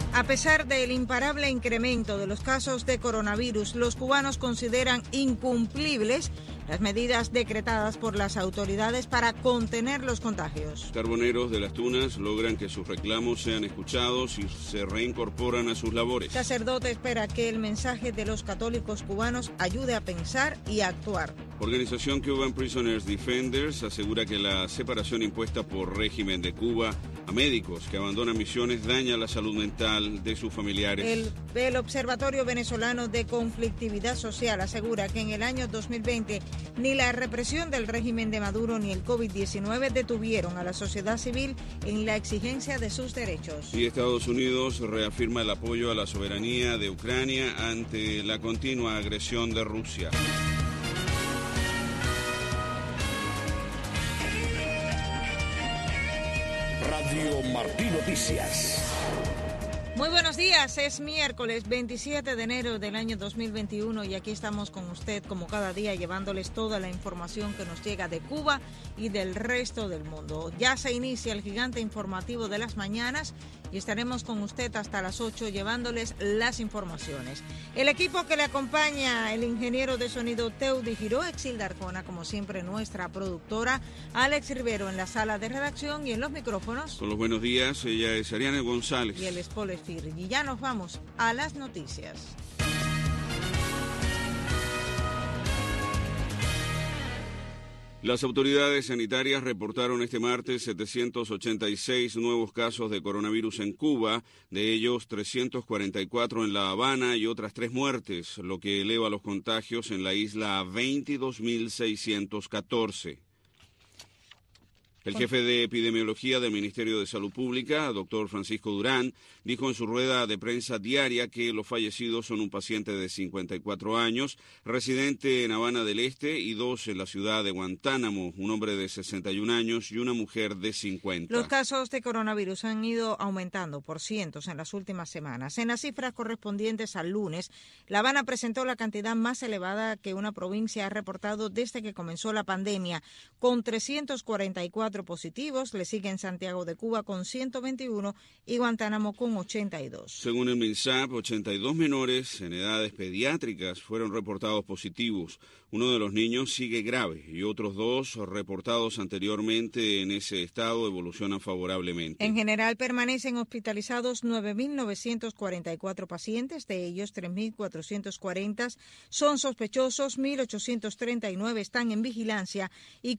A pesar del imparable incremento de los casos de coronavirus, los cubanos consideran incumplibles las medidas decretadas por las autoridades para contener los contagios. Carboneros de Las Tunas logran que sus reclamos sean escuchados y se reincorporan a sus labores. Sacerdote espera que el mensaje de los católicos cubanos ayude a pensar y a actuar. Organización Cuban Prisoners Defenders asegura que la separación impuesta por régimen de Cuba a médicos que abandonan misiones daña la salud mental de sus familiares. El Observatorio Venezolano de Conflictividad Social asegura que en el año 2020 ni la represión del régimen de Maduro ni el COVID-19 detuvieron a la sociedad civil en la exigencia de sus derechos. Y Estados Unidos reafirma el apoyo a la soberanía de Ucrania ante la continua agresión de Rusia. Radio Martí Noticias. Muy buenos días, es miércoles 27 de enero del año 2021 y aquí estamos con usted como cada día llevándoles toda la información que nos llega de Cuba y del resto del mundo. Ya se inicia el gigante informativo de las mañanas y estaremos con usted hasta las 8 llevándoles las informaciones. El equipo que le acompaña, el ingeniero de sonido Teudi Giró, Exilda Arjona, como siempre nuestra productora, Alex Rivero en la sala de redacción y en los micrófonos. Con los buenos días, ella es Ariana González. Y él es Paul Esfir. Y ya nos vamos a las noticias. Las autoridades sanitarias reportaron este martes 786 nuevos casos de coronavirus en Cuba, de ellos 344 en La Habana y otras 3 muertes, lo que eleva los contagios en la isla a 22.614. El jefe de epidemiología del Ministerio de Salud Pública, doctor Francisco Durán, dijo en su rueda de prensa diaria que los fallecidos son un paciente de 54 años, residente en Habana del Este, y 2 en la ciudad de Guantánamo, un hombre de 61 años y una mujer de 50. Los casos de coronavirus han ido aumentando por cientos en las últimas semanas. En las cifras correspondientes al lunes, La Habana presentó la cantidad más elevada que una provincia ha reportado desde que comenzó la pandemia, con 344 positivos, le siguen Santiago de Cuba con 121 y Guantánamo con 82. Según el MINSAP, 82 menores en edades pediátricas fueron reportados positivos. Uno de los niños sigue grave y otros 2 reportados anteriormente en ese estado evolucionan favorablemente. En general permanecen hospitalizados 9.944 pacientes, de ellos 3.440 son sospechosos, 1.839 están en vigilancia y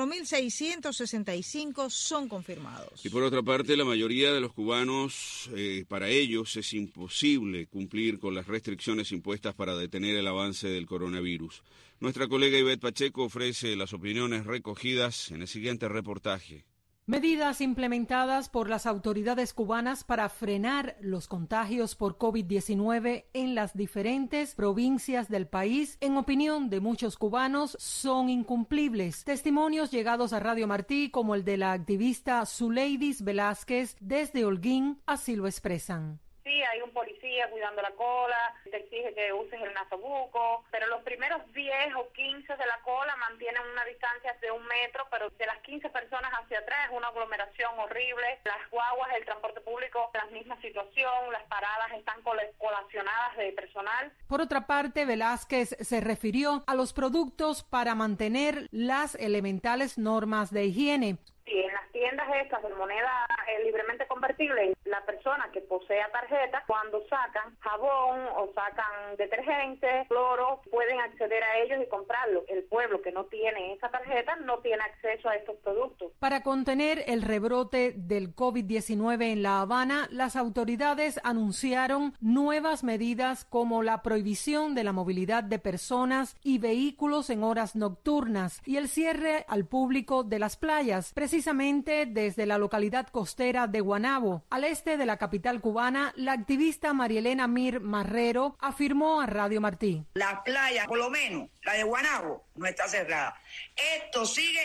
4.665 son confirmados. Y por otra parte, la mayoría de los cubanos, para ellos es imposible cumplir con las restricciones impuestas para detener el avance del coronavirus. Nuestra colega Ivette Pacheco ofrece las opiniones recogidas en el siguiente reportaje. Medidas implementadas por las autoridades cubanas para frenar los contagios por COVID-19 en las diferentes provincias del país, en opinión de muchos cubanos, son incumplibles. Testimonios llegados a Radio Martí, como el de la activista Zuleidis Velázquez desde Holguín, así lo expresan. Sí, hay un policía cuidando la cola, te exige que uses el nasobuco, pero los primeros 10 o 15 de la cola mantienen una distancia de 1 metro, pero de las 15 personas hacia atrás es una aglomeración horrible. Las guaguas, el transporte público, la misma situación, las paradas están colacionadas de personal. Por otra parte, Velázquez se refirió a los productos para mantener las elementales normas de higiene. Sí, en las tiendas estas de moneda libremente convertible, la persona que posea tarjeta, cuando sacan jabón o sacan detergente, cloro, pueden acceder a ellos y comprarlo. El pueblo que no tiene esa tarjeta no tiene acceso a estos productos. Para contener el rebrote del COVID-19 en La Habana, las autoridades anunciaron nuevas medidas como la prohibición de la movilidad de personas y vehículos en horas nocturnas y el cierre al público de las playas, precisamente desde la localidad costera de Guanabo, al este de la capital cubana. La activista Marielena Mir Marrero afirmó a Radio Martí: las playas, por lo menos la de Guanabo, no está cerrada. Esto sigue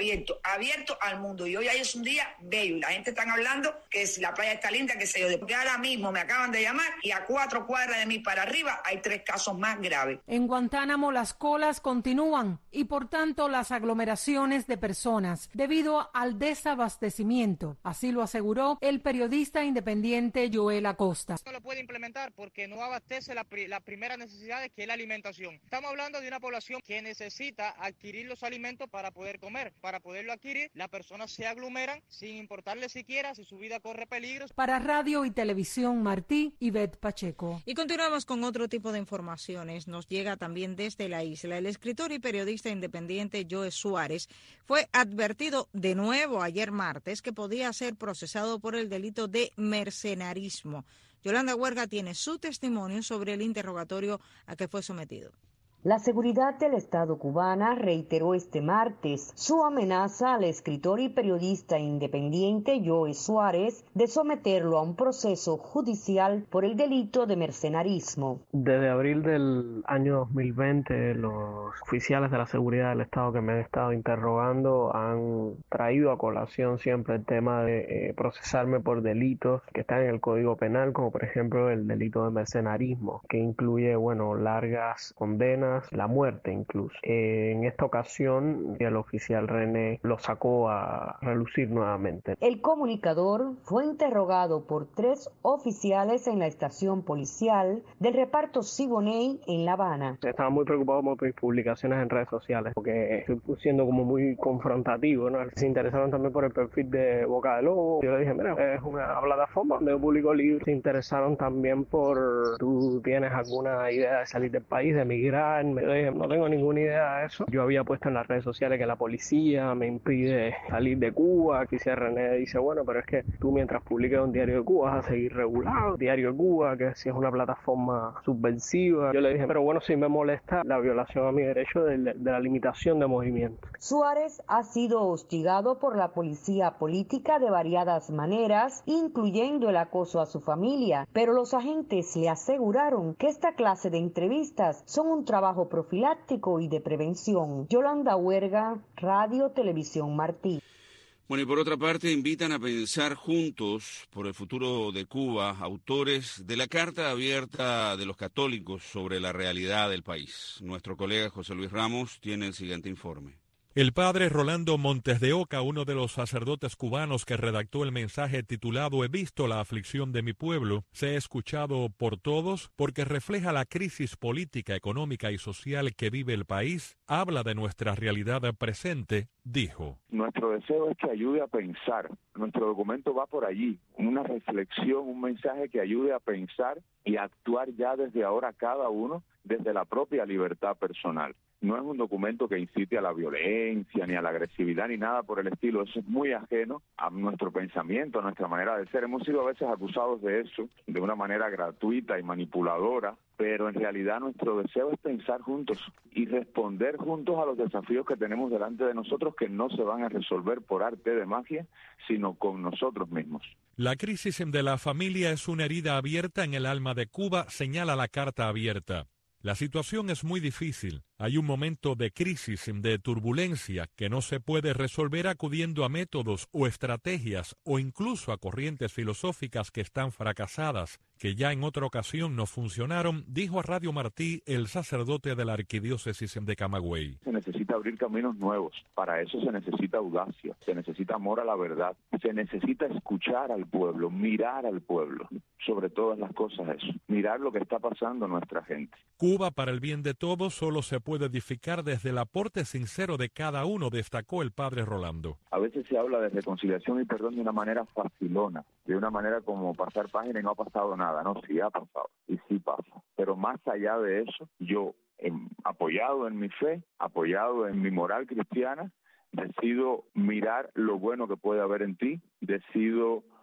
abierto al mundo. Y hoy es un día bello. Y la gente está hablando que si la playa está linda, que se yo. Porque ahora mismo me acaban de llamar y a 4 cuadras de mí para arriba hay 3 casos más graves. En Guantánamo las colas continúan y por tanto las aglomeraciones de personas debido al desabastecimiento. Así lo aseguró el periodista independiente Joel Acosta. No lo puede implementar porque no abastece la primera necesidad, que es la alimentación. Estamos hablando de una población que necesita adquirir los alimentos para poder comer. Para poderlo adquirir, las personas se aglomeran sin importarle siquiera si su vida corre peligro. Para Radio y Televisión Martí, Ivette Pacheco. Y continuamos con otro tipo de informaciones. Nos llega también desde la isla. El escritor y periodista independiente Joe Suárez fue advertido de nuevo ayer martes que podía ser procesado por el delito de mercenarismo. Yolanda Huerga tiene su testimonio sobre el interrogatorio a que fue sometido. La seguridad del Estado cubana reiteró este martes su amenaza al escritor y periodista independiente Joe Suárez de someterlo a un proceso judicial por el delito de mercenarismo. Desde abril del año 2020, los oficiales de la seguridad del Estado que me han estado interrogando han traído a colación siempre el tema de procesarme por delitos que están en el Código Penal, como por ejemplo el delito de mercenarismo, que incluye, largas condenas, la muerte incluso. En esta ocasión el oficial René lo sacó a relucir nuevamente. El comunicador fue interrogado por 3 oficiales en la estación policial del reparto Siboney en La Habana. Estaba muy preocupado por mis publicaciones en redes sociales porque estoy siendo como muy confrontativo, ¿no? Se interesaron también por el perfil de Boca de Lobo. Yo le dije, mira, es una plataforma donde yo publico libros. Se interesaron también por, ¿tú tienes alguna idea de salir del país, de emigrar? Me dije, no tengo ninguna idea de eso. Yo había puesto en las redes sociales que la policía me impide salir de Cuba. Quizá René dice, pero es que tú mientras publiques un diario de Cuba vas a seguir regulado. Diario de Cuba, que si es una plataforma subversiva. Yo le dije, pero si me molesta la violación a mi derecho de la limitación de movimiento. Suárez ha sido hostigado por la policía política de variadas maneras, incluyendo el acoso a su familia, pero los agentes le aseguraron que esta clase de entrevistas son un trabajo profiláctico y de prevención. Yolanda Huerga, Radio Televisión Martí. Bueno, y por otra parte, invitan a pensar juntos por el futuro de Cuba autores de la Carta Abierta de los Católicos sobre la realidad del país. Nuestro colega José Luis Ramos tiene el siguiente informe. El padre Rolando Montes de Oca, uno de los sacerdotes cubanos que redactó el mensaje titulado «He visto la aflicción de mi pueblo», se ha escuchado por todos porque refleja la crisis política, económica y social que vive el país, habla de nuestra realidad presente, dijo. Nuestro deseo es que ayude a pensar. Nuestro documento va por allí, una reflexión, un mensaje que ayude a pensar y a actuar ya desde ahora cada uno desde la propia libertad personal. No es un documento que incite a la violencia, ni a la agresividad, ni nada por el estilo. Eso es muy ajeno a nuestro pensamiento, a nuestra manera de ser. Hemos sido a veces acusados de eso, de una manera gratuita y manipuladora, pero en realidad nuestro deseo es pensar juntos y responder juntos a los desafíos que tenemos delante de nosotros, que no se van a resolver por arte de magia, sino con nosotros mismos. La crisis de la familia es una herida abierta en el alma de Cuba, señala la Carta Abierta. La situación es muy difícil. Hay un momento de crisis, de turbulencia, que no se puede resolver acudiendo a métodos o estrategias o incluso a corrientes filosóficas que están fracasadas, que ya en otra ocasión no funcionaron, dijo a Radio Martí el sacerdote de la Arquidiócesis de Camagüey. Se necesita abrir caminos nuevos. Para eso se necesita audacia, se necesita amor a la verdad, se necesita escuchar al pueblo, mirar al pueblo. Sobre todas las cosas eso, mirar lo que está pasando a nuestra gente. Cuba, para el bien de todos, solo se puede edificar desde el aporte sincero de cada uno, destacó el padre Rolando. A veces se habla de reconciliación y perdón de una manera facilona, de una manera como pasar página y no ha pasado nada. No, sí ha pasado y sí pasa. Pero más allá de eso, yo, apoyado en mi fe, apoyado en mi moral cristiana, decido mirar lo bueno que puede haber en ti, decido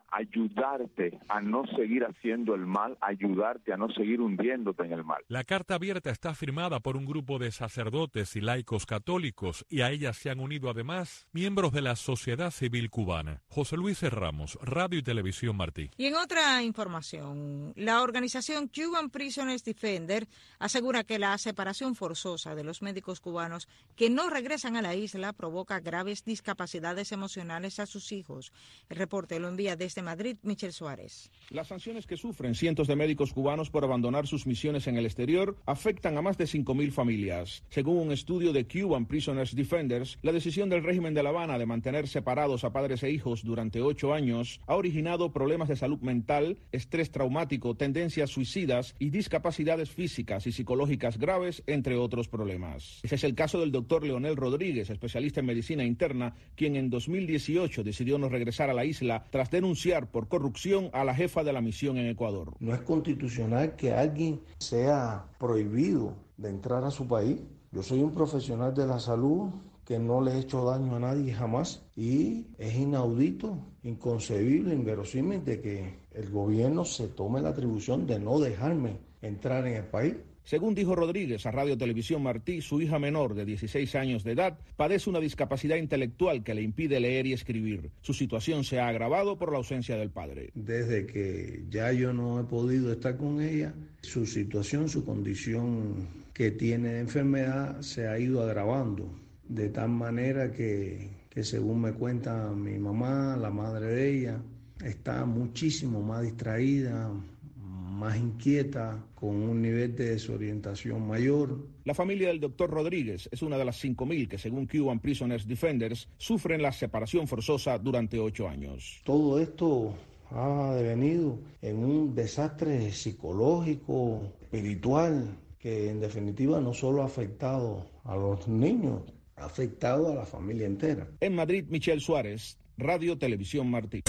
ayudarte a no seguir haciendo el mal, ayudarte a no seguir hundiéndote en el mal. La carta abierta está firmada por un grupo de sacerdotes y laicos católicos y a ella se han unido además miembros de la sociedad civil cubana. José Luis Ramos, Radio y Televisión Martí. Y en otra información, la organización Cuban Prisoners Defender asegura que la separación forzosa de los médicos cubanos que no regresan a la isla provoca graves discapacidades emocionales a sus hijos. El reporte lo envía desde Madrid, Michel Suárez. Las sanciones que sufren cientos de médicos cubanos por abandonar sus misiones en el exterior afectan a más de 5.000 familias. Según un estudio de Cuban Prisoners Defenders, la decisión del régimen de La Habana de mantener separados a padres e hijos durante 8 años ha originado problemas de salud mental, estrés traumático, tendencias suicidas y discapacidades físicas y psicológicas graves, entre otros problemas. Ese es el caso del doctor Leonel Rodríguez, especialista en medicina interna, quien en 2018 decidió no regresar a la isla tras denunciar por corrupción a la jefa de la misión en Ecuador. No es constitucional que alguien sea prohibido de entrar a su país. Yo soy un profesional de la salud que no le he hecho daño a nadie jamás y es inaudito, inconcebible, inverosímil de que el gobierno se tome la atribución de no dejarme entrar en el país. Según dijo Rodríguez a Radio Televisión Martí, su hija menor de 16 años de edad padece una discapacidad intelectual que le impide leer y escribir. Su situación se ha agravado por la ausencia del padre. Desde que ya yo no he podido estar con ella, su situación, su condición que tiene de enfermedad se ha ido agravando. De tal manera que según me cuenta mi mamá, la madre de ella, está muchísimo más distraída, más inquieta, con un nivel de desorientación mayor. La familia del doctor Rodríguez es una de las 5.000 que, según Cuban Prisoners Defenders, sufren la separación forzosa durante 8 años. Todo esto ha devenido en un desastre psicológico, espiritual, que en definitiva no solo ha afectado a los niños, ha afectado a la familia entera. En Madrid, Michel Suárez, Radio Televisión Martí.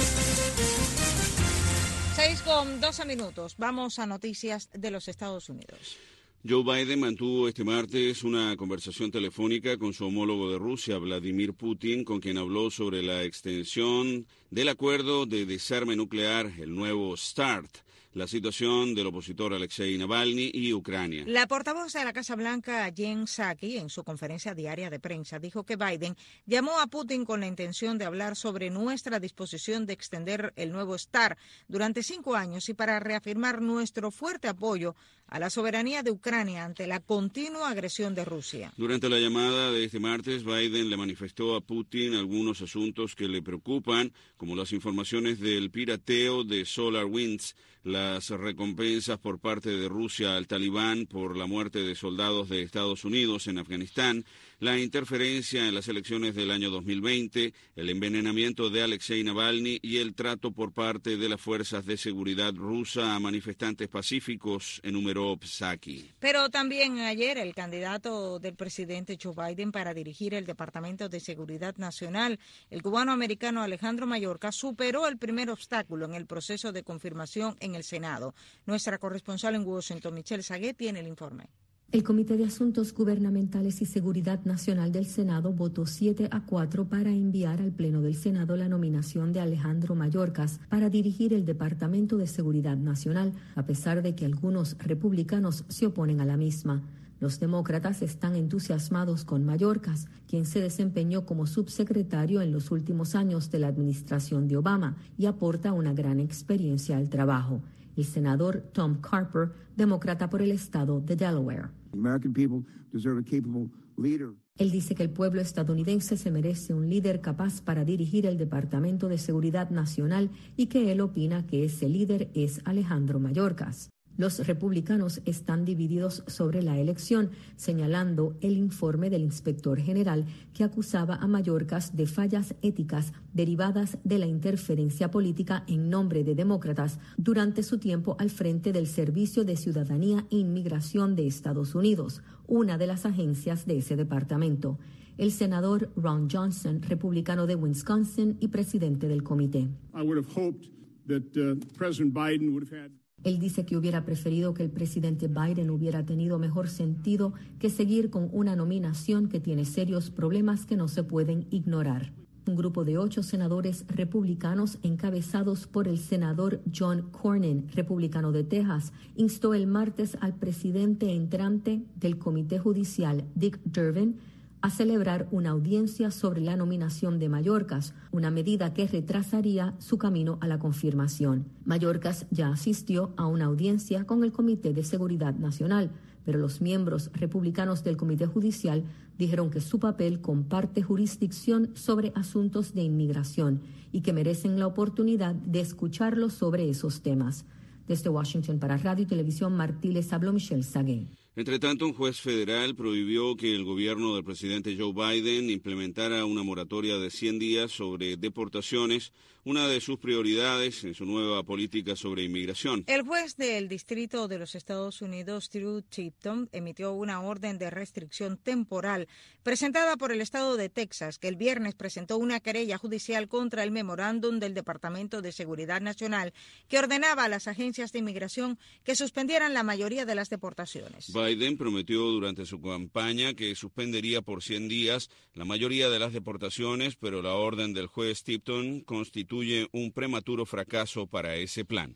6:12. Vamos a noticias de los Estados Unidos. Joe Biden mantuvo este martes una conversación telefónica con su homólogo de Rusia, Vladimir Putin, con quien habló sobre la extensión del acuerdo de desarme nuclear, el nuevo START, la situación del opositor Alexei Navalny y Ucrania. La portavoz de la Casa Blanca, Jen Psaki, en su conferencia diaria de prensa, dijo que Biden llamó a Putin con la intención de hablar sobre nuestra disposición de extender el nuevo START durante 5 años y para reafirmar nuestro fuerte apoyo a la soberanía de Ucrania ante la continua agresión de Rusia. Durante la llamada de este martes, Biden le manifestó a Putin algunos asuntos que le preocupan, como las informaciones del pirateo de SolarWinds, las recompensas por parte de Rusia al Talibán por la muerte de soldados de Estados Unidos en Afganistán, la interferencia en las elecciones del año 2020, el envenenamiento de Alexei Navalny y el trato por parte de las fuerzas de seguridad rusa a manifestantes pacíficos, enumeró Psaki. Pero también ayer el candidato del presidente Joe Biden para dirigir el Departamento de Seguridad Nacional, el cubano-americano Alejandro Mayorkas, superó el primer obstáculo en el proceso de confirmación en el Senado. Nuestra corresponsal en Washington, Michelle Saguet, tiene el informe. El Comité de Asuntos Gubernamentales y Seguridad Nacional del Senado votó 7-4 para enviar al Pleno del Senado la nominación de Alejandro Mayorkas para dirigir el Departamento de Seguridad Nacional, a pesar de que algunos republicanos se oponen a la misma. Los demócratas están entusiasmados con Mayorkas, quien se desempeñó como subsecretario en los últimos años de la administración de Obama y aporta una gran experiencia al trabajo. El senador Tom Carper, demócrata por el estado de Delaware. Él dice que el pueblo estadounidense se merece un líder capaz para dirigir el Departamento de Seguridad Nacional y que él opina que ese líder es Alejandro Mayorkas. Los republicanos están divididos sobre la elección, señalando el informe del inspector general que acusaba a Mayorkas de fallas éticas derivadas de la interferencia política en nombre de demócratas durante su tiempo al frente del Servicio de Ciudadanía e Inmigración de Estados Unidos, una de las agencias de ese departamento. El senador Ron Johnson, republicano de Wisconsin y presidente del comité. Él dice que hubiera preferido que el presidente Biden hubiera tenido mejor sentido que seguir con una nominación que tiene serios problemas que no se pueden ignorar. Un grupo de 8 senadores republicanos encabezados por el senador John Cornyn, republicano de Texas, instó el martes al presidente entrante del Comité Judicial, Dick Durbin, a celebrar una audiencia sobre la nominación de Mayorkas, una medida que retrasaría su camino a la confirmación. Mayorkas ya asistió a una audiencia con el Comité de Seguridad Nacional, pero los miembros republicanos del Comité Judicial dijeron que su papel comparte jurisdicción sobre asuntos de inmigración y que merecen la oportunidad de escucharlo sobre esos temas. Desde Washington para Radio y Televisión Martí les habló Michelle Sagué. Entre tanto, un juez federal prohibió que el gobierno del presidente Joe Biden implementara una moratoria de 100 días sobre deportaciones, una de sus prioridades en su nueva política sobre inmigración. El juez del Distrito de los Estados Unidos, Drew Tipton, emitió una orden de restricción temporal presentada por el estado de Texas, que el viernes presentó una querella judicial contra el memorándum del Departamento de Seguridad Nacional que ordenaba a las agencias de inmigración que suspendieran la mayoría de las deportaciones. Biden prometió durante su campaña que suspendería por 100 días la mayoría de las deportaciones, pero la orden del juez Tipton constituye un prematuro fracaso para ese plan.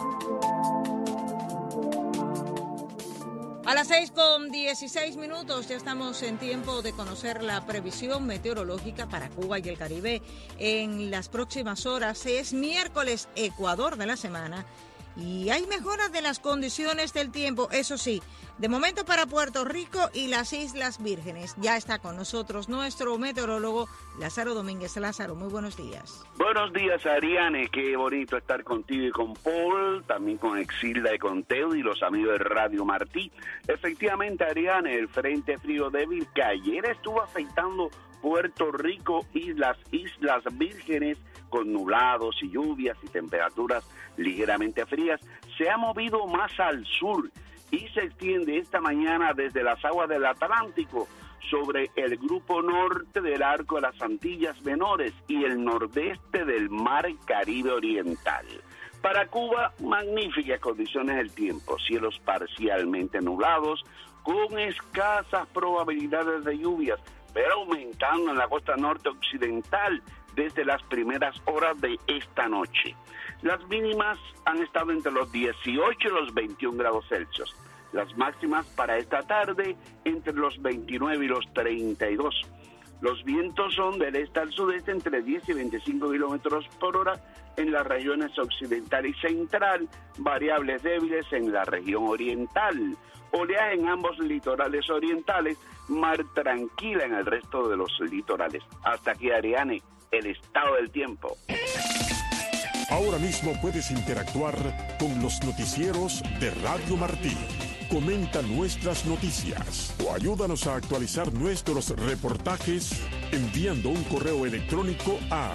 A las 6:16 ya estamos en tiempo de conocer la previsión meteorológica para Cuba y el Caribe en las próximas horas. Es miércoles, Ecuador de la semana, y hay mejoras de las condiciones del tiempo, eso sí, de momento para Puerto Rico y las Islas Vírgenes. Ya está con nosotros nuestro meteorólogo Lázaro Domínguez. Lázaro, muy buenos días. Buenos días, Ariane, qué bonito estar contigo y con Paul, también con Exilda y con Teo y los amigos de Radio Martí. Efectivamente, Ariane, el frente frío débil que ayer estuvo afectando Puerto Rico y las Islas Vírgenes con nublados y lluvias y temperaturas ligeramente frías, se ha movido más al sur y se extiende esta mañana desde las aguas del Atlántico sobre el grupo norte del arco de las Antillas Menores y el nordeste del mar Caribe Oriental. Para Cuba, magníficas condiciones del tiempo, cielos parcialmente nublados, con escasas probabilidades de lluvias, pero aumentando en la costa norte occidental desde las primeras horas de esta noche. Las mínimas han estado entre los 18 y los 21 grados Celsius. Las máximas para esta tarde entre los 29 y los 32. Los vientos son del este al sudeste entre 10 y 25 kilómetros por hora en las regiones occidental y central, variables débiles en la región oriental. Oleaje en ambos litorales orientales, mar tranquila en el resto de los litorales. Hasta aquí, Ariane, el estado del tiempo. Ahora mismo puedes interactuar con los noticieros de Radio Martí. Comenta nuestras noticias o ayúdanos a actualizar nuestros reportajes enviando un correo electrónico a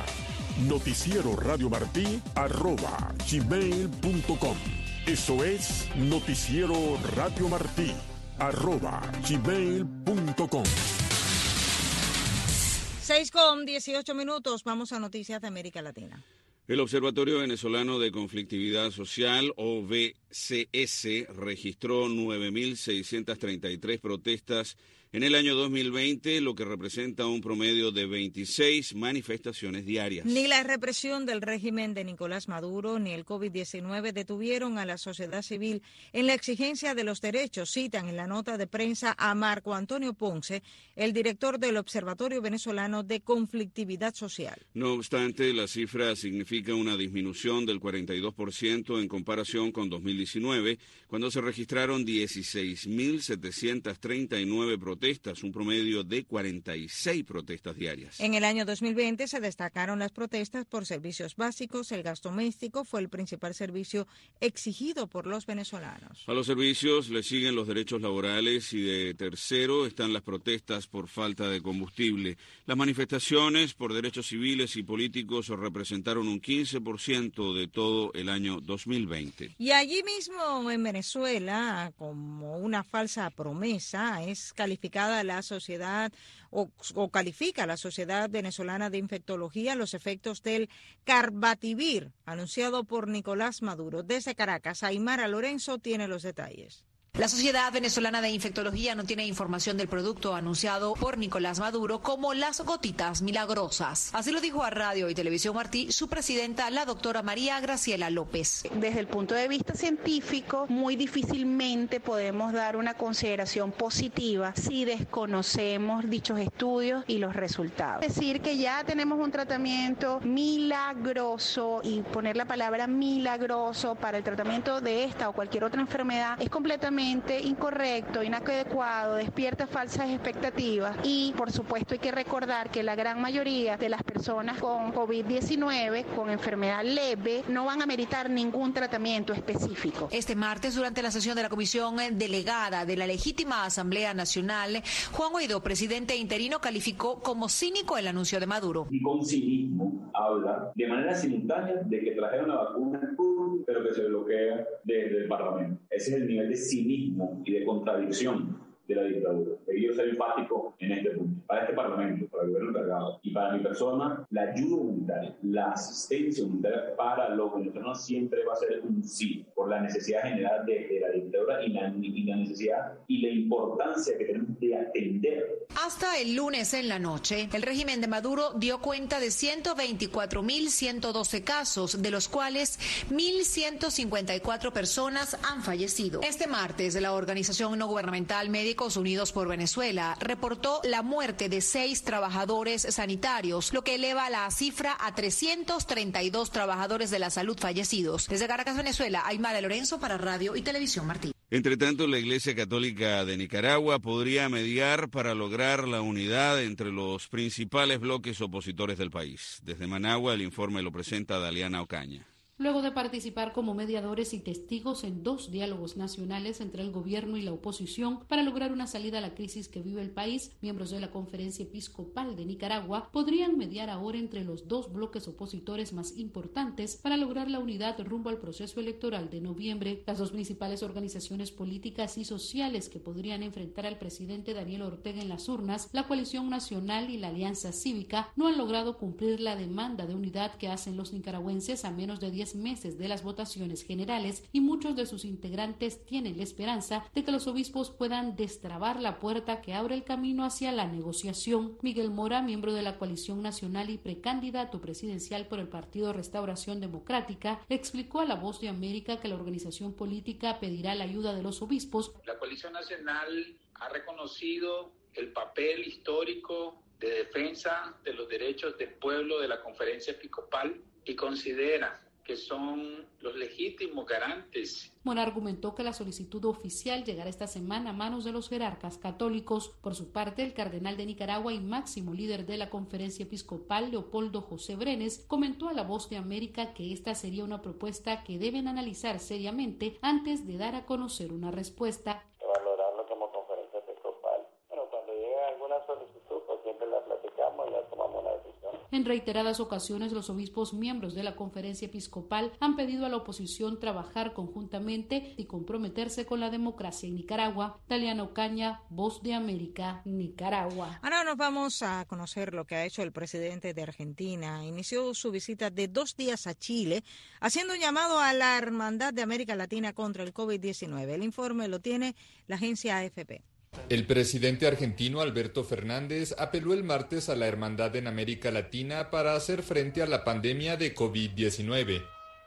noticieroradiomartí@gmail.com. Eso es noticieroradiomartí@gmail.com. 6:18, vamos a noticias de América Latina. El Observatorio Venezolano de Conflictividad Social, OVCS, registró 9.633 protestas en el año 2020, lo que representa un promedio de 26 manifestaciones diarias. Ni la represión del régimen de Nicolás Maduro ni el COVID-19 detuvieron a la sociedad civil en la exigencia de los derechos, citan en la nota de prensa a Marco Antonio Ponce, el director del Observatorio Venezolano de Conflictividad Social. No obstante, la cifra significa una disminución del 42% en comparación con 2019, cuando se registraron 16.739 protestas, un promedio de 46 protestas diarias. En el año 2020 se destacaron las protestas por servicios básicos. El gas doméstico fue el principal servicio exigido por los venezolanos. A los servicios le siguen los derechos laborales y de tercero están las protestas por falta de combustible. Las manifestaciones por derechos civiles y políticos representaron un 15% de todo el año 2020. Y allí mismo en Venezuela, como una falsa promesa, es calificada la sociedad o califica la Sociedad Venezolana de Infectología los efectos del Carbativir, anunciado por Nicolás Maduro. Desde Caracas, Aymara Lorenzo tiene los detalles. La Sociedad Venezolana de Infectología no tiene información del producto anunciado por Nicolás Maduro como las gotitas milagrosas. Así lo dijo a Radio y Televisión Martí su presidenta, la doctora María Graciela López. Desde el punto de vista científico, muy difícilmente podemos dar una consideración positiva si desconocemos dichos estudios y los resultados. Es decir, que ya tenemos un tratamiento milagroso, y poner la palabra milagroso para el tratamiento de esta o cualquier otra enfermedad es completamente incorrecto, inadecuado, despierta falsas expectativas, y por supuesto hay que recordar que la gran mayoría de las personas con COVID-19, con enfermedad leve, no van a meritar ningún tratamiento específico. Este martes, durante la sesión de la Comisión Delegada de la Legítima Asamblea Nacional, Juan Guaidó, presidente interino, calificó como cínico el anuncio de Maduro. Y con cinismo habla de manera simultánea de que trajeron la vacuna, pero que se bloquea desde el Parlamento. Ese es el nivel de cinismo y de contradicción de la dictadura. He querido ser enfático en este punto. Para este Parlamento, para el gobierno encargado y para mi persona, la ayuda humanitaria, la asistencia humanitaria para los venezolanos siempre va a ser un sí, por la necesidad general de la dictadura y la necesidad y la importancia que tenemos de atender. Hasta el lunes en la noche, el régimen de Maduro dio cuenta de 124.112 casos, de los cuales 1.154 personas han fallecido. Este martes, la organización no gubernamental Médicos Unidos por Venezuela reportó la muerte de 6 trabajadores sanitarios, lo que eleva la cifra a 332 trabajadores de la salud fallecidos. Desde Caracas, Venezuela, Aymara Lorenzo para Radio y Televisión Martí. Entre tanto, la Iglesia Católica de Nicaragua podría mediar para lograr la unidad entre los principales bloques opositores del país. Desde Managua, el informe lo presenta Daliana Ocaña. Luego de participar como mediadores y testigos en 2 diálogos nacionales entre el gobierno y la oposición para lograr una salida a la crisis que vive el país, miembros de la Conferencia Episcopal de Nicaragua podrían mediar ahora entre los 2 bloques opositores más importantes para lograr la unidad rumbo al proceso electoral de noviembre. Las 2 principales organizaciones políticas y sociales que podrían enfrentar al presidente Daniel Ortega en las urnas, la Coalición Nacional y la Alianza Cívica, no han logrado cumplir la demanda de unidad que hacen los nicaragüenses a menos de 10 meses de las votaciones generales, y muchos de sus integrantes tienen la esperanza de que los obispos puedan destrabar la puerta que abre el camino hacia la negociación. Miguel Mora, miembro de la Coalición Nacional y precandidato presidencial por el Partido Restauración Democrática, explicó a La Voz de América que la organización política pedirá la ayuda de los obispos. La Coalición Nacional ha reconocido el papel histórico de defensa de los derechos del pueblo de la Conferencia Episcopal y considera que son los legítimos garantes. Mora argumentó que la solicitud oficial llegará esta semana a manos de los jerarcas católicos. Por su parte, el cardenal de Nicaragua y máximo líder de la Conferencia Episcopal, Leopoldo José Brenes, comentó a La Voz de América que esta sería una propuesta que deben analizar seriamente antes de dar a conocer una respuesta. Valorarlo como Conferencia Episcopal. Bueno, cuando llegue alguna solicitud, pues siempre la platicamos y ya tomamos una decisión. En reiteradas ocasiones, los obispos miembros de la Conferencia Episcopal han pedido a la oposición trabajar conjuntamente y comprometerse con la democracia en Nicaragua. Daliana Ocaña, Voz de América, Nicaragua. Ahora nos vamos a conocer lo que ha hecho el presidente de Argentina. Inició su visita de 2 días a Chile, haciendo un llamado a la Hermandad de América Latina contra el COVID-19. El informe lo tiene la agencia AFP. El presidente argentino Alberto Fernández apeló el martes a la hermandad en América Latina para hacer frente a la pandemia de COVID-19.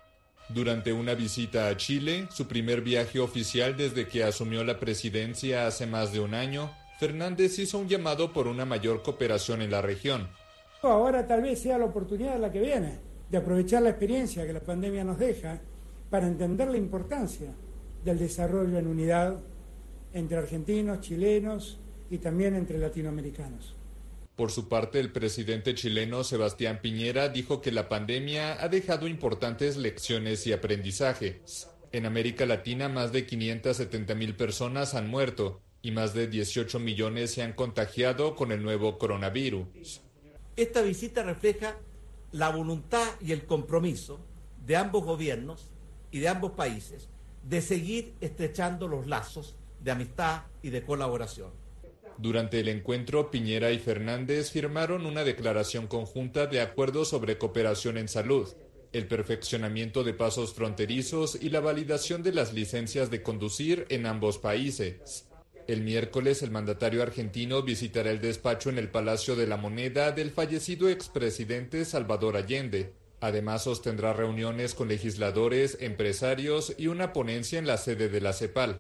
Durante una visita a Chile, su primer viaje oficial desde que asumió la presidencia hace más de un año, Fernández hizo un llamado por una mayor cooperación en la región. Ahora tal vez sea la oportunidad la que viene, de aprovechar la experiencia que la pandemia nos deja para entender la importancia del desarrollo en unidad entre argentinos, chilenos y también entre latinoamericanos. Por su parte, el presidente chileno Sebastián Piñera dijo que la pandemia ha dejado importantes lecciones y aprendizajes. En América Latina, más de 570,000 personas han muerto y más de 18 millones se han contagiado con el nuevo coronavirus. Esta visita refleja la voluntad y el compromiso de ambos gobiernos y de ambos países de seguir estrechando los lazos de amistad y de colaboración. Durante el encuentro, Piñera y Fernández firmaron una declaración conjunta de acuerdo sobre cooperación en salud. el perfeccionamiento de pasos fronterizos y la validación de las licencias de conducir en ambos países. El miércoles, el mandatario argentino visitará el despacho en el Palacio de la Moneda del fallecido expresidente Salvador Allende. Además, sostendrá reuniones con legisladores, empresarios y una ponencia en la sede de la CEPAL.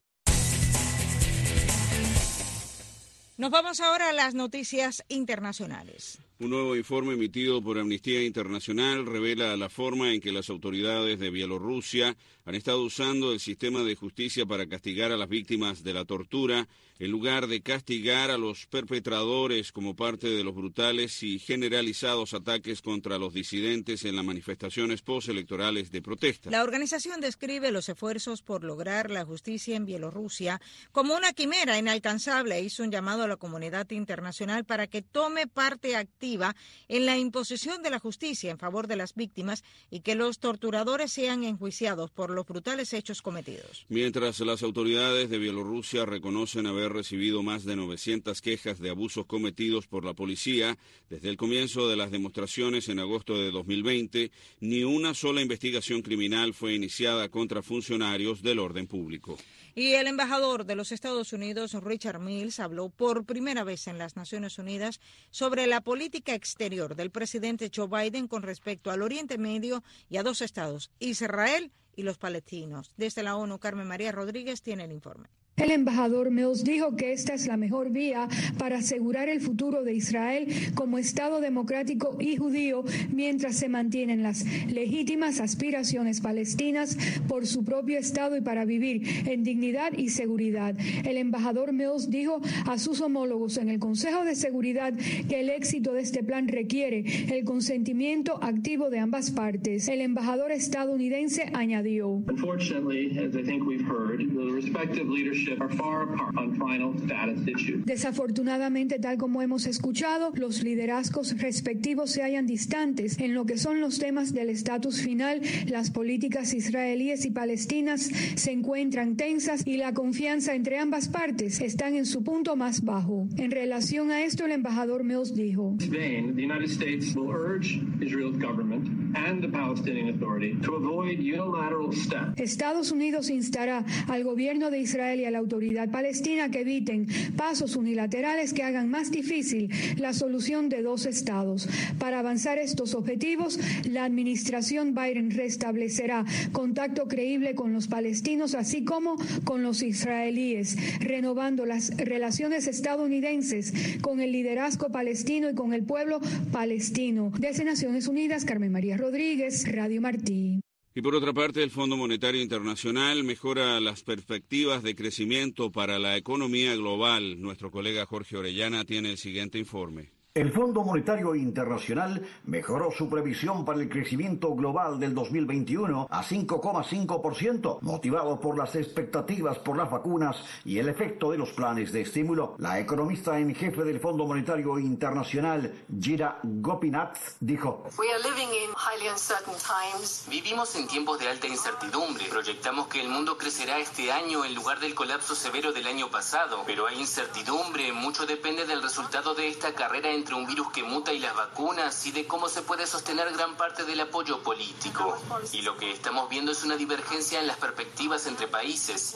Nos vamos ahora a las noticias internacionales. Un nuevo informe emitido por Amnistía Internacional revela la forma en que las autoridades de Bielorrusia han estado usando el sistema de justicia para castigar a las víctimas de la tortura, en lugar de castigar a los perpetradores como parte de los brutales y generalizados ataques contra los disidentes en las manifestaciones postelectorales de protesta. La organización describe los esfuerzos por lograr la justicia en Bielorrusia como una quimera inalcanzable e hizo un llamado a la comunidad internacional para que tome parte activa en la imposición de la justicia en favor de las víctimas y que los torturadores sean enjuiciados por los brutales hechos cometidos. Mientras las autoridades de Bielorrusia reconocen haber recibido más de 900 quejas de abusos cometidos por la policía desde el comienzo de las demostraciones en agosto de 2020, ni una sola investigación criminal fue iniciada contra funcionarios del orden público. Y el embajador de los Estados Unidos, Richard Mills, habló por primera vez en las Naciones Unidas sobre la política exterior del presidente Joe Biden con respecto al Oriente Medio y a dos estados, Israel y los palestinos. Desde la ONU, Carmen María Rodríguez tiene el informe. El embajador Mills dijo que esta es la mejor vía para asegurar el futuro de Israel como Estado democrático y judío mientras se mantienen las legítimas aspiraciones palestinas por su propio Estado y para vivir en dignidad y seguridad. El embajador Mills dijo a sus homólogos en el Consejo de Seguridad que el éxito de este plan requiere el consentimiento activo de ambas partes. El embajador estadounidense añadió: desafortunadamente, tal como hemos escuchado, los liderazgos respectivos se hallan distantes en lo que son los temas del estatus final. Las políticas israelíes y palestinas se encuentran tensas y la confianza entre ambas partes están en su punto más bajo. En relación a esto, el embajador Mills dijo: Estados Unidos instará al gobierno de Israel y a la autoridad palestina que eviten pasos unilaterales que hagan más difícil la solución de dos estados. Para avanzar estos objetivos, la administración Biden restablecerá contacto creíble con los palestinos, así como con los israelíes, renovando las relaciones estadounidenses con el liderazgo palestino y con el pueblo palestino. Desde Naciones Unidas, Carmen María Rodríguez, Radio Martí. Y por otra parte, el Fondo Monetario Internacional mejora las perspectivas de crecimiento para la economía global. Nuestro colega Jorge Orellana tiene el siguiente informe. El Fondo Monetario Internacional mejoró su previsión para el crecimiento global del 2021 a 5,5%, motivado por las expectativas por las vacunas y el efecto de los planes de estímulo. La economista en jefe del Fondo Monetario Internacional, Gira Gopinath, dijo: Vivimos en tiempos de alta incertidumbre. Proyectamos que el mundo crecerá este año en lugar del colapso severo del año pasado, pero hay incertidumbre. Mucho depende del resultado de esta carrera entre un virus que muta y las vacunas y de cómo se puede sostener gran parte del apoyo político. Y lo que estamos viendo es una divergencia en las perspectivas entre países.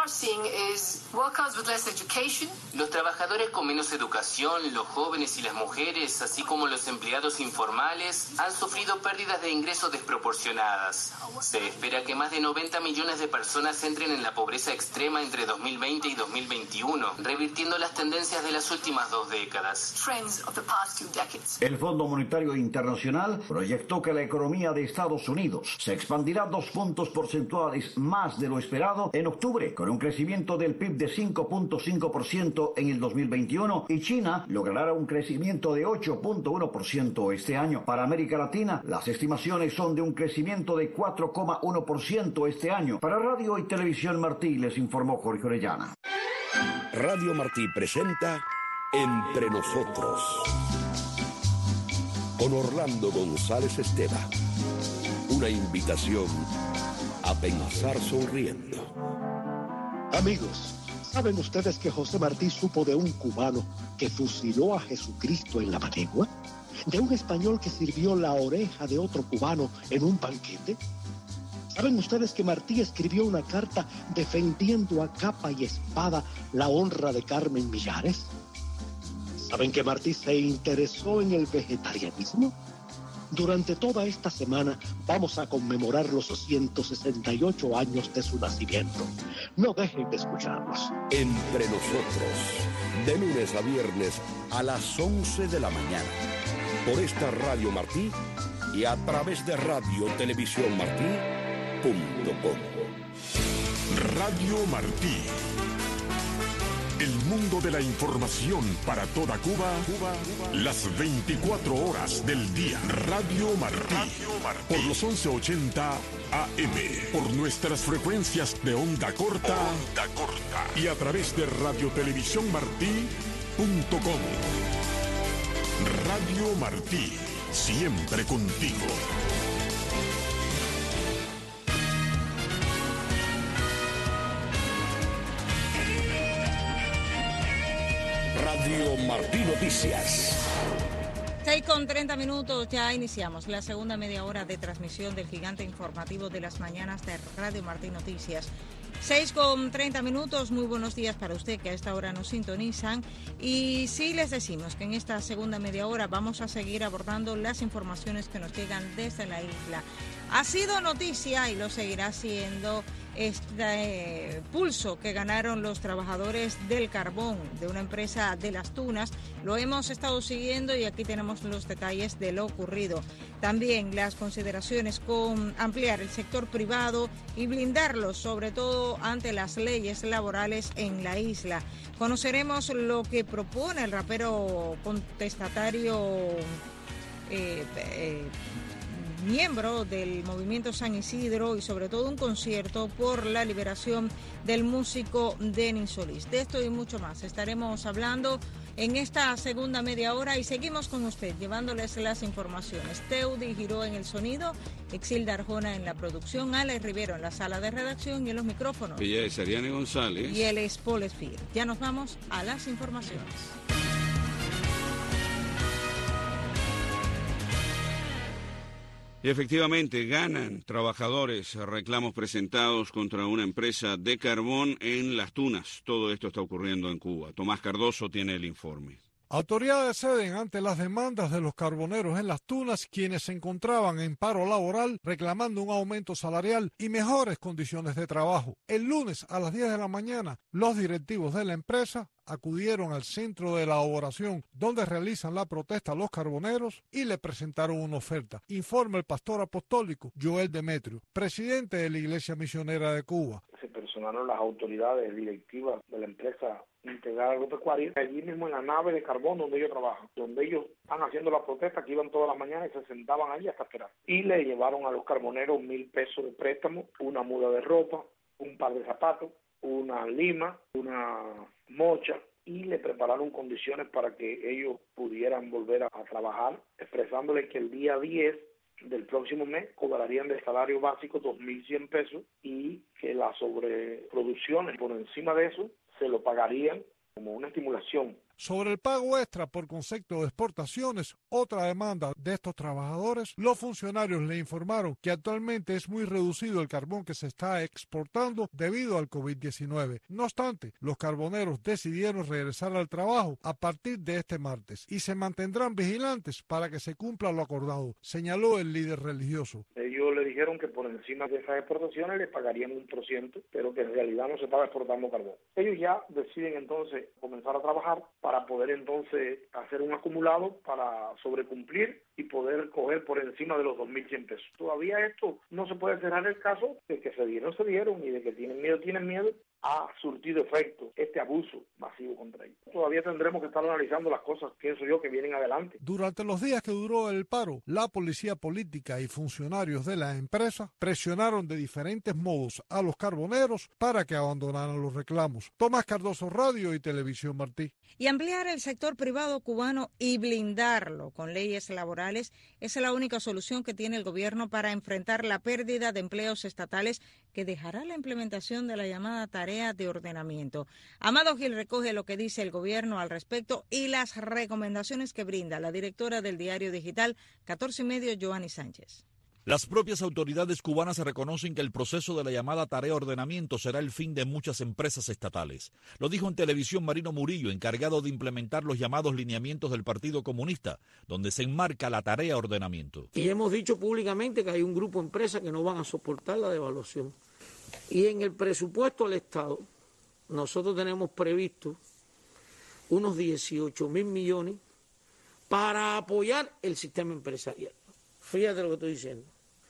Los trabajadores con menos educación, los jóvenes y las mujeres, así como los empleados informales, han sufrido pérdidas de ingresos desproporcionadas. Se espera que más de 90 millones de personas entren en la pobreza extrema entre 2020 y 2021, revirtiendo las tendencias de las últimas 2 décadas. El Fondo Monetario Internacional proyectó que la economía de Estados Unidos se expandirá 2 puntos porcentuales más de lo esperado en octubre, con un crecimiento del PIB de 5,5% en el 2021, y China logrará un crecimiento de 8,1% este año. Para América Latina, las estimaciones son de un crecimiento de 4,1% este año. Para Radio y Televisión Martí les informó Jorge Orellana. Radio Martí presenta Entre Nosotros, con Orlando González Esteva. Una invitación a pensar sonriendo. Amigos, ¿saben ustedes que José Martí supo de un cubano que fusiló a Jesucristo en La Manegua? de un español que sirvió la oreja de otro cubano en un banquete? ¿Saben ustedes que Martí escribió una carta defendiendo a capa y espada la honra de Carmen Millares? ¿Saben que Martí se interesó en el vegetarianismo? Durante toda esta semana vamos a conmemorar los 168 años de su nacimiento. No dejen de escucharnos. Entre nosotros, de lunes a viernes a las 11 de la mañana, por esta Radio Martí y a través de radiotelevisiónmartí.com. Radio Martí. El mundo de la información para toda Cuba, las 24 horas del día. Radio Martí, por los 1180 AM, por nuestras frecuencias de onda corta, y a través de radiotelevisiónmartí.com. Radio Martí, siempre contigo. Radio Martí Noticias. 6:30, ya iniciamos la segunda media hora de transmisión del gigante informativo de las mañanas de Radio Martí Noticias. 6:30, muy buenos días para usted que a esta hora nos sintonizan. Y sí les decimos que en esta segunda media hora vamos a seguir abordando las informaciones que nos llegan desde la isla. Ha sido noticia y lo seguirá siendo este pulso que ganaron los trabajadores del carbón de una empresa de Las Tunas. Lo hemos estado siguiendo y aquí tenemos los detalles de lo ocurrido. También las consideraciones con ampliar el sector privado y blindarlo, sobre todo ante las leyes laborales en la isla. Conoceremos lo que propone el rapero contestatario miembro del movimiento San Isidro, y sobre todo un concierto por la liberación del músico Denis Solís. De esto y mucho más estaremos hablando en esta segunda media hora y seguimos con usted llevándoles las informaciones. Teudi Giró en el sonido, Exilda Arjona en la producción, Alex Rivero en la sala de redacción y en los micrófonos. Ella es Ariane González. Y él es Paul Esfir. Ya nos vamos a las informaciones. Y efectivamente ganan trabajadores reclamos presentados contra una empresa de carbón en Las Tunas. Todo esto está ocurriendo en Cuba. Tomás Cardoso tiene el informe. Autoridades ceden ante las demandas de los carboneros en Las Tunas, quienes se encontraban en paro laboral reclamando un aumento salarial y mejores condiciones de trabajo. El lunes a las 10 de la mañana, los directivos de la empresa acudieron al centro de elaboración donde realizan la protesta los carboneros y le presentaron una oferta. Informa el pastor apostólico Joel Demetrio, presidente de la Iglesia Misionera de Cuba. Se personaron las autoridades directivas de la empresa integrada agropecuaria, allí mismo en la nave de carbón donde ellos trabajan, donde ellos están haciendo la protesta, que iban todas las mañanas y se sentaban allí hasta esperar. Y le llevaron a los carboneros 1,000 pesos de préstamo, una muda de ropa, un par de zapatos, una lima, una mocha, y le prepararon condiciones para que ellos pudieran volver a trabajar, expresándole que el día 10 del próximo mes cobrarían de salario básico 2.100 pesos y que las sobreproducciones por encima de eso se lo pagarían como una estimulación. Sobre el pago extra por concepto de exportaciones, otra demanda de estos trabajadores, los funcionarios le informaron que actualmente es muy reducido el carbón que se está exportando debido al COVID-19. No obstante, los carboneros decidieron regresar al trabajo a partir de este martes y se mantendrán vigilantes para que se cumpla lo acordado, señaló el líder religioso. Ellos le dijeron que por encima de esas exportaciones les pagarían 1%, pero que en realidad no se estaba exportando carbón. Ellos ya deciden entonces comenzar a trabajar para poder entonces hacer un acumulado para sobrecumplir y poder coger por encima de los 2.100 pesos. Todavía esto no se puede cerrar el caso de que se dieron y de que tienen miedo. Ha surtido efecto este abuso masivo contra ellos. Todavía tendremos que estar analizando las cosas, pienso yo, que vienen adelante. Durante los días que duró el paro, la policía política y funcionarios de la empresa presionaron de diferentes modos a los carboneros para que abandonaran los reclamos. Tomás Cardoso, Radio y Televisión Martí. Y ampliar el sector privado cubano y blindarlo con leyes laborales es la única solución que tiene el gobierno para enfrentar la pérdida de empleos estatales que dejará la implementación de la llamada tarea de ordenamiento. Amado Gil recoge lo que dice el gobierno al respecto y las recomendaciones que brinda la directora del diario digital 14y Medio, Joanny Sánchez. Las propias autoridades cubanas reconocen que el proceso de la llamada tarea ordenamiento será el fin de muchas empresas estatales. Lo dijo en televisión Marino Murillo, encargado de implementar los llamados lineamientos del Partido Comunista, donde se enmarca la tarea ordenamiento. Y hemos dicho públicamente que hay un grupo de empresas que no van a soportar la devaluación. Y en el presupuesto del Estado, nosotros tenemos previsto unos 18.000 millones para apoyar el sistema empresarial. Fíjate lo que estoy diciendo.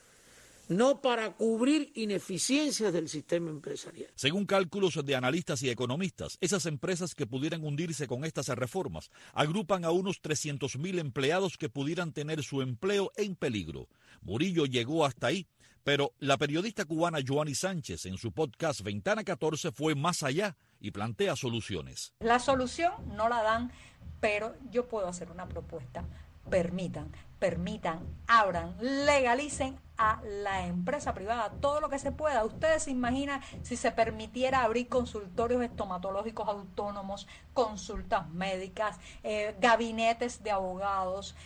No para cubrir ineficiencias del sistema empresarial. Según cálculos de analistas y economistas, esas empresas que pudieran hundirse con estas reformas agrupan a unos 300.000 empleados que pudieran tener su empleo en peligro. Murillo llegó hasta ahí, pero la periodista cubana Joanny Sánchez en su podcast Ventana 14 fue más allá y plantea soluciones. La solución no la dan, pero yo puedo hacer una propuesta. Permitan, abran, legalicen a la empresa privada todo lo que se pueda. Ustedes se imaginan si se permitiera abrir consultorios estomatológicos autónomos, consultas médicas, gabinetes de abogados,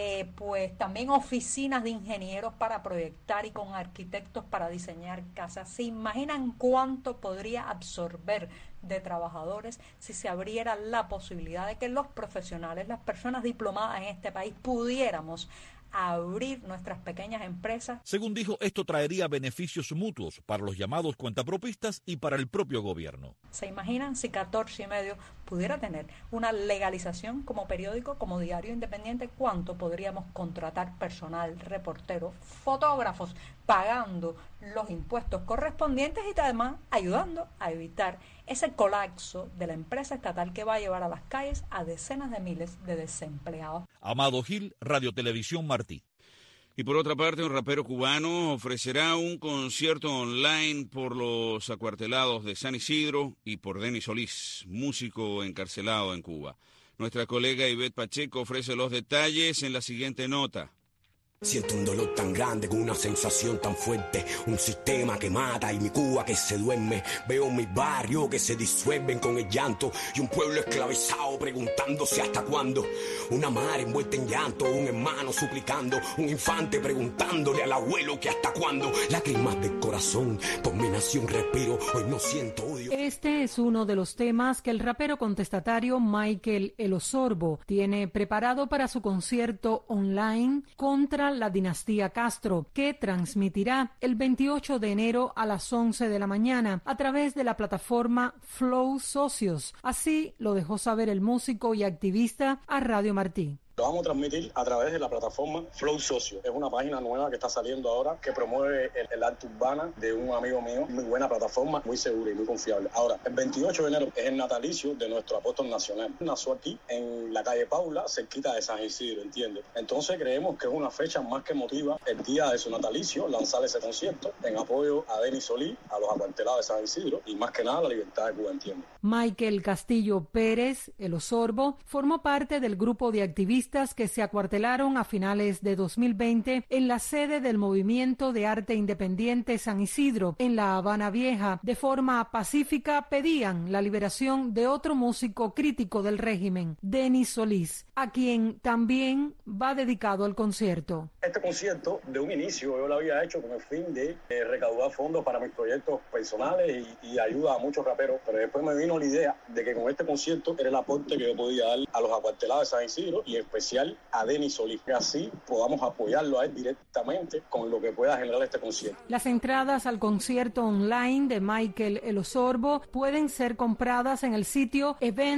pues también oficinas de ingenieros para proyectar y con arquitectos para diseñar casas. ¿Se imaginan cuánto podría absorber de trabajadores si se abriera la posibilidad de que los profesionales, las personas diplomadas en este país, pudiéramos abrir nuestras pequeñas empresas? Según dijo, esto traería beneficios mutuos para los llamados cuentapropistas y para el propio gobierno. ¿Se imaginan si 14y Medio pudiera tener una legalización como periódico, como diario independiente? ¿Cuánto podríamos contratar personal, reporteros, fotógrafos, pagando los impuestos correspondientes y además ayudando a evitar ese colapso de la empresa estatal que va a llevar a las calles a decenas de miles de desempleados? Amado Gil, Radio Televisión Martí. Y por otra parte, un rapero cubano ofrecerá un concierto online por los acuartelados de San Isidro y por Denis Solís, músico encarcelado en Cuba. Nuestra colega Ivette Pacheco ofrece los detalles en la siguiente nota. Siento un dolor tan grande con una sensación tan fuerte, un sistema que mata y mi Cuba que se duerme. Veo mi barrio que se disuelven con el llanto y un pueblo esclavizado preguntándose hasta cuándo. Una madre envuelta en llanto, un hermano suplicando, un infante preguntándole al abuelo que hasta cuándo. Lágrimas del corazón, por mi nación respiro, hoy no siento odio. Este es uno de los temas que el rapero contestatario Michael El Osorbo tiene preparado para su concierto online contra la dinastía Castro, que transmitirá el 28 de enero a las 11 de la mañana a través de la plataforma Flow Socios. Así lo dejó saber el músico y activista a Radio Martí. Lo vamos a transmitir a través de la plataforma Flow Socio. Es una página nueva que está saliendo ahora que promueve el arte urbana de un amigo mío. Muy buena plataforma, muy segura y muy confiable. Ahora, el 28 de enero es el natalicio de nuestro apóstol nacional. Nació aquí en la calle Paula, cerquita de San Isidro, ¿entiendes? Entonces creemos que es una fecha más que emotiva el día de su natalicio, lanzar ese concierto en apoyo a Denis Solís, a los acuartelados de San Isidro y más que nada la libertad de Cuba, ¿entiendes? Michael Castillo Pérez, El Osorbo, formó parte del grupo de activistas que se acuartelaron a finales de 2020 en la sede del Movimiento de Arte Independiente San Isidro, en La Habana Vieja. De forma pacífica pedían la liberación de otro músico crítico del régimen, Denis Solís, a quien también va dedicado el concierto. Este concierto, de un inicio, yo lo había hecho con el fin de recaudar fondos para mis proyectos personales y ayuda a muchos raperos, pero después me vino la idea de que con este concierto era el aporte que yo podía dar a los acuartelados de San Isidro y especial a Denis Solís, que así podamos apoyarlo a él directamente con lo que pueda generar este concierto. Las entradas al concierto online de Michael El Osorbo pueden ser compradas en el sitio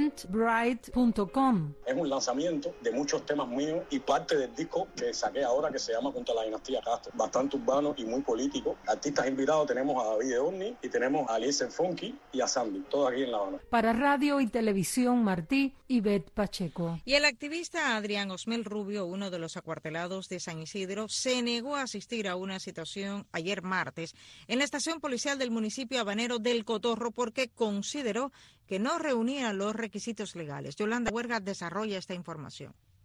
eventbrite.com. Es un lanzamiento de muchos temas míos y parte del disco que saqué ahora que se llama Contra la dinastía Castro, bastante urbano y muy político. Artistas invitados tenemos a David Orni y tenemos a Eliezer Funky y a Sandy, todos aquí en La Habana. Para Radio y Televisión Martí, Ivette Pacheco. Y el activista Adrián Osmel Rubio, uno de los acuartelados de San Isidro, se negó a asistir a una citación ayer martes en la estación policial del municipio habanero del Cotorro porque consideró que no reunía los requisitos legales. Yolanda Huerga desarrolla esta información.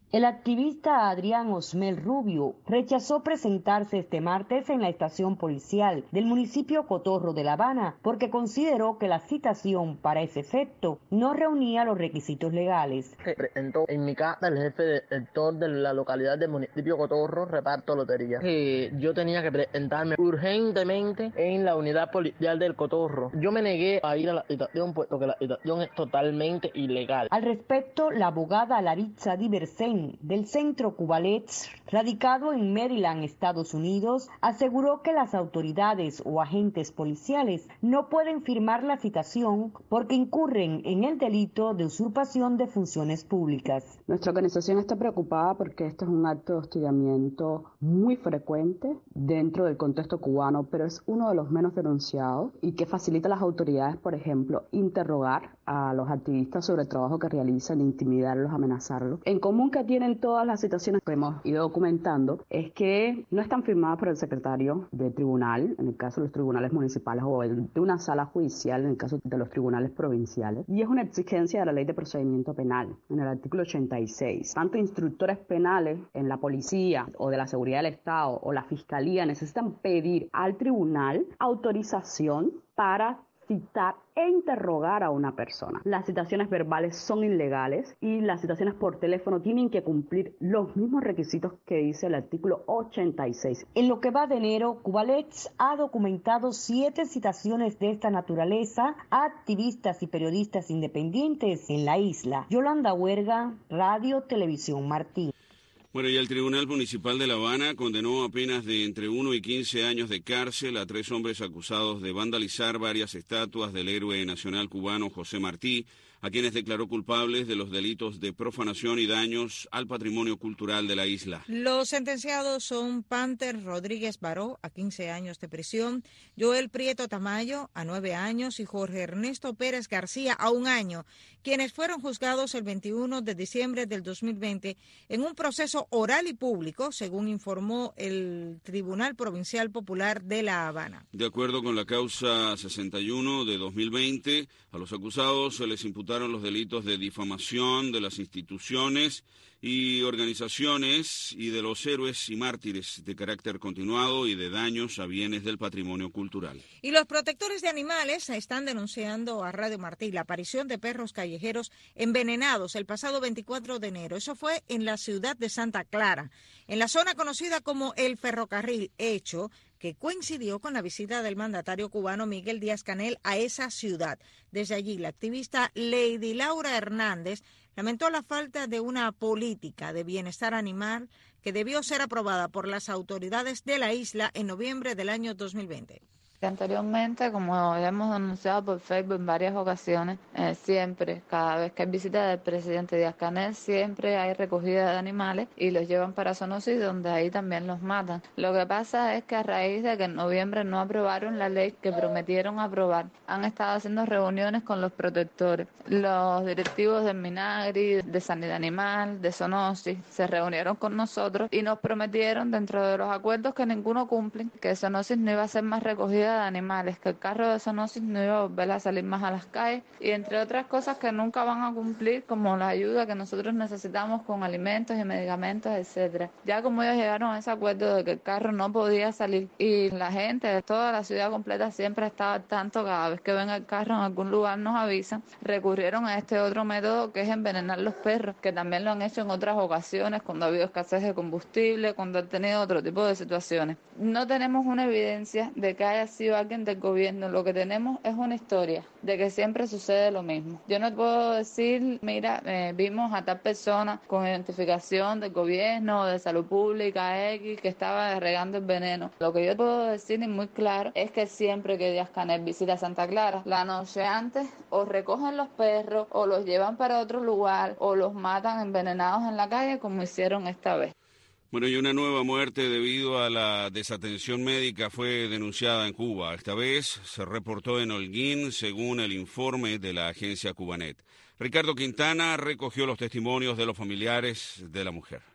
El activista Adrián Osmel Rubio rechazó presentarse este martes en la estación policial del municipio Cotorro de La Habana porque consideró que la citación para ese efecto no reunía los requisitos legales. Presentó en mi casa el jefe del sector de la localidad del municipio Cotorro, reparto lotería. Yo tenía que presentarme urgentemente en la unidad policial del Cotorro. Yo me negué a ir a la citación puesto que la citación es totalmente ilegal. Al respecto, la abogada Laritza Diversen del Centro Cubalets, radicado en Maryland, Estados Unidos, aseguró que las autoridades o agentes policiales no pueden firmar la citación porque incurren en el delito de usurpación de funciones públicas. Nuestra organización está preocupada porque este es un acto de hostigamiento muy frecuente dentro del contexto cubano, pero es uno de los menos denunciados y que facilita a las autoridades, por ejemplo, interrogar a los activistas sobre el trabajo que realizan, intimidarlos, amenazarlos. En común que tienen todas las situaciones que hemos ido documentando es que no están firmadas por el secretario del tribunal, en el caso de los tribunales municipales, o de una sala judicial, en el caso de los tribunales provinciales, y es una exigencia de la Ley de Procedimiento Penal, en el artículo 86. Tanto instructores penales en la policía o de la seguridad del Estado o la fiscalía necesitan pedir al tribunal autorización para citar e interrogar a una persona. Las citaciones verbales son ilegales y las citaciones por teléfono tienen que cumplir los mismos requisitos que dice el artículo 86. En lo que va de enero, Cubalets ha documentado 7 citaciones de esta naturaleza a activistas y periodistas independientes en la isla. Yolanda Huerga, Radio Televisión Martí. Bueno, y el Tribunal Municipal de La Habana condenó a penas de entre 1 y 15 años de cárcel a 3 hombres acusados de vandalizar varias estatuas del héroe nacional cubano José Martí, a quienes declaró culpables de los delitos de profanación y daños al patrimonio cultural de la isla. Los sentenciados son Panther Rodríguez Baró, a 15 años de prisión, Joel Prieto Tamayo, a 9 años, y Jorge Ernesto Pérez García, a 1 año, quienes fueron juzgados el 21 de diciembre del 2020 en un proceso oral y público, según informó el Tribunal Provincial Popular de La Habana. De acuerdo con la causa 61 de 2020, a los acusados se les imputaron los delitos de difamación de las instituciones y organizaciones y de los héroes y mártires de carácter continuado y de daños a bienes del patrimonio cultural. Y los protectores de animales están denunciando a Radio Martí la aparición de perros callejeros envenenados el pasado 24 de enero. Eso fue en la ciudad de Santa Clara, en la zona conocida como El Ferrocarril, hecho que coincidió con la visita del mandatario cubano Miguel Díaz-Canel a esa ciudad. Desde allí, la activista Lady Laura Hernández lamentó la falta de una política de bienestar animal que debió ser aprobada por las autoridades de la isla en noviembre del año 2020. Anteriormente, como hemos denunciado por Facebook en varias ocasiones, siempre, cada vez que hay visita del presidente Díaz-Canel, siempre hay recogida de animales y los llevan para zoonosis, donde ahí también los matan. Lo que pasa es que a raíz de que en noviembre no aprobaron la ley que prometieron aprobar, han estado haciendo reuniones con los protectores. Los directivos del Minagri, de Sanidad Animal, de Zoonosis, se reunieron con nosotros y nos prometieron, dentro de los acuerdos que ninguno cumplen, que Zoonosis no iba a ser más recogida de animales, que el carro de zoonosis no iba a volver a salir más a las calles, y entre otras cosas que nunca van a cumplir, como la ayuda que nosotros necesitamos con alimentos y medicamentos, etcétera. Ya como ellos llegaron a ese acuerdo de que el carro no podía salir, y la gente de toda la ciudad completa siempre estaba al tanto, cada vez que ven el carro en algún lugar nos avisan, recurrieron a este otro método que es envenenar los perros, que también lo han hecho en otras ocasiones, cuando ha habido escasez de combustible, cuando han tenido otro tipo de situaciones. No tenemos una evidencia de que haya sido alguien del gobierno, lo que tenemos es una historia de que siempre sucede lo mismo. Yo no puedo decir, mira, vimos a tal persona con identificación del gobierno o de salud pública X que estaba regando el veneno. Lo que yo puedo decir y muy claro es que siempre que Díaz-Canel visita Santa Clara, la noche antes o recogen los perros o los llevan para otro lugar o los matan envenenados en la calle, como hicieron esta vez. Bueno, y una nueva muerte debido a la desatención médica fue denunciada en Cuba. Esta vez se reportó en Holguín, según el informe de la agencia Cubanet. Ricardo Quintana recogió los testimonios de los familiares de la mujer.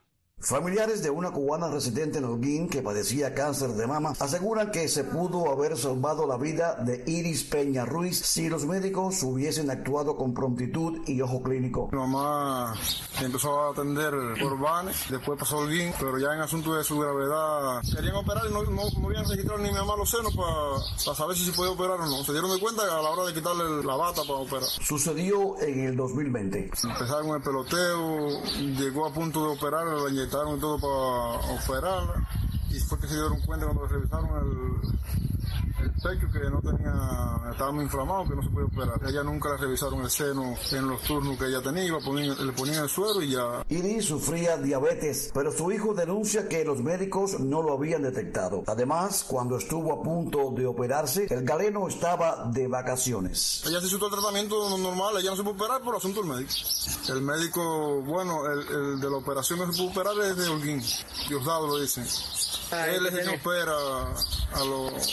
Familiares de una cubana residente en Holguín que padecía cáncer de mama aseguran que se pudo haber salvado la vida de Iris Peña Ruiz si los médicos hubiesen actuado con prontitud y ojo clínico. Mi mamá empezó a atender por Bane, después pasó Holguín, pero ya en asunto de su gravedad querían operar y no habían registrado ni mi mamá los senos para saber si se podía operar o no. Se dieron de cuenta a la hora de quitarle la bata para operar. Sucedió en el 2020. Empezaron el peloteo, llegó a punto de operar, la inyectaron y todo para operarla, y fue que se dieron cuenta cuando revisaron el pecho que no tenía, estaba muy inflamado, que no se podía operar. Ella nunca le revisaron el seno en los turnos que ella tenía, le ponían el suero y ya. Iris sufría diabetes, pero su hijo denuncia que los médicos no lo habían detectado. Además, cuando estuvo a punto de operarse, el galeno estaba de vacaciones. Ella se hizo todo el tratamiento normal, ella no se puede operar por asunto del médico. El médico, bueno, el de la operación que se puede operar es de Holguín, Diosdado lo dicen. Él es el que opera a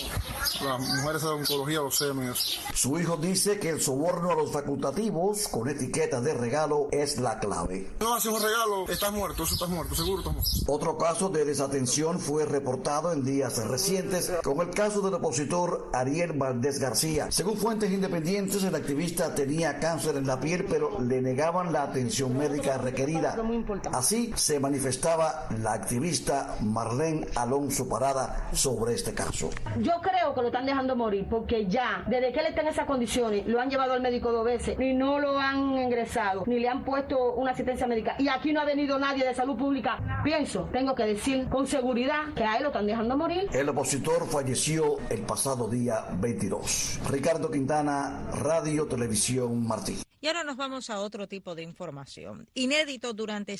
las mujeres de oncología, los senos. Su hijo dice que el soborno a los facultativos con etiqueta de regalo es la clave. No hace un regalo, estás muerto, seguro estás muerto. Otro caso de desatención fue reportado en días recientes con el caso del opositor Ariel Valdés García. Según fuentes independientes, el activista tenía cáncer en la piel, pero le negaban la atención médica requerida. Así se manifestaba la activista Marlene Alonso Parada sobre este caso. Yo creo que lo están dejando morir porque ya, desde que él está en esas condiciones, lo han llevado al médico 2 veces y no lo han ingresado, ni le han puesto una asistencia médica. Y aquí no ha venido nadie de salud pública. Tengo que decir con seguridad que a él lo están dejando morir. El opositor falleció el pasado día 22. Ricardo Quintana, Radio Televisión Martí. Y ahora nos vamos a otro tipo de información. Inédito durante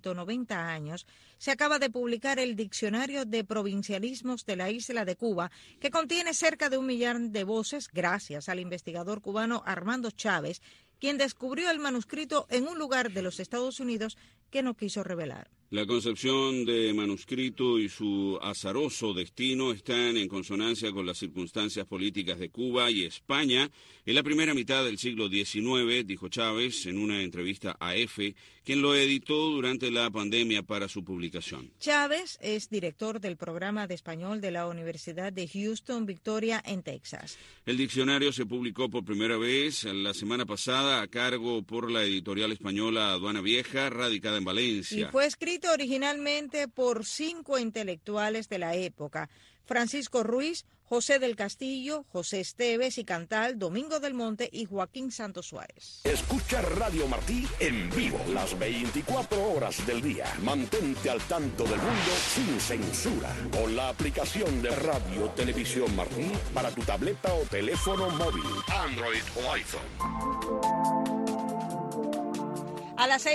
190 años, se acaba de publicar el Diccionario de Provincialismos de la Isla de Cuba, que contiene cerca de 1 millón de voces gracias al investigador cubano Armando Chávez, quien descubrió el manuscrito en un lugar de los Estados Unidos que no quiso revelar. La concepción de manuscrito y su azaroso destino están en consonancia con las circunstancias políticas de Cuba y España. En la primera mitad del siglo XIX, dijo Chávez en una entrevista a EFE, quien lo editó durante la pandemia para su publicación. Chávez es director del programa de español de la Universidad de Houston, Victoria, en Texas. El diccionario se publicó por primera vez la semana pasada a cargo por la editorial española Aduana Vieja, radicada en Valencia. Y fue escrito originalmente por 5 intelectuales de la época: Francisco Ruiz, José del Castillo, José Esteves y Cantal, Domingo del Monte y Joaquín Santos Suárez. Escucha Radio Martí en vivo las 24 horas del día. Mantente al tanto del mundo sin censura con la aplicación de Radio Televisión Martí para tu tableta o teléfono móvil, Android o iPhone. A las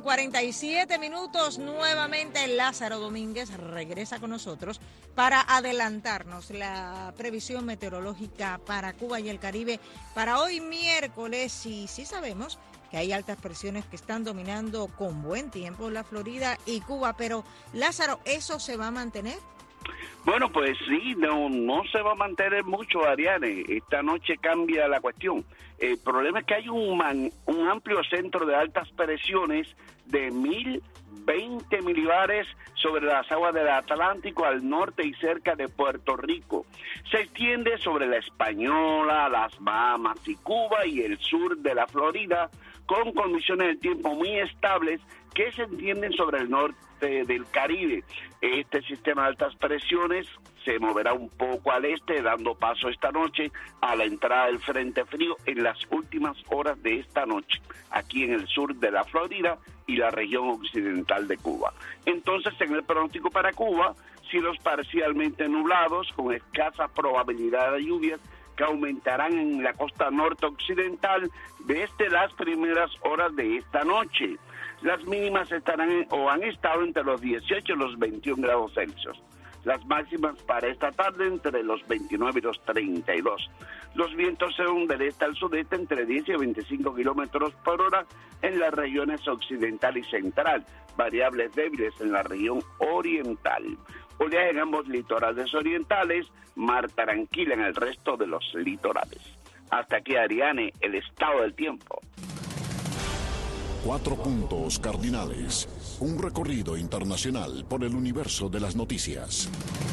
6:47, nuevamente Lázaro Domínguez regresa con nosotros para adelantarnos la previsión meteorológica para Cuba y el Caribe para hoy miércoles. Y sí sabemos que hay altas presiones que están dominando con buen tiempo la Florida y Cuba, pero Lázaro, ¿eso se va a mantener? Bueno, pues sí, no se va a mantener mucho, Ariane. Esta noche cambia la cuestión. El problema es que hay un amplio centro de altas presiones de 1020 milibares sobre las aguas del Atlántico al norte y cerca de Puerto Rico. Se extiende sobre la Española, las Bahamas y Cuba y el sur de la Florida, con condiciones del tiempo muy estables que se entienden sobre el norte del Caribe. Este sistema de altas presiones se moverá un poco al este, dando paso esta noche a la entrada del frente frío en las últimas horas de esta noche, aquí en el sur de la Florida y la región occidental de Cuba. Entonces, en el pronóstico para Cuba, cielos parcialmente nublados, con escasa probabilidad de lluvias, que aumentarán en la costa norte occidental desde las primeras horas de esta noche. Las mínimas estarán o han estado entre los 18 y los 21 grados Celsius. Las máximas para esta tarde entre los 29 y los 32. Los vientos son del este al sudeste entre 10 y 25 kilómetros por hora en las regiones occidental y central, variables débiles en la región oriental. Oleaje en ambos litorales orientales, mar tranquila en el resto de los litorales. Hasta aquí, Ariane, el estado del tiempo. 4 puntos cardinales. Un recorrido internacional por el universo de las noticias.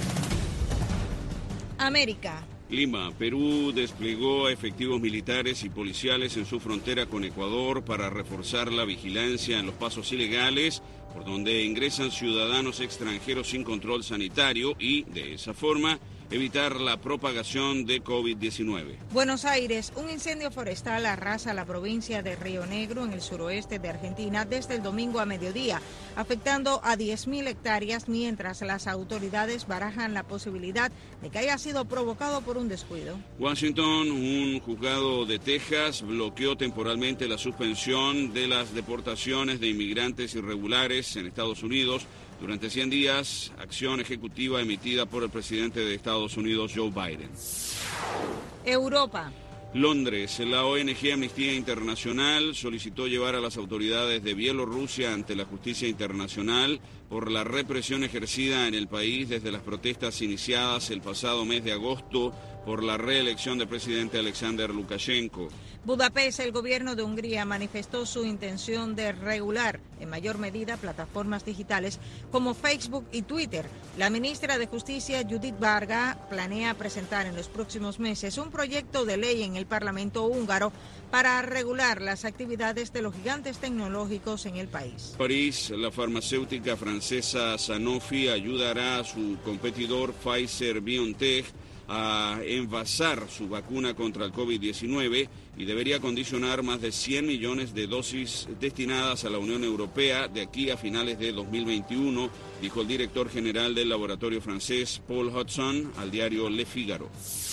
América. Lima, Perú desplegó efectivos militares y policiales en su frontera con Ecuador para reforzar la vigilancia en los pasos ilegales por donde ingresan ciudadanos extranjeros sin control sanitario y, de esa forma, evitar la propagación de COVID-19. Buenos Aires, un incendio forestal arrasa la provincia de Río Negro en el suroeste de Argentina desde el domingo a mediodía, afectando a 10.000 hectáreas, mientras las autoridades barajan la posibilidad de que haya sido provocado por un descuido. Washington, un juzgado de Texas bloqueó temporalmente la suspensión de las deportaciones de inmigrantes irregulares en Estados Unidos durante 100 días, acción ejecutiva emitida por el presidente de Estados Unidos, Joe Biden. Europa. Londres, la ONG Amnistía Internacional solicitó llevar a las autoridades de Bielorrusia ante la justicia internacional por la represión ejercida en el país desde las protestas iniciadas el pasado mes de agosto por la reelección del presidente Alexander Lukashenko. Budapest, el gobierno de Hungría manifestó su intención de regular en mayor medida plataformas digitales como Facebook y Twitter. La ministra de Justicia, Judith Varga, planea presentar en los próximos meses un proyecto de ley en el Parlamento húngaro para regular las actividades de los gigantes tecnológicos en el país. París, la farmacéutica francesa Sanofi ayudará a su competidor Pfizer-BioNTech a envasar su vacuna contra el COVID-19 y debería condicionar más de 100 millones de dosis destinadas a la Unión Europea de aquí a finales de 2021, dijo el director general del laboratorio francés Paul Hudson al diario Le Figaro.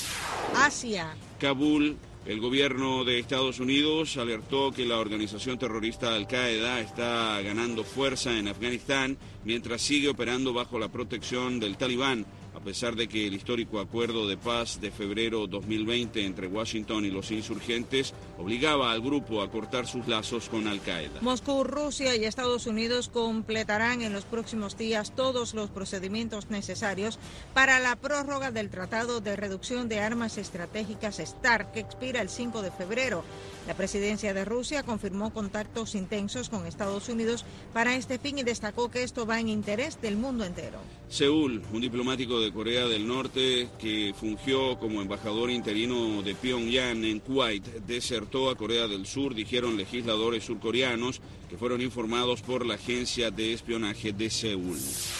Asia. Kabul. El gobierno de Estados Unidos alertó que la organización terrorista Al-Qaeda está ganando fuerza en Afganistán mientras sigue operando bajo la protección del Talibán, a pesar de que el histórico acuerdo de paz de febrero 2020 entre Washington y los insurgentes obligaba al grupo a cortar sus lazos con Al-Qaeda. Moscú, Rusia y Estados Unidos completarán en los próximos días todos los procedimientos necesarios para la prórroga del Tratado de Reducción de Armas Estratégicas START, que expira el 5 de febrero. La presidencia de Rusia confirmó contactos intensos con Estados Unidos para este fin y destacó que esto va en interés del mundo entero. Seúl, un diplomático de Corea del Norte que fungió como embajador interino de Pyongyang en Kuwait, desertó a Corea del Sur, dijeron legisladores surcoreanos que fueron informados por la agencia de espionaje de Seúl.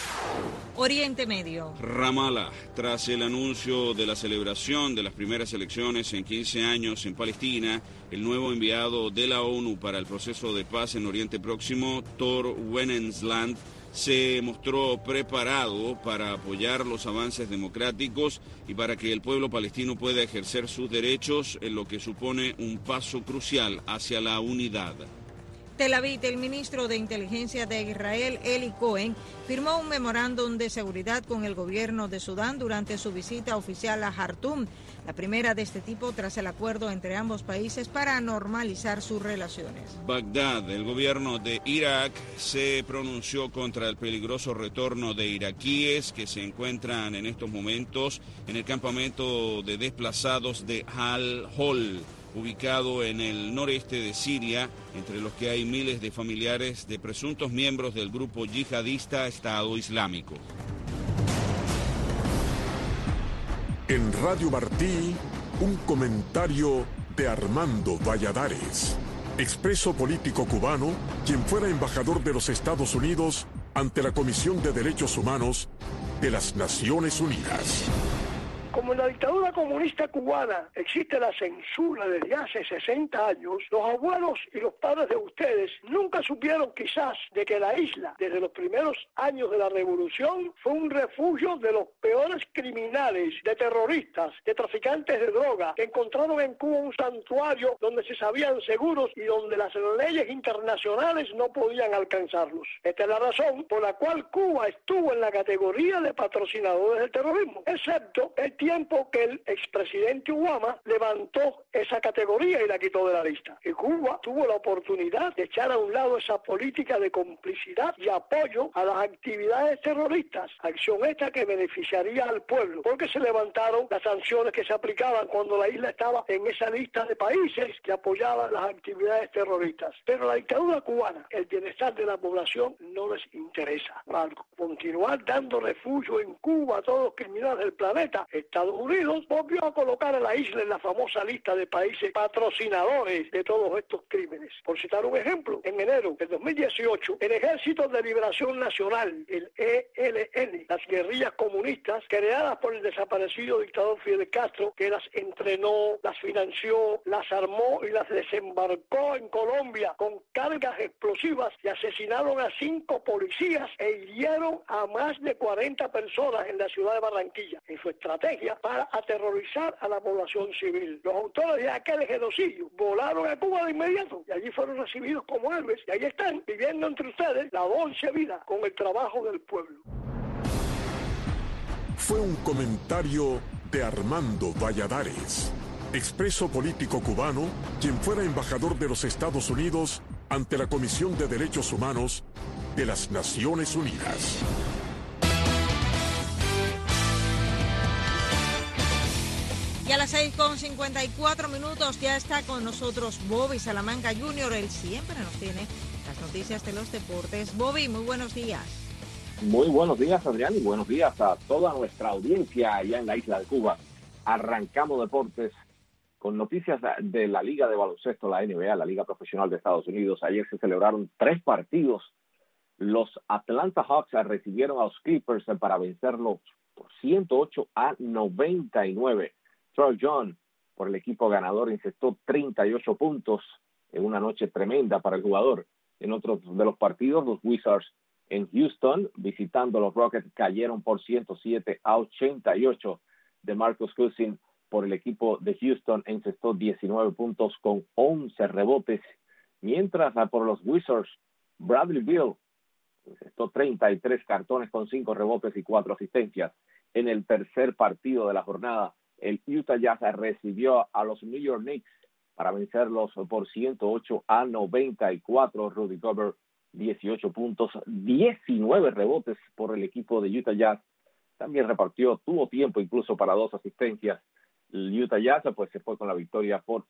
Oriente Medio. Ramallah, tras el anuncio de la celebración de las primeras elecciones en 15 años en Palestina, el nuevo enviado de la ONU para el proceso de paz en Oriente Próximo, Tor Wennesland, se mostró preparado para apoyar los avances democráticos y para que el pueblo palestino pueda ejercer sus derechos, en lo que supone un paso crucial hacia la unidad. Tel Aviv, el ministro de Inteligencia de Israel, Eli Cohen, firmó un memorándum de seguridad con el gobierno de Sudán durante su visita oficial a Jartum, la primera de este tipo tras el acuerdo entre ambos países para normalizar sus relaciones. Bagdad, el gobierno de Irak se pronunció contra el peligroso retorno de iraquíes que se encuentran en estos momentos en el campamento de desplazados de Al-Hol, ubicado en el noreste de Siria, entre los que hay miles de familiares de presuntos miembros del grupo yihadista Estado Islámico. En Radio Martí, un comentario de Armando Valladares, expreso político cubano, quien fuera embajador de los Estados Unidos ante la Comisión de Derechos Humanos de las Naciones Unidas. Como en la dictadura comunista cubana existe la censura desde hace 60 años, los abuelos y los padres de ustedes nunca supieron quizás de que la isla, desde los primeros años de la revolución, fue un refugio de los peores criminales, de terroristas, de traficantes de droga, que encontraron en Cuba un santuario donde se sabían seguros y donde las leyes internacionales no podían alcanzarlos. Esta es la razón por la cual Cuba estuvo en la categoría de patrocinadores del terrorismo, excepto el tiempo que el expresidente Obama levantó esa categoría y la quitó de la lista. Y Cuba tuvo la oportunidad de echar a un lado esa política de complicidad y apoyo a las actividades terroristas, acción esta que beneficiaría al pueblo, porque se levantaron las sanciones que se aplicaban cuando la isla estaba en esa lista de países que apoyaban las actividades terroristas. Pero la dictadura cubana, el bienestar de la población no les interesa. Para continuar dando refugio en Cuba a todos los criminales del planeta, Estados Unidos volvió a colocar a la isla en la famosa lista de países patrocinadores de todos estos crímenes. Por citar un ejemplo, en enero de 2018, el Ejército de Liberación Nacional, el ELN, las guerrillas comunistas creadas por el desaparecido dictador Fidel Castro, que las entrenó, las financió, las armó y las desembarcó en Colombia con cargas explosivas y asesinaron a 5 policías e hirieron a más de 40 personas en la ciudad de Barranquilla, en su estrategia para aterrorizar a la población civil. Los autores de aquel genocidio volaron a Cuba de inmediato y allí fueron recibidos como héroes y ahí están viviendo entre ustedes la dulce vida con el trabajo del pueblo. Fue un comentario de Armando Valladares, expreso político cubano, quien fuera embajador de los Estados Unidos ante la Comisión de Derechos Humanos de las Naciones Unidas. Y a las 6:54 ya está con nosotros Bobby Salamanca Jr. Él siempre nos tiene las noticias de los deportes. Bobby, muy buenos días. Muy buenos días, Adrián, y buenos días a toda nuestra audiencia allá en la isla de Cuba. Arrancamos deportes con noticias de la Liga de Baloncesto, la NBA, la Liga Profesional de Estados Unidos. Ayer se celebraron 3 partidos. Los Atlanta Hawks recibieron a los Clippers para vencerlos por 108-99. Troy John, por el equipo ganador, encestó 38 puntos en una noche tremenda para el jugador. En otro de los partidos, los Wizards en Houston, visitando los Rockets, cayeron por 107-88. DeMarcus Cousins, por el equipo de Houston, encestó 19 puntos con 11 rebotes. Mientras por los Wizards, Bradley Beal encestó 33 cartones con 5 rebotes y 4 asistencias. En el tercer partido de la jornada, el Utah Jazz recibió a los New York Knicks para vencerlos por 108-94. Rudy Gobert, 18 puntos, 19 rebotes por el equipo de Utah Jazz. También tuvo tiempo incluso para 2 asistencias. El Utah Jazz pues se fue con la victoria por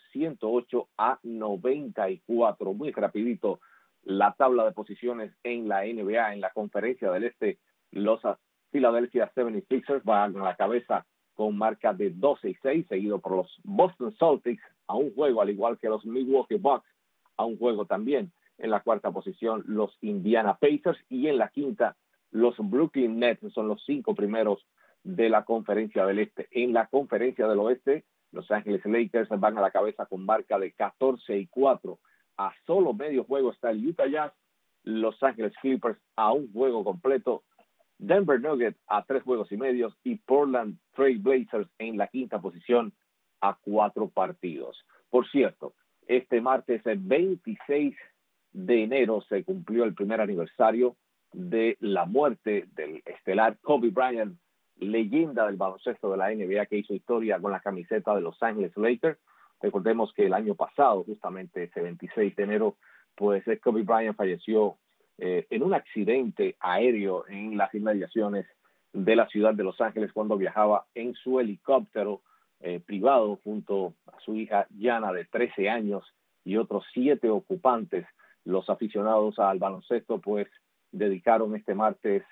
108-94. Muy rapidito la tabla de posiciones en la NBA, en la Conferencia del Este. Los Philadelphia 76ers van a la cabeza con marca de 12-6, seguido por los Boston Celtics a un juego, al igual que los Milwaukee Bucks a un juego también. En la cuarta posición, los Indiana Pacers, y en la quinta, los Brooklyn Nets. Son los 5 primeros de la Conferencia del Este. En la Conferencia del Oeste, Los Ángeles Lakers van a la cabeza con marca de 14-4. A solo medio juego está el Utah Jazz, Los Ángeles Clippers a un juego completo, Denver Nuggets a 3 juegos y medio, y Portland Trail Blazers en la quinta posición a 4 partidos. Por cierto, este martes 26 de enero se cumplió el primer aniversario de la muerte del estelar Kobe Bryant, leyenda del baloncesto de la NBA, que hizo historia con la camiseta de Los Ángeles Lakers. Recordemos que el año pasado, justamente ese 26 de enero, pues Kobe Bryant falleció en un accidente aéreo en las inmediaciones de la ciudad de Los Ángeles cuando viajaba en su helicóptero privado junto a su hija Gianna, de 13 años, y otros 7 ocupantes. Los aficionados al baloncesto pues dedicaron este martes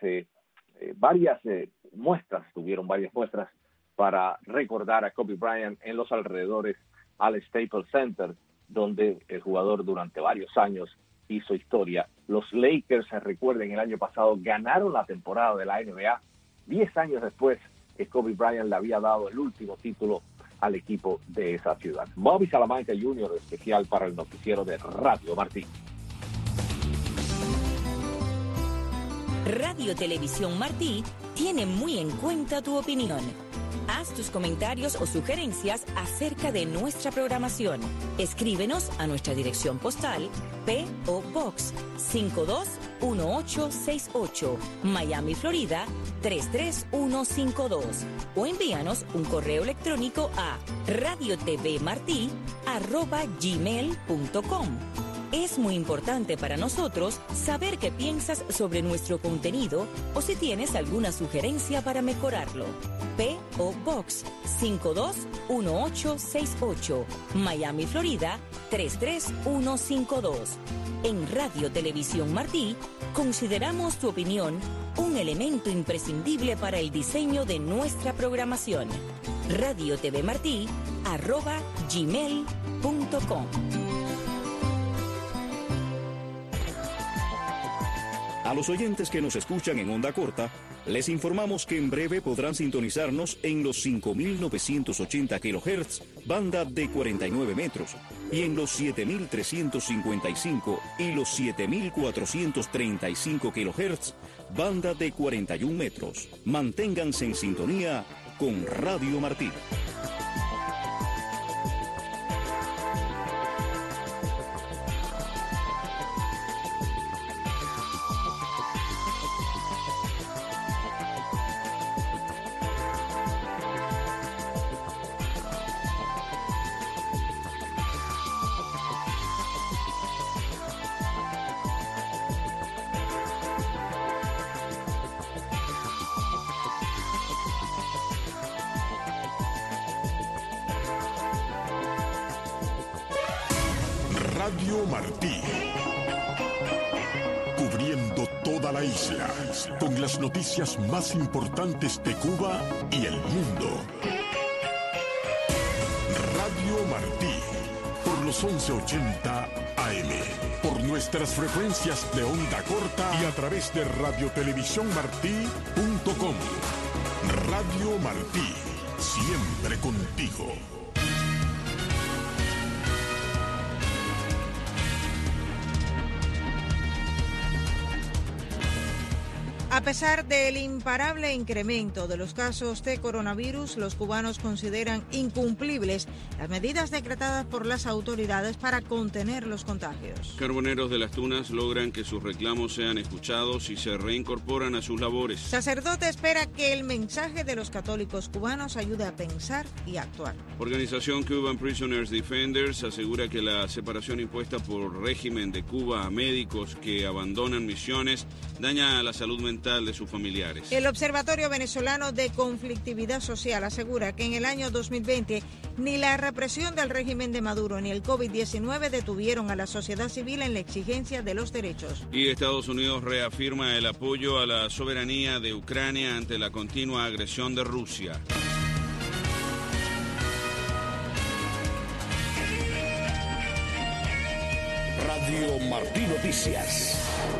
tuvieron varias muestras para recordar a Kobe Bryant en los alrededores al Staples Center, donde el jugador durante varios años hizo historia. Los Lakers, recuerden, el año pasado ganaron la temporada de la NBA, 10 años después que Kobe Bryant le había dado el último título al equipo de esa ciudad. Bobby Salamanca Jr., especial para el noticiero de Radio Martí. Radio Televisión Martí tiene muy en cuenta tu opinión. Haz tus comentarios o sugerencias acerca de nuestra programación. Escríbenos a nuestra dirección postal P.O. Box 333-1868, Miami, Florida 33152, o envíanos un correo electrónico a radiotvmarti@gmail.com. Es muy importante para nosotros saber qué piensas sobre nuestro contenido o si tienes alguna sugerencia para mejorarlo. P.O. Box 521868, Miami, Florida 33152. En Radio Televisión Martí, consideramos tu opinión un elemento imprescindible para el diseño de nuestra programación. radiotvmarti@gmail.com. A los oyentes que nos escuchan en onda corta, les informamos que en breve podrán sintonizarnos en los 5.980 kHz, banda de 49 metros, y en los 7.355 y los 7.435 kHz, banda de 41 metros. Manténganse en sintonía con Radio Martí. Radio Martí, cubriendo toda la isla, con las noticias más importantes de Cuba y el mundo. Radio Martí, por los 1180 AM, por nuestras frecuencias de onda corta y a través de radiotelevisiónmartí.com. Radio Martí, siempre contigo. A pesar del imparable incremento de los casos de coronavirus, los cubanos consideran incumplibles las medidas decretadas por las autoridades para contener los contagios. Carboneros de Las Tunas logran que sus reclamos sean escuchados y se reincorporan a sus labores. Sacerdote espera que el mensaje de los católicos cubanos ayude a pensar y actuar. Organización Cuban Prisoners Defenders asegura que la separación impuesta por régimen de Cuba a médicos que abandonan misiones daña la salud mental de sus familiares. El Observatorio Venezolano de Conflictividad Social asegura que en el año 2020 ni la represión del régimen de Maduro ni el COVID-19 detuvieron a la sociedad civil en la exigencia de los derechos. Y Estados Unidos reafirma el apoyo a la soberanía de Ucrania ante la continua agresión de Rusia. Radio Martí Noticias.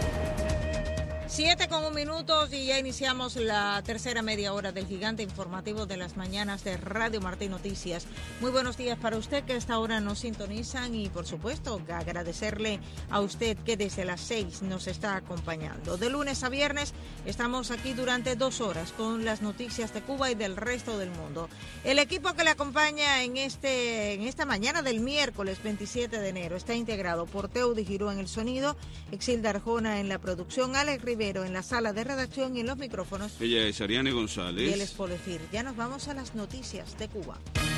7:01 y ya iniciamos la tercera media hora del gigante informativo de las mañanas de Radio Martí Noticias. Muy buenos días para usted que a esta hora nos sintonizan y por supuesto agradecerle a usted que desde las 6 nos está acompañando. De lunes a viernes estamos aquí durante 2 horas con las noticias de Cuba y del resto del mundo. El equipo que le acompaña en esta mañana del miércoles 27 de enero está integrado por Teudi Giró en el sonido, Exilda Arjona en la producción, Alex Rivera en la sala de redacción y en los micrófonos. Ella es Ariane González. Y él es Polefir. Ya nos vamos a las noticias de Cuba.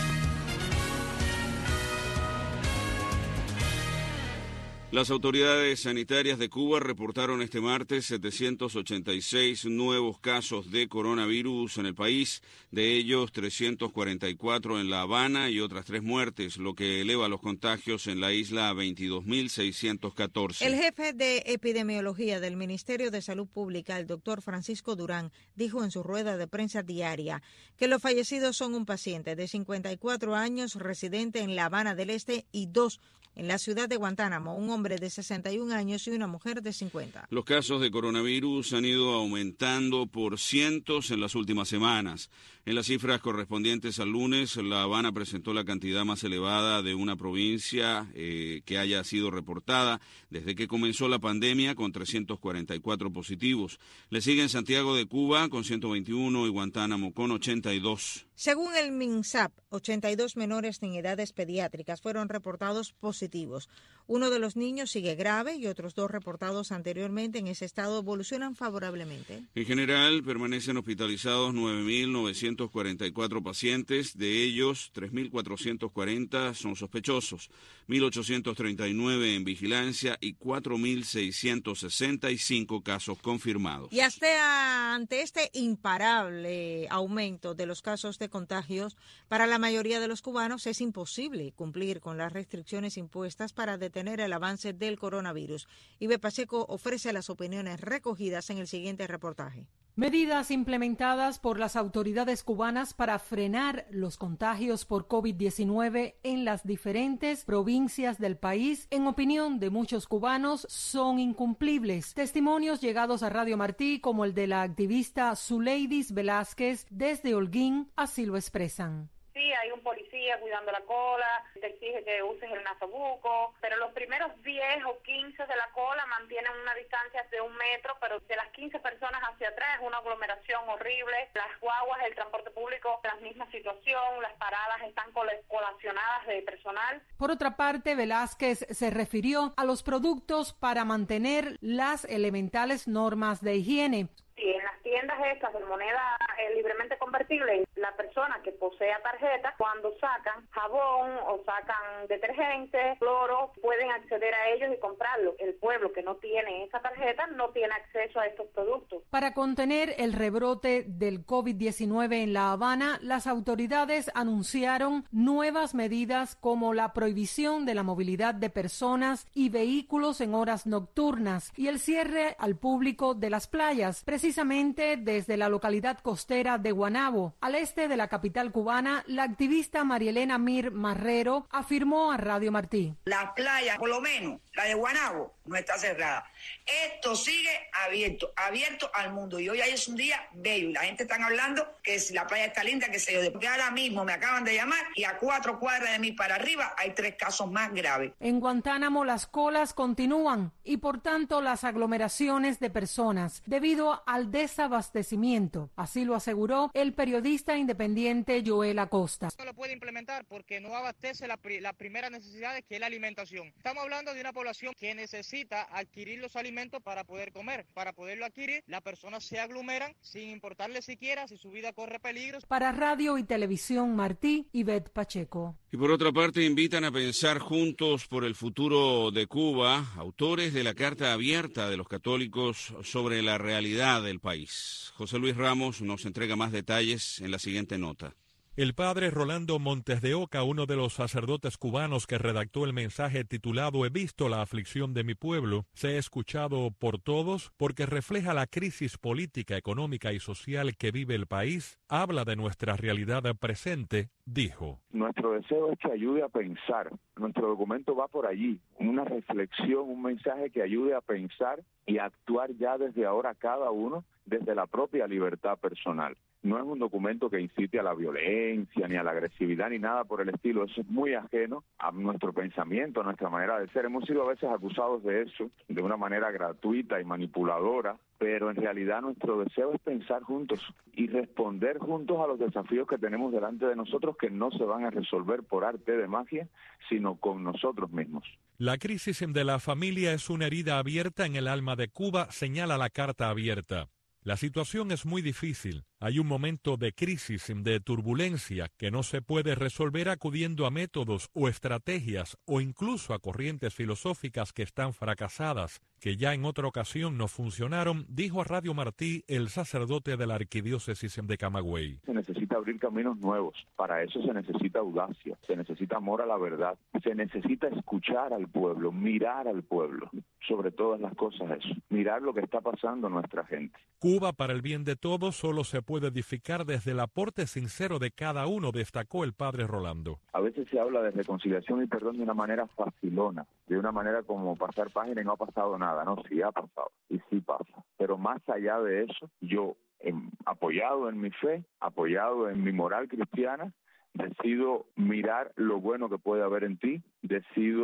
Las autoridades sanitarias de Cuba reportaron este martes 786 nuevos casos de coronavirus en el país, de ellos 344 en La Habana y otras 3 muertes, lo que eleva los contagios en la isla a 22.614. El jefe de epidemiología del Ministerio de Salud Pública, el doctor Francisco Durán, dijo en su rueda de prensa diaria que los fallecidos son un paciente de 54 años residente en La Habana del Este y 2 en la ciudad de Guantánamo, un hombre de 61 años y una mujer de 50. Los casos de coronavirus han ido aumentando por cientos en las últimas semanas. En las cifras correspondientes al lunes, La Habana presentó la cantidad más elevada de una provincia que haya sido reportada desde que comenzó la pandemia, con 344 positivos. Le siguen Santiago de Cuba con 121 y Guantánamo con 82. Según el MINSAP, 82 menores en edades pediátricas fueron reportados positivos positivos. Uno de los niños sigue grave y otros 2 reportados anteriormente en ese estado evolucionan favorablemente. En general, permanecen hospitalizados 9.944 pacientes. De ellos, 3.440 son sospechosos, 1.839 en vigilancia y 4.665 casos confirmados. Y hasta ante este imparable aumento de los casos de contagios, para la mayoría de los cubanos es imposible cumplir con las restricciones impuestas para detener el avance del coronavirus. Ibe Pacheco ofrece las opiniones recogidas en el siguiente reportaje. Medidas implementadas por las autoridades cubanas para frenar los contagios por COVID-19 en las diferentes provincias del país, en opinión de muchos cubanos, son incumplibles. Testimonios llegados a Radio Martí, como el de la activista Zuleidis Velázquez desde Holguín, así lo expresan. Sí, hay un policía cuidando la cola, te exige que uses el nasobuco, pero los primeros 10 o 15 de la cola mantienen una distancia de 1 metro, pero de las 15 personas hacia atrás es una aglomeración horrible. Las guaguas, el transporte público, la misma situación, las paradas están colacionadas de personal. Por otra parte, Velázquez se refirió a los productos para mantener las elementales normas de higiene. Sí, en las tiendas estas de moneda libremente convertible, la persona que posea tarjeta, cuando sacan jabón o sacan detergente, cloro, pueden acceder a ellos y comprarlo. El pueblo que no tiene esa tarjeta no tiene acceso a estos productos. Para contener el rebrote del COVID-19 en La Habana, las autoridades anunciaron nuevas medidas como la prohibición de la movilidad de personas y vehículos en horas nocturnas y el cierre al público de las playas, precisamente desde la localidad costera de Guanabo, al este de la capital cubana. La activista Marielena Mir Marrero afirmó a Radio Martí: la playa, por lo menos la de Guanabo, no está cerrada. Esto sigue abierto al mundo, y hoy es un día bello y la gente está hablando que si la playa está linda, que se yo, porque ahora mismo me acaban de llamar y a 4 cuadras de mí para arriba hay 3 casos más graves. En Guantánamo las colas continúan y por tanto las aglomeraciones de personas debido al desabastecimiento, así lo aseguró el periodista independiente Joel Acosta. No lo puede implementar porque no abastece la primera necesidad, que es la alimentación. Estamos hablando de una población que necesita adquirir los alimentos para poder comer. Para poderlo adquirir, las personas se aglomeran sin importarle siquiera si su vida corre peligro. Para Radio y Televisión Martí, Ivette Pacheco. Y por otra parte, invitan a pensar juntos por el futuro de Cuba, autores de la Carta Abierta de los Católicos sobre la realidad del país. José Luis Ramos nos entrega más detalles en la siguiente nota. El padre Rolando Montes de Oca, uno de los sacerdotes cubanos que redactó el mensaje titulado "He visto la aflicción de mi pueblo", se ha escuchado por todos porque refleja la crisis política, económica y social que vive el país, habla de nuestra realidad presente, dijo. Nuestro deseo es que ayude a pensar. Nuestro documento va por allí, una reflexión, un mensaje que ayude a pensar y a actuar ya desde ahora cada uno desde la propia libertad personal. No es un documento que incite a la violencia, ni a la agresividad, ni nada por el estilo. Eso es muy ajeno a nuestro pensamiento, a nuestra manera de ser. Hemos sido a veces acusados de eso, de una manera gratuita y manipuladora, pero en realidad nuestro deseo es pensar juntos y responder juntos a los desafíos que tenemos delante de nosotros, que no se van a resolver por arte de magia, sino con nosotros mismos. La crisis de la familia es una herida abierta en el alma de Cuba, señala la Carta Abierta. La situación es muy difícil. Hay un momento de crisis, de turbulencia, que no se puede resolver acudiendo a métodos o estrategias o incluso a corrientes filosóficas que están fracasadas, que ya en otra ocasión no funcionaron, dijo a Radio Martí el sacerdote de la arquidiócesis de Camagüey. Se necesita abrir caminos nuevos. Para eso se necesita audacia, se necesita amor a la verdad, se necesita escuchar al pueblo, mirar al pueblo. Sobre todas las cosas eso, mirar lo que está pasando a nuestra gente. Cuba, para el bien de todos, solo se puede edificar desde el aporte sincero de cada uno, destacó el padre Rolando. A veces se habla de reconciliación y perdón de una manera facilona, de una manera como pasar página y no ha pasado nada. No, sí ha pasado y sí pasa. Pero más allá de eso, yo, apoyado en mi fe, apoyado en mi moral cristiana, decido mirar lo bueno que puede haber en ti, decido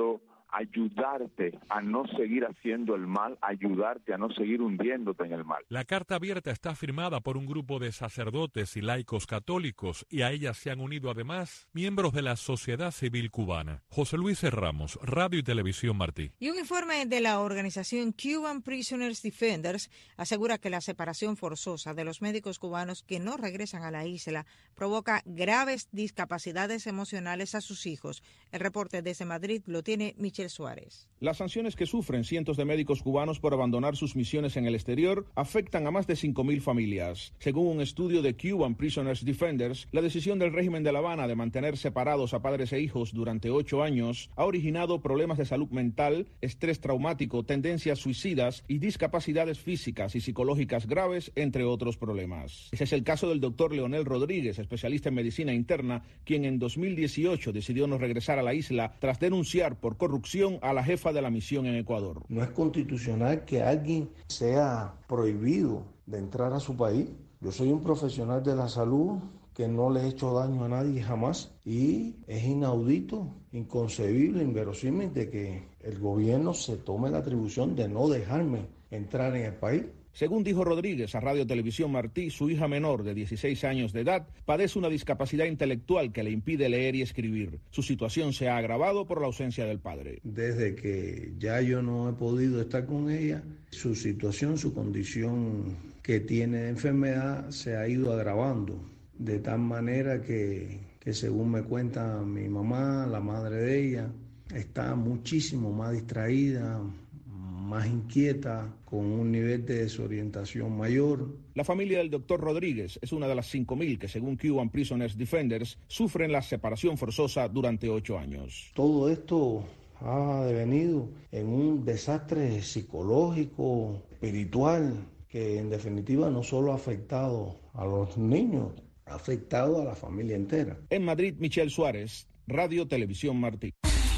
ayudarte a no seguir haciendo el mal, ayudarte a no seguir hundiéndote en el mal. La carta abierta está firmada por un grupo de sacerdotes y laicos católicos y a ella se han unido además miembros de la sociedad civil cubana. José Luis Ramos, Radio y Televisión Martí. Y un informe de la organización Cuban Prisoners Defenders asegura que la separación forzosa de los médicos cubanos que no regresan a la isla provoca graves discapacidades emocionales a sus hijos. El reporte desde Madrid lo tiene Michelle Suárez. Las sanciones que sufren cientos de médicos cubanos por abandonar sus misiones en el exterior afectan a más de 5.000 familias. Según un estudio de Cuban Prisoners Defenders, la decisión del régimen de La Habana de mantener separados a padres e hijos durante 8 años ha originado problemas de salud mental, estrés traumático, tendencias suicidas y discapacidades físicas y psicológicas graves, entre otros problemas. Ese es el caso del doctor Leonel Rodríguez, especialista en medicina interna, quien en 2018 decidió no regresar a la isla tras denunciar por corrupción a la jefa de la misión en Ecuador. No es constitucional que alguien sea prohibido de entrar a su país. Yo soy un profesional de la salud que no le he hecho daño a nadie jamás y es inaudito, inconcebible, inverosímil de que el gobierno se tome la atribución de no dejarme entrar en el país. Según dijo Rodríguez a Radio Televisión Martí, su hija menor de 16 años de edad padece una discapacidad intelectual que le impide leer y escribir. Su situación se ha agravado por la ausencia del padre. Desde que ya yo no he podido estar con ella, su situación, su condición que tiene de enfermedad se ha ido agravando, de tal manera que según me cuenta mi mamá, la madre de ella, está muchísimo más distraída, más inquieta, con un nivel de desorientación mayor. La familia del doctor Rodríguez es una de las 5.000 que, según Cuban Prisoners Defenders, sufren la separación forzosa durante 8 años. Todo esto ha devenido en un desastre psicológico, espiritual, que en definitiva no solo ha afectado a los niños, ha afectado a la familia entera. En Madrid, Michelle Suárez, Radio Televisión Martí.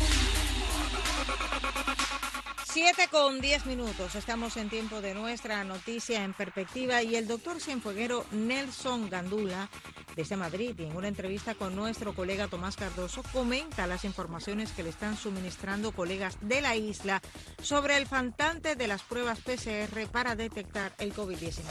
7:10. Estamos en tiempo de nuestra noticia en perspectiva y el doctor cienfueguero Nelson Gandula desde Madrid, y en una entrevista con nuestro colega Tomás Cardoso, comenta las informaciones que le están suministrando colegas de la isla sobre el faltante de las pruebas PCR para detectar el COVID-19.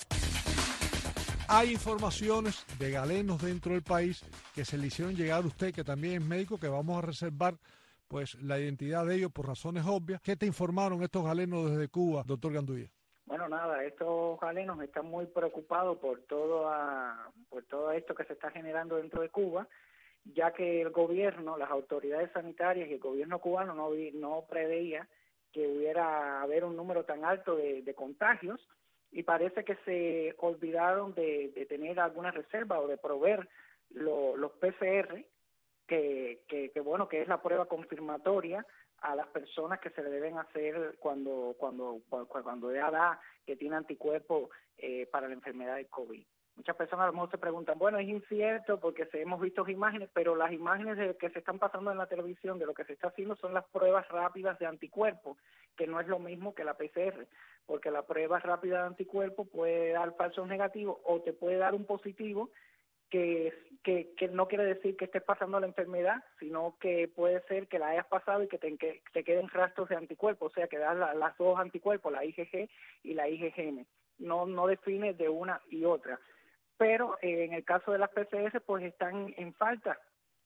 Hay informaciones de galenos dentro del país que se le hicieron llegar a usted, que también es médico, que vamos a reservar pues la identidad de ellos por razones obvias. ¿Qué te informaron estos galenos desde Cuba, doctor Gandulla? Bueno, nada, estos galenos están muy preocupados por todo esto que se está generando dentro de Cuba, ya que el gobierno, las autoridades sanitarias y el gobierno cubano no preveía que hubiera haber un número tan alto de contagios, y parece que se olvidaron de tener alguna reserva o de proveer los PCR, que es la prueba confirmatoria a las personas que se le deben hacer cuando ya da que tiene anticuerpos para la enfermedad de COVID. Muchas personas a lo mejor se preguntan, bueno, es incierto porque hemos visto imágenes, pero las imágenes que se están pasando en la televisión de lo que se está haciendo son las pruebas rápidas de anticuerpos, que no es lo mismo que la PCR, porque la prueba rápida de anticuerpos puede dar falsos negativos o te puede dar un positivo, que no quiere decir que estés pasando la enfermedad, sino que puede ser que la hayas pasado y que te queden rastros de anticuerpos, o sea, que das las dos anticuerpos, la IgG y la IgM. No define de una y otra. Pero en el caso de las PCR, pues están en falta.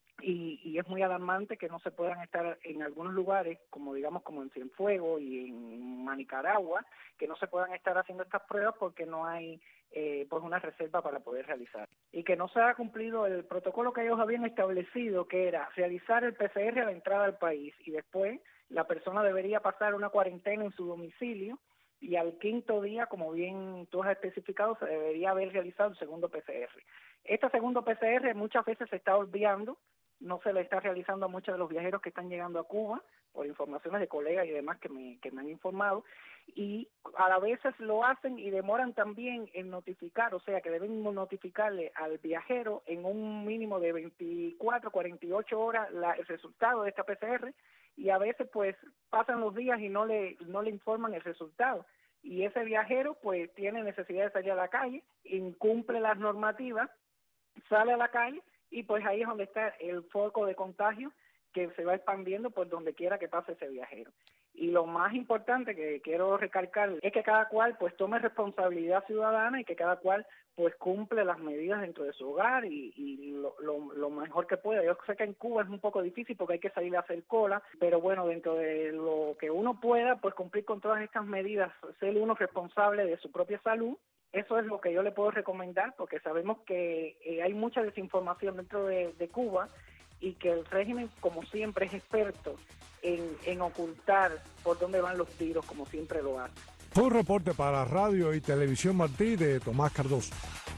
Y es muy alarmante que no se puedan estar en algunos lugares, como en Cienfuegos y en Nicaragua, que no se puedan estar haciendo estas pruebas porque no hay pues una reserva para poder realizar. Y que no se ha cumplido el protocolo que ellos habían establecido, que era realizar el PCR a la entrada al país, y después la persona debería pasar una cuarentena en su domicilio, y al 5º día, como bien tú has especificado, se debería haber realizado el segundo PCR. Este segundo PCR muchas veces se está olvidando, no se le está realizando a muchos de los viajeros que están llegando a Cuba, por informaciones de colegas y demás que me han informado, y a la veces lo hacen y demoran también en notificar, o sea que deben notificarle al viajero en un mínimo de 24, 48 horas el resultado de esta PCR, y a veces pues pasan los días y no le informan el resultado, y ese viajero pues tiene necesidad de salir a la calle, incumple las normativas, sale a la calle, y pues ahí es donde está el foco de contagio que se va expandiendo por donde quiera que pase ese viajero. Y lo más importante que quiero recalcar es que cada cual pues tome responsabilidad ciudadana y que cada cual pues cumple las medidas dentro de su hogar y lo mejor que pueda. Yo sé que en Cuba es un poco difícil porque hay que salir a hacer cola, pero bueno, dentro de lo que uno pueda, pues cumplir con todas estas medidas, ser uno responsable de su propia salud. Eso es lo que yo le puedo recomendar, porque sabemos que hay mucha desinformación dentro de Cuba y que el régimen, como siempre, es experto en ocultar por dónde van los tiros, como siempre lo hace. Fue un reporte para Radio y Televisión Martí de Tomás Cardoso.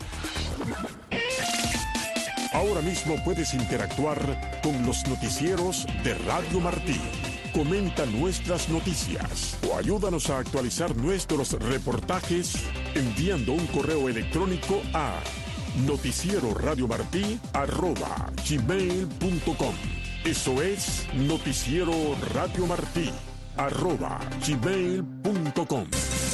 Ahora mismo puedes interactuar con los noticieros de Radio Martí. Comenta nuestras noticias o ayúdanos a actualizar nuestros reportajes enviando un correo electrónico a noticieroradiomartí@gmail.com. Eso es noticieroradiomartí@gmail.com.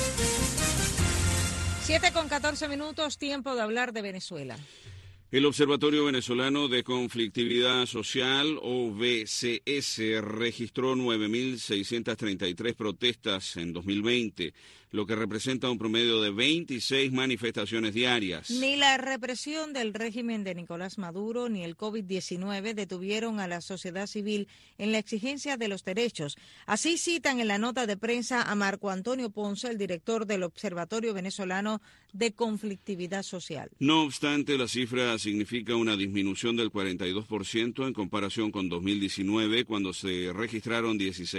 7:14, tiempo de hablar de Venezuela. El Observatorio Venezolano de Conflictividad Social, OVCS, registró 9.633 protestas en 2020, lo que representa un promedio de 26 manifestaciones diarias. Ni la represión del régimen de Nicolás Maduro ni el COVID-19 detuvieron a la sociedad civil en la exigencia de los derechos. Así citan en la nota de prensa a Marco Antonio Ponce, el director del Observatorio Venezolano de Conflictividad Social. No obstante, la cifra significa una disminución del 42% en comparación con 2019, cuando se registraron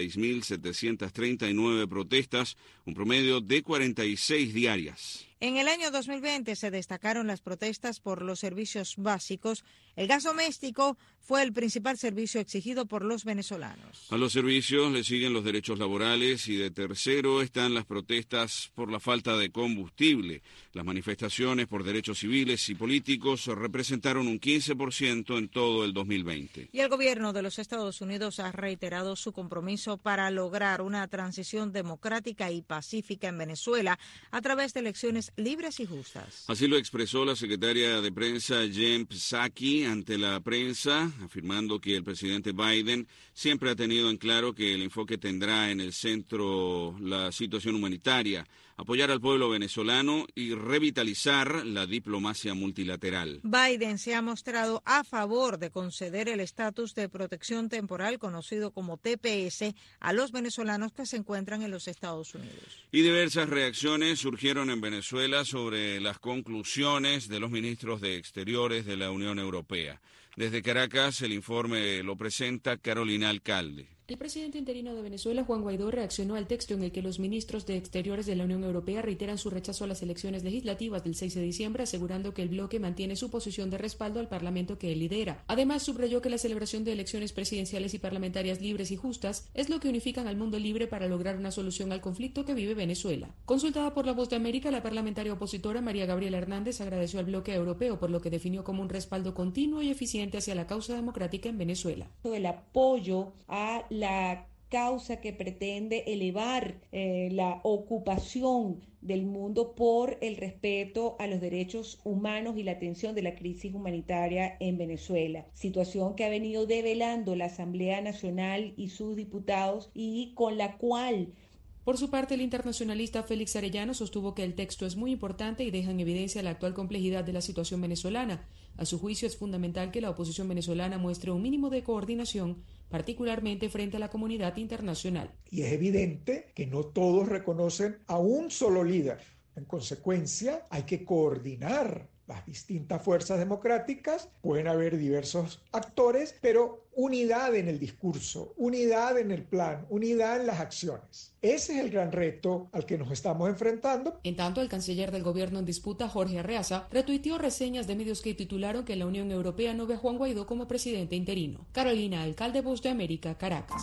16.739 protestas, un promedio de 46 diarias. En el año 2020 se destacaron las protestas por los servicios básicos. El gas doméstico fue el principal servicio exigido por los venezolanos. A los servicios le siguen los derechos laborales y de tercero están las protestas por la falta de combustible. Las manifestaciones por derechos civiles y políticos representaron un 15% en todo el 2020. Y el gobierno de los Estados Unidos ha reiterado su compromiso para lograr una transición democrática y pacífica en Venezuela a través de elecciones libres y justas. Así lo expresó la secretaria de prensa Jen Psaki ante la prensa, afirmando que el presidente Biden siempre ha tenido en claro que el enfoque tendrá en el centro la situación humanitaria, apoyar al pueblo venezolano y revitalizar la diplomacia multilateral. Biden se ha mostrado a favor de conceder el estatus de protección temporal, conocido como TPS, a los venezolanos que se encuentran en los Estados Unidos. Y diversas reacciones surgieron en Venezuela sobre las conclusiones de los ministros de Exteriores de la Unión Europea. Desde Caracas, el informe lo presenta Carolina Alcalde. El presidente interino de Venezuela, Juan Guaidó, reaccionó al texto en el que los ministros de Exteriores de la Unión Europea reiteran su rechazo a las elecciones legislativas del 6 de diciembre, asegurando que el bloque mantiene su posición de respaldo al Parlamento que él lidera. Además, subrayó que la celebración de elecciones presidenciales y parlamentarias libres y justas es lo que unifican al mundo libre para lograr una solución al conflicto que vive Venezuela. Consultada por La Voz de América, la parlamentaria opositora María Gabriela Hernández agradeció al bloque europeo por lo que definió como un respaldo continuo y eficiente hacia la causa democrática en Venezuela. El apoyo a la causa que pretende elevar la ocupación del mundo por el respeto a los derechos humanos y la atención de la crisis humanitaria en Venezuela, situación que ha venido develando la Asamblea Nacional y sus diputados y con la cual... Por su parte, el internacionalista Félix Arellano sostuvo que el texto es muy importante y deja en evidencia la actual complejidad de la situación venezolana. A su juicio, es fundamental que la oposición venezolana muestre un mínimo de coordinación, particularmente frente a la comunidad internacional. Y es evidente que no todos reconocen a un solo líder. En consecuencia, hay que coordinar las distintas fuerzas democráticas, pueden haber diversos actores, pero unidad en el discurso, unidad en el plan, unidad en las acciones. Ese es el gran reto al que nos estamos enfrentando. En tanto, el canciller del gobierno en disputa, Jorge Arreaza, retuiteó reseñas de medios que titularon que la Unión Europea no ve a Juan Guaidó como presidente interino. Carolina Alcalde, Voz de América, Caracas.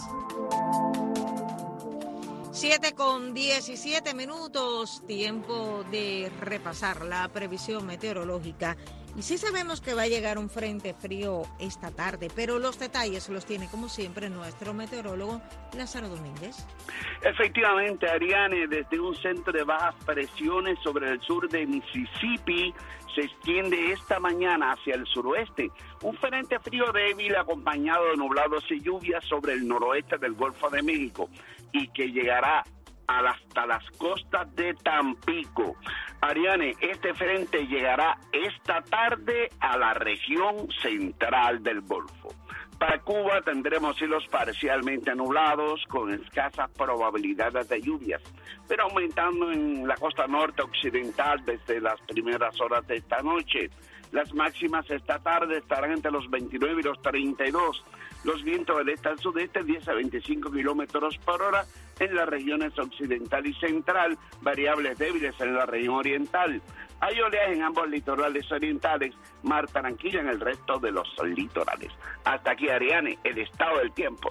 7:17, tiempo de repasar la previsión meteorológica. Y sí sabemos que va a llegar un frente frío esta tarde, pero los detalles los tiene, como siempre, nuestro meteorólogo Lázaro Domínguez. Efectivamente, Ariane, desde un centro de bajas presiones sobre el sur de Mississippi, se extiende esta mañana hacia el suroeste. Un frente frío débil acompañado de nublados y lluvias sobre el noroeste del Golfo de México y que llegará hasta las costas de Tampico. Ariane, este frente llegará esta tarde a la región central del Golfo. Para Cuba tendremos cielos parcialmente nublados con escasas probabilidades de lluvias, pero aumentando en la costa norte occidental desde las primeras horas de esta noche. Las máximas esta tarde estarán entre los 29 y los 32. Los vientos del este al sudeste 10 a 25 kilómetros por hora en las regiones occidental y central, variables débiles en la región oriental. Hay oleaje en ambos litorales orientales, mar tranquila en el resto de los litorales. Hasta aquí, Ariane, el estado del tiempo.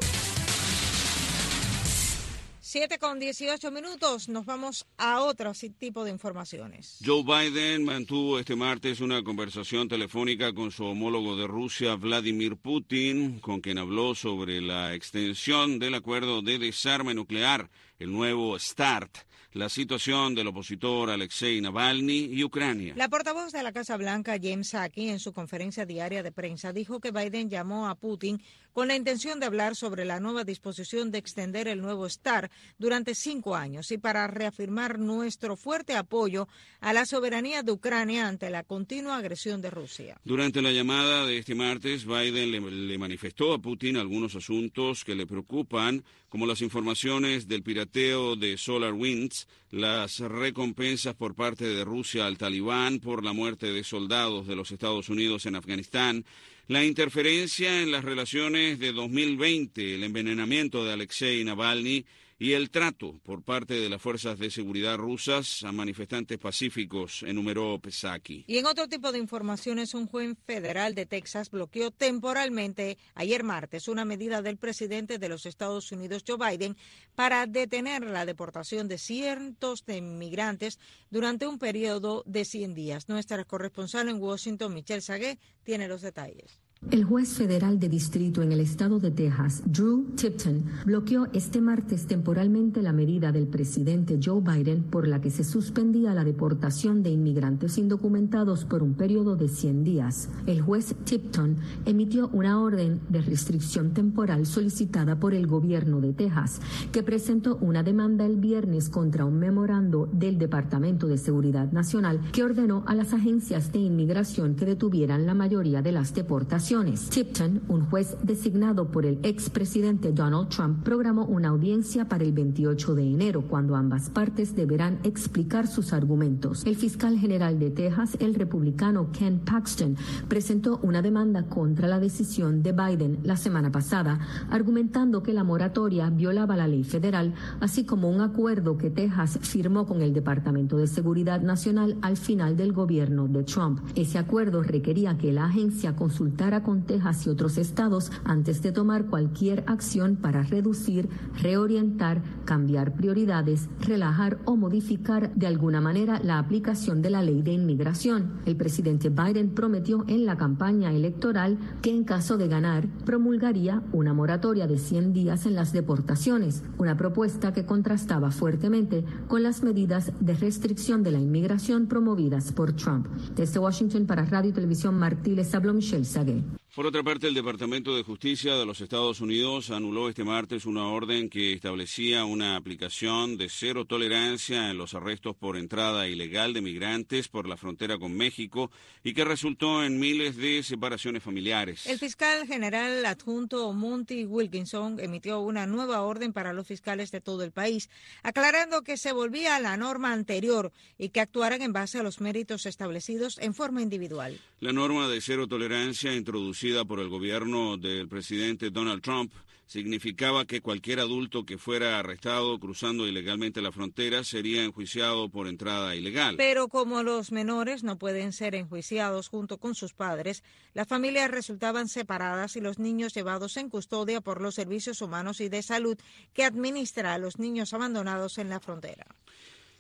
7:18, nos vamos a otro tipo de informaciones. Joe Biden mantuvo este martes una conversación telefónica con su homólogo de Rusia, Vladimir Putin, con quien habló sobre la extensión del acuerdo de desarme nuclear, el nuevo START, la situación del opositor Alexei Navalny y Ucrania. La portavoz de la Casa Blanca, Jen Psaki, en su conferencia diaria de prensa, dijo que Biden llamó a Putin con la intención de hablar sobre la nueva disposición de extender el nuevo START durante 5 años y para reafirmar nuestro fuerte apoyo a la soberanía de Ucrania ante la continua agresión de Rusia. Durante la llamada de este martes, Biden le manifestó a Putin algunos asuntos que le preocupan, como las informaciones del pirateo de SolarWinds, las recompensas por parte de Rusia al Talibán por la muerte de soldados de los Estados Unidos en Afganistán, la interferencia en las relaciones de 2020, el envenenamiento de Alexei Navalny y el trato por parte de las fuerzas de seguridad rusas a manifestantes pacíficos, enumeró Psaki. Y en otro tipo de informaciones, un juez federal de Texas bloqueó temporalmente ayer martes una medida del presidente de los Estados Unidos, Joe Biden, para detener la deportación de cientos de inmigrantes durante un periodo de 100 días. Nuestra corresponsal en Washington, Michelle Sagué, tiene los detalles. El juez federal de distrito en el estado de Texas, Drew Tipton, bloqueó este martes temporalmente la medida del presidente Joe Biden por la que se suspendía la deportación de inmigrantes indocumentados por un periodo de 100 días. El juez Tipton emitió una orden de restricción temporal solicitada por el gobierno de Texas, que presentó una demanda el viernes contra un memorando del Departamento de Seguridad Nacional que ordenó a las agencias de inmigración que detuvieran la mayoría de las deportaciones. Tipton, un juez designado por el expresidente Donald Trump, programó una audiencia para el 28 de enero, cuando ambas partes deberán explicar sus argumentos. El fiscal general de Texas, el republicano Ken Paxton, presentó una demanda contra la decisión de Biden la semana pasada, argumentando que la moratoria violaba la ley federal, así como un acuerdo que Texas firmó con el Departamento de Seguridad Nacional al final del gobierno de Trump. Ese acuerdo requería que la agencia consultara con Texas y otros estados antes de tomar cualquier acción para reducir, reorientar, cambiar prioridades, relajar o modificar de alguna manera la aplicación de la ley de inmigración. El presidente Biden prometió en la campaña electoral que en caso de ganar promulgaría una moratoria de 100 días en las deportaciones, una propuesta que contrastaba fuertemente con las medidas de restricción de la inmigración promovidas por Trump. Desde Washington para Radio y Televisión Martí les habló Michelle Sagué. Por otra parte, el Departamento de Justicia de los Estados Unidos anuló este martes una orden que establecía una aplicación de cero tolerancia en los arrestos por entrada ilegal de migrantes por la frontera con México y que resultó en miles de separaciones familiares. El fiscal general adjunto Monty Wilkinson emitió una nueva orden para los fiscales de todo el país, aclarando que se volvía a la norma anterior y que actuaran en base a los méritos establecidos en forma individual. La norma de cero tolerancia introducida por el gobierno del presidente Donald Trump significaba que cualquier adulto que fuera arrestado cruzando ilegalmente la frontera sería enjuiciado por entrada ilegal. Pero como los menores no pueden ser enjuiciados junto con sus padres, las familias resultaban separadas y los niños llevados en custodia por los servicios humanos y de salud que administra a los niños abandonados en la frontera.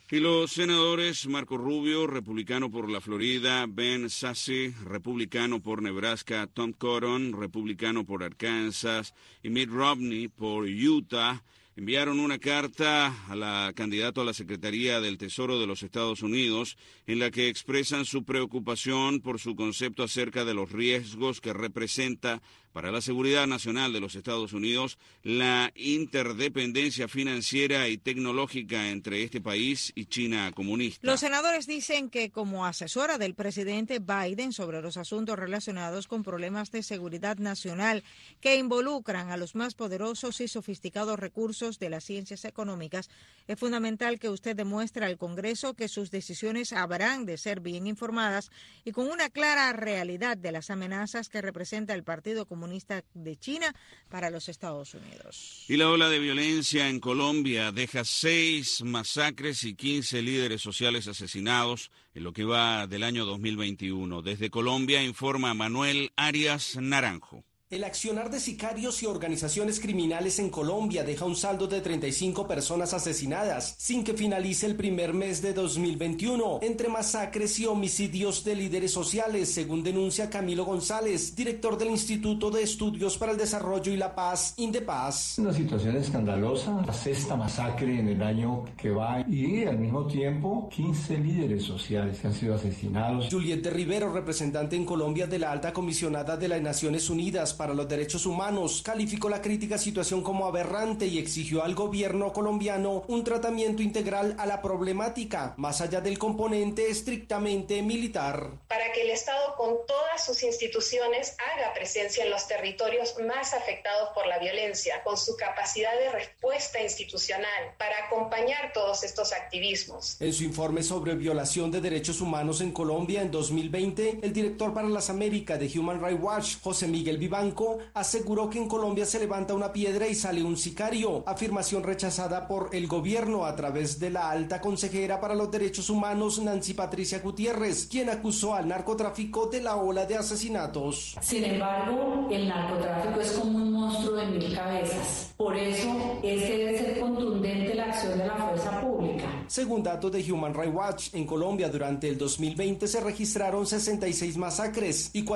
Y los senadores Marco Rubio, republicano por la Florida, Ben Sasse, republicano por Nebraska, Tom Cotton, republicano por Arkansas, y Mitt Romney por Utah, enviaron una carta a la candidata a la Secretaría del Tesoro de los Estados Unidos en la que expresan su preocupación por su concepto acerca de los riesgos que representa para la seguridad nacional de los Estados Unidos la interdependencia financiera y tecnológica entre este país y China comunista. Los senadores dicen que como asesora del presidente Biden sobre los asuntos relacionados con problemas de seguridad nacional que involucran a los más poderosos y sofisticados recursos de las ciencias económicas, es fundamental que usted demuestre al Congreso que sus decisiones habrán de ser bien informadas y con una clara realidad de las amenazas que representa el Partido Comunista de China para los Estados Unidos. Y la ola de violencia en Colombia deja 6 masacres y 15 líderes sociales asesinados en lo que va del año 2021. Desde Colombia informa Manuel Arias Naranjo. El accionar de sicarios y organizaciones criminales en Colombia deja un saldo de 35 personas asesinadas, sin que finalice el primer mes de 2021, entre masacres y homicidios de líderes sociales, según denuncia Camilo González, director del Instituto de Estudios para el Desarrollo y la Paz, Indepaz. Una situación escandalosa, la 6ª masacre en el año que va y al mismo tiempo 15 líderes sociales que han sido asesinados. Juliette Rivero, representante en Colombia de la Alta Comisionada de las Naciones Unidas para los Derechos Humanos, calificó la crítica situación como aberrante y exigió al gobierno colombiano un tratamiento integral a la problemática, más allá del componente estrictamente militar. Para que el Estado con todas sus instituciones haga presencia en los territorios más afectados por la violencia, con su capacidad de respuesta institucional, para acompañar todos estos activismos. En su informe sobre violación de derechos humanos en Colombia en 2020, el director para las Américas de Human Rights Watch, José Miguel Vivanco, aseguró que en Colombia se levanta una piedra y sale un sicario, afirmación rechazada por el gobierno a través de la alta consejera para los derechos humanos Nancy Patricia Gutiérrez, quien acusó al narcotráfico de la ola de asesinatos. Sin embargo, el narcotráfico es como un monstruo de 1000 cabezas. Por eso es que debe ser contundente la acción de la fuerza pública. Según datos de Human Rights Watch, en Colombia durante el 2020 se registraron 66 masacres y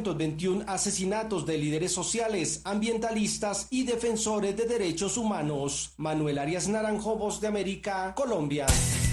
421 asesinatos de líderes sociales, ambientalistas y defensores de derechos humanos. Manuel Arias Naranjo, Voz de América, Colombia.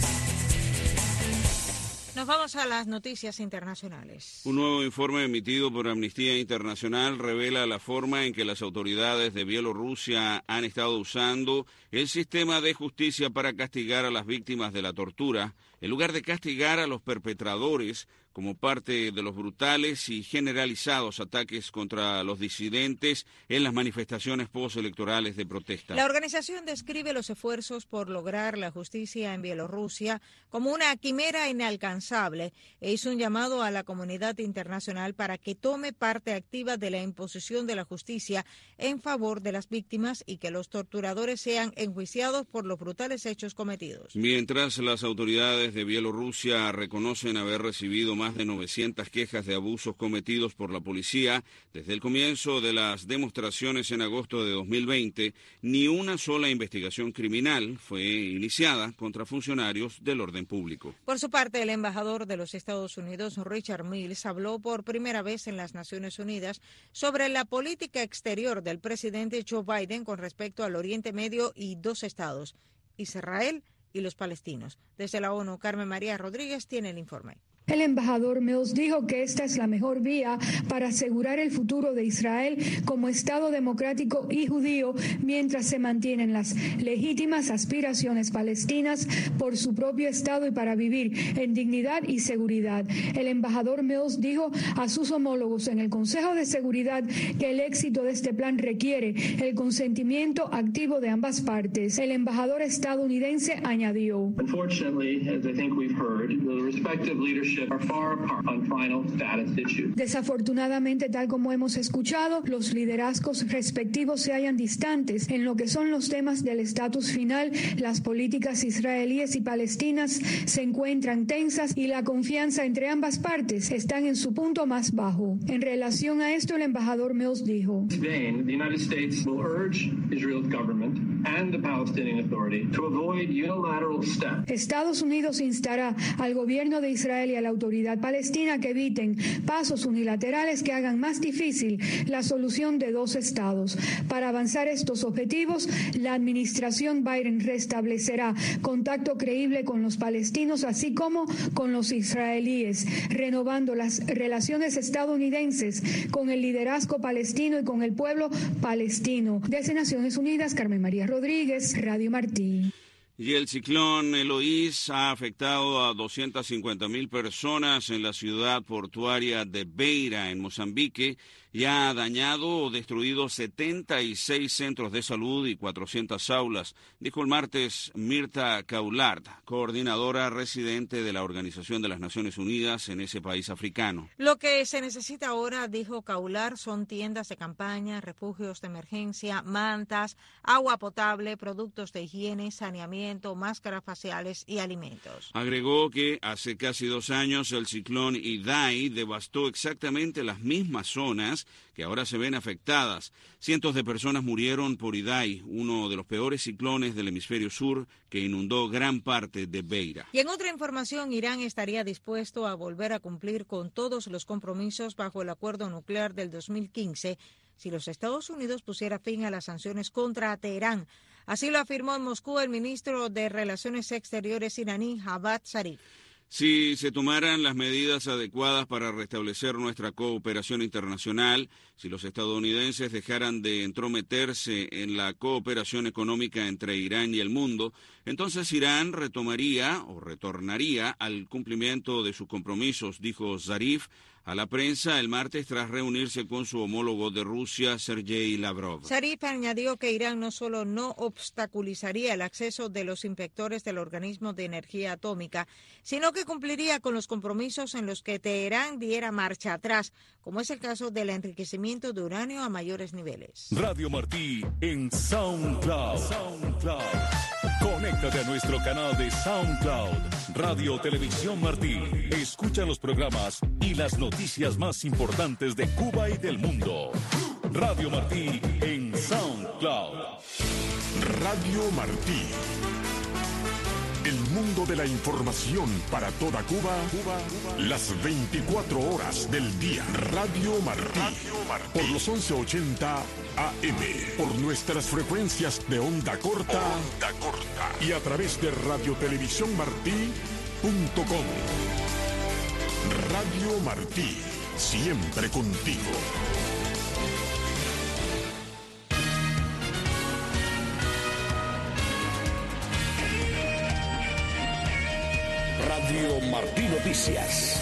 Nos vamos a las noticias internacionales. Un nuevo informe emitido por Amnistía Internacional revela la forma en que las autoridades de Bielorrusia han estado usando el sistema de justicia para castigar a las víctimas de la tortura, en lugar de castigar a los perpetradores como parte de los brutales y generalizados ataques contra los disidentes en las manifestaciones postelectorales de protesta. La organización describe los esfuerzos por lograr la justicia en Bielorrusia como una quimera inalcanzable e hizo un llamado a la comunidad internacional para que tome parte activa de la imposición de la justicia en favor de las víctimas y que los torturadores sean enjuiciados por los brutales hechos cometidos. Mientras las autoridades de Bielorrusia reconocen haber recibido más de 900 quejas de abusos cometidos por la policía desde el comienzo de las demostraciones en agosto de 2020, ni una sola investigación criminal fue iniciada contra funcionarios del orden público. Por su parte, el embajador de los Estados Unidos, Richard Mills, habló por primera vez en las Naciones Unidas sobre la política exterior del presidente Joe Biden con respecto al Oriente Medio y 2 estados, Israel y los palestinos. Desde la ONU, Carmen María Rodríguez tiene el informe. El embajador Mills dijo que esta es la mejor vía para asegurar el futuro de Israel como Estado democrático y judío mientras se mantienen las legítimas aspiraciones palestinas por su propio Estado y para vivir en dignidad y seguridad. El embajador Mills dijo a sus homólogos en el Consejo de Seguridad que el éxito de este plan requiere el consentimiento activo de ambas partes. El embajador estadounidense añadió: Desafortunadamente, tal como hemos escuchado, los liderazgos respectivos se hallan distantes en lo que son los temas del estatus final. Las políticas israelíes y palestinas se encuentran tensas y la confianza entre ambas partes están en su punto más bajo. En relación a esto, el embajador Mills dijo: Estados Unidos instará al gobierno de Israel y a la autoridad palestina que eviten pasos unilaterales que hagan más difícil la solución de dos estados. Para avanzar estos objetivos, la administración Biden restablecerá contacto creíble con los palestinos, así como con los israelíes, renovando las relaciones estadounidenses con el liderazgo palestino y con el pueblo palestino. Desde Naciones Unidas, Carmen María Rodríguez, Radio Martí. Y el ciclón Eloís ha afectado a 250,000 personas en la ciudad portuaria de Beira, en Mozambique, y ha dañado o destruido 76 centros de salud y 400 aulas, dijo el martes Mirta Caulard, coordinadora residente de la Organización de las Naciones Unidas en ese país africano. Lo que se necesita ahora, dijo Caulard, son tiendas de campaña, refugios de emergencia, mantas, agua potable, productos de higiene, saneamiento, máscaras faciales y alimentos. Agregó que hace casi 2 años el ciclón Idai devastó exactamente las mismas zonas que ahora se ven afectadas. Cientos de personas murieron por Idai, uno de los peores ciclones del hemisferio sur que inundó gran parte de Beira. Y en otra información, Irán estaría dispuesto a volver a cumplir con todos los compromisos bajo el acuerdo nuclear del 2015 si los Estados Unidos pusiera fin a las sanciones contra Teherán. Así lo afirmó en Moscú el ministro de Relaciones Exteriores iraní, Javad Zarif. Si se tomaran las medidas adecuadas para restablecer nuestra cooperación internacional, si los estadounidenses dejaran de entrometerse en la cooperación económica entre Irán y el mundo, entonces Irán retomaría o retornaría al cumplimiento de sus compromisos, dijo Zarif a la prensa el martes tras reunirse con su homólogo de Rusia, Sergei Lavrov. Zarif añadió que Irán no solo no obstaculizaría el acceso de los inspectores del Organismo de Energía Atómica, sino que cumpliría con los compromisos en los que Teherán diera marcha atrás, como es el caso del enriquecimiento de uranio a mayores niveles. Radio Martí en SoundCloud. Conéctate a nuestro canal de SoundCloud, Radio Televisión Martí. Escucha los programas y las noticias más importantes de Cuba y del mundo. Radio Martí en SoundCloud. Radio Martí. El mundo de la información para toda Cuba, las 24 horas del día. Radio Martí. Por los 1180 AM. Por nuestras frecuencias de onda corta. Y a través de radiotelevisiónmartí.com. Radio Martí. Siempre contigo. Radio Martí Noticias.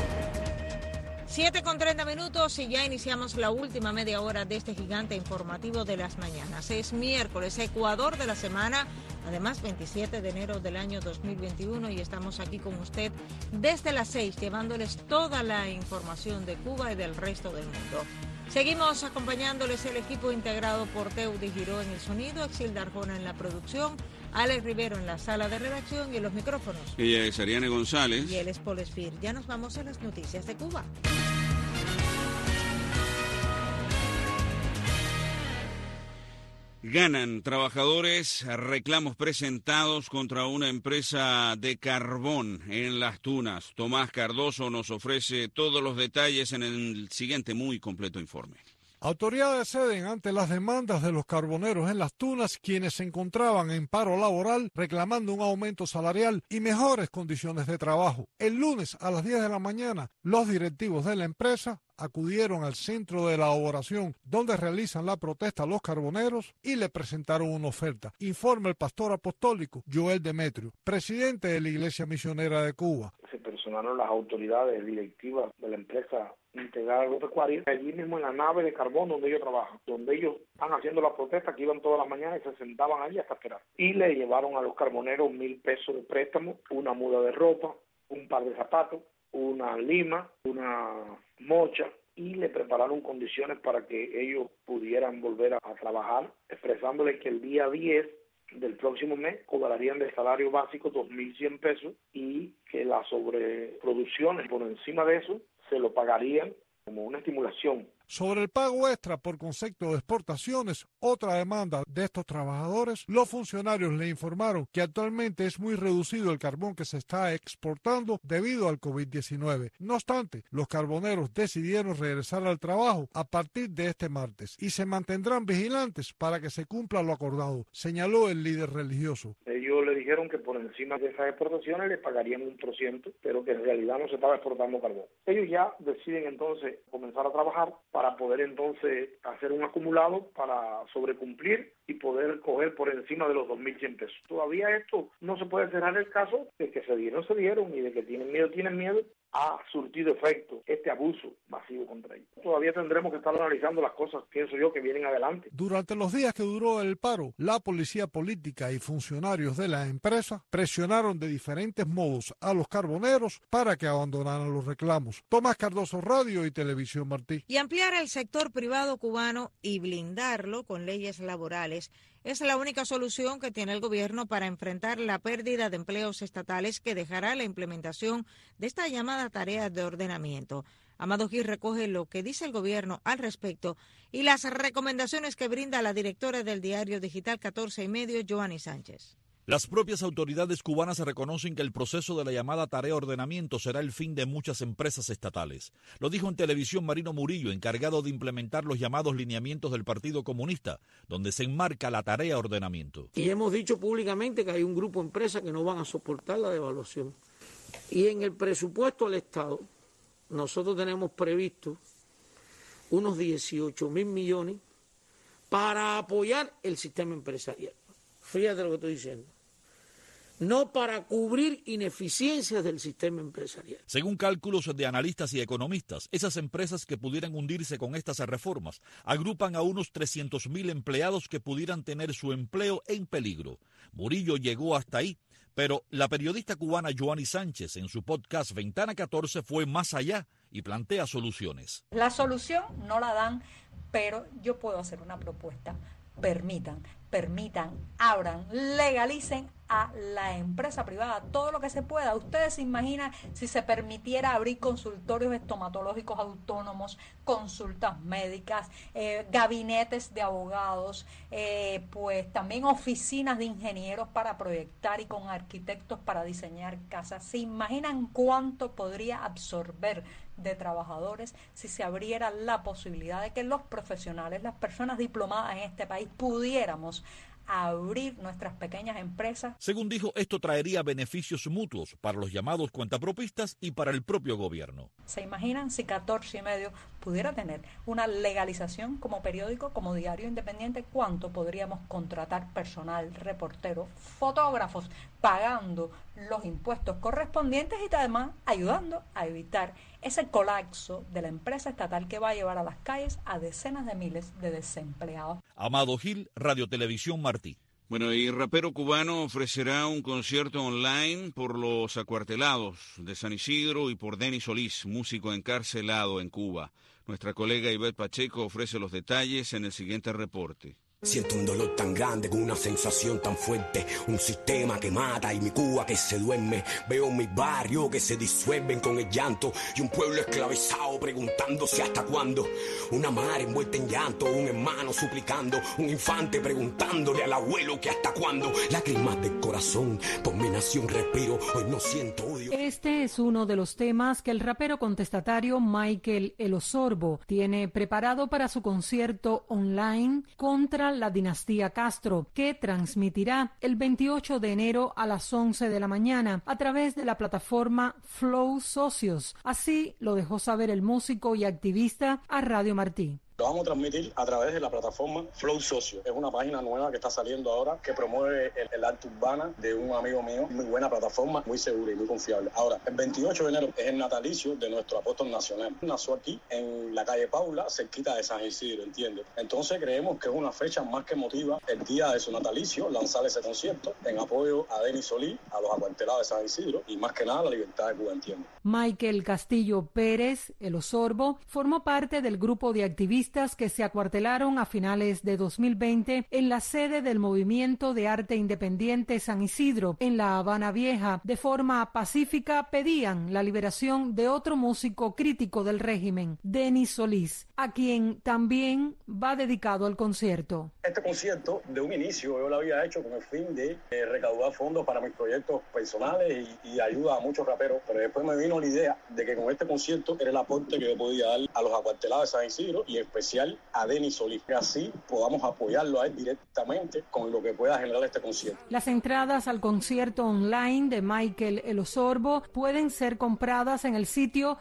7:30 y ya iniciamos la última media hora de este gigante informativo de las mañanas. Es miércoles, Ecuador de la semana, además 27 de enero del año 2021, y estamos aquí con usted desde las 6 llevándoles toda la información de Cuba y del resto del mundo. Seguimos acompañándoles el equipo integrado por Teudi Giró en el sonido, Exilda Arjona en la producción, Alex Rivero en la sala de redacción y en los micrófonos. Ella es Ariane González. Y él es Paul Esfir. Ya nos vamos a las noticias de Cuba. Ganan trabajadores reclamos presentados contra una empresa de carbón en Las Tunas. Tomás Cardoso nos ofrece todos los detalles en el siguiente muy completo informe. Autoridades ceden ante las demandas de los carboneros en Las Tunas, quienes se encontraban en paro laboral reclamando un aumento salarial y mejores condiciones de trabajo. El lunes a las 10 de la mañana, los directivos de la empresa acudieron al centro de elaboración donde realizan la protesta los carboneros y le presentaron una oferta. Informa el pastor apostólico Joel Demetrio, presidente de la Iglesia Misionera de Cuba. Se personaron las autoridades directivas de la empresa Integral Agropecuaria allí mismo en la nave de carbón donde ellos trabajan, donde ellos están haciendo la protesta, que iban todas las mañanas y se sentaban allí hasta esperar. Y le llevaron a los carboneros 1,000 pesos de préstamo, una muda de ropa, un par de zapatos, una lima, una mocha, y le prepararon condiciones para que ellos pudieran volver a trabajar, expresándoles que el día 10 del próximo mes cobrarían de salario básico 2.100 pesos y que las sobreproducciones por encima de eso se lo pagarían como una estimulación. Sobre el pago extra por concepto de exportaciones, otra demanda de estos trabajadores, los funcionarios le informaron que actualmente es muy reducido el carbón que se está exportando debido al COVID-19. No obstante, los carboneros decidieron regresar al trabajo a partir de este martes y se mantendrán vigilantes para que se cumpla lo acordado, señaló el líder religioso. Ellos le dijeron que por encima de esas exportaciones le pagarían 1%, pero que en realidad no se estaba exportando carbón. Ellos ya deciden entonces comenzar a trabajar para poder entonces hacer un acumulado para sobrecumplir y poder coger por encima de los 2.100 pesos. Todavía esto no se puede cerrar el caso de que se dieron y de que tienen miedo. Ha surtido efecto este abuso masivo contra ellos. Todavía tendremos que estar analizando las cosas, pienso yo, que vienen adelante. Durante los días que duró el paro, la policía política y funcionarios de la empresa presionaron de diferentes modos a los carboneros para que abandonaran los reclamos. Tomás Cardoso, Radio y Televisión Martí. Y ampliar el sector privado cubano y blindarlo con leyes laborales es la única solución que tiene el gobierno para enfrentar la pérdida de empleos estatales que dejará la implementación de esta llamada tarea de ordenamiento. Amado Gil recoge lo que dice el gobierno al respecto y las recomendaciones que brinda la directora del diario digital 14 y medio, Joanny Sánchez. Las propias autoridades cubanas reconocen que el proceso de la llamada tarea ordenamiento será el fin de muchas empresas estatales. Lo dijo en televisión Marino Murillo, encargado de implementar los llamados lineamientos del Partido Comunista, donde se enmarca la tarea ordenamiento. Y hemos dicho públicamente que hay un grupo de empresas que no van a soportar la devaluación. Y en el presupuesto del Estado, nosotros tenemos previsto unos 18.000 millones para apoyar el sistema empresarial. Fíjate lo que estoy diciendo. No para cubrir ineficiencias del sistema empresarial. Según cálculos de analistas y economistas, esas empresas que pudieran hundirse con estas reformas agrupan a unos 300.000 empleados que pudieran tener su empleo en peligro. Murillo llegó hasta ahí, pero la periodista cubana Joanny Sánchez en su podcast Ventana 14 fue más allá y plantea soluciones. La solución no la dan, pero yo puedo hacer una propuesta. Permitan, abran, legalicen a la empresa privada todo lo que se pueda. Ustedes se imaginan si se permitiera abrir consultorios estomatológicos autónomos, consultas médicas, gabinetes de abogados, pues también oficinas de ingenieros para proyectar y con arquitectos para diseñar casas. ¿Se imaginan cuánto podría absorber de trabajadores si se abriera la posibilidad de que los profesionales, las personas diplomadas en este país, pudiéramos abrir nuestras pequeñas empresas? Según dijo, esto traería beneficios mutuos para los llamados cuentapropistas y para el propio gobierno. ¿Se imaginan si 14 y medio pudiera tener una legalización como periódico, como diario independiente? ¿Cuánto podríamos contratar personal, reporteros, fotógrafos, pagando los impuestos correspondientes y además ayudando a evitar ese colapso de la empresa estatal que va a llevar a las calles a decenas de miles de desempleados? Amado Gil, Radio Televisión Martí. Bueno, y rapero cubano ofrecerá un concierto online por los acuartelados de San Isidro y por Denis Solís, músico encarcelado en Cuba. Nuestra colega Ivette Pacheco ofrece los detalles en el siguiente reporte. Siento un dolor tan grande con una sensación tan fuerte, un sistema que mata y mi Cuba que se duerme. Veo mi barrio que se disuelven con el llanto y un pueblo esclavizado preguntándose hasta cuándo. Una madre envuelta en llanto, un hermano suplicando, un infante preguntándole al abuelo que hasta cuándo. Lágrimas del corazón, por mi nación respiro, hoy no siento odio. Este es uno de los temas que el rapero contestatario Michael El Osorbo tiene preparado para su concierto online contra la dinastía Castro, que transmitirá el 28 de enero a las 11 de la mañana a través de la plataforma Flow Socios. Así lo dejó saber el músico y activista a Radio Martí. Lo vamos a transmitir a través de la plataforma Flow Socio. Es una página nueva que está saliendo ahora que promueve el arte urbana de un amigo mío. Muy buena plataforma, muy segura y muy confiable. Ahora, el 28 de enero es el natalicio de nuestro apóstol nacional. Nació aquí en la calle Paula, cerquita de San Isidro, ¿entiendes? Entonces creemos que es una fecha más que emotiva el día de su natalicio, lanzar ese concierto en apoyo a Denis Solís, a los acuartelados de San Isidro y más que nada la libertad de Cuba, ¿entiendes? Michael Castillo Pérez, El Osorbo, formó parte del grupo de activistas que se acuartelaron a finales de 2020 en la sede del Movimiento de Arte Independiente San Isidro, en La Habana Vieja. De forma pacífica pedían la liberación de otro músico crítico del régimen, Denis Solís, a quien también va dedicado el concierto. Este concierto, de un inicio, yo lo había hecho con el fin de recaudar fondos para mis proyectos personales y ayuda a muchos raperos, pero después me vino la idea de que con este concierto era el aporte que yo podía dar a los acuartelados de San Isidro y en especial a Denis Solís, que así podamos apoyarlo a él directamente con lo que pueda generar este concierto. Las entradas al concierto online de Michael El Osorbo pueden ser compradas en el sitio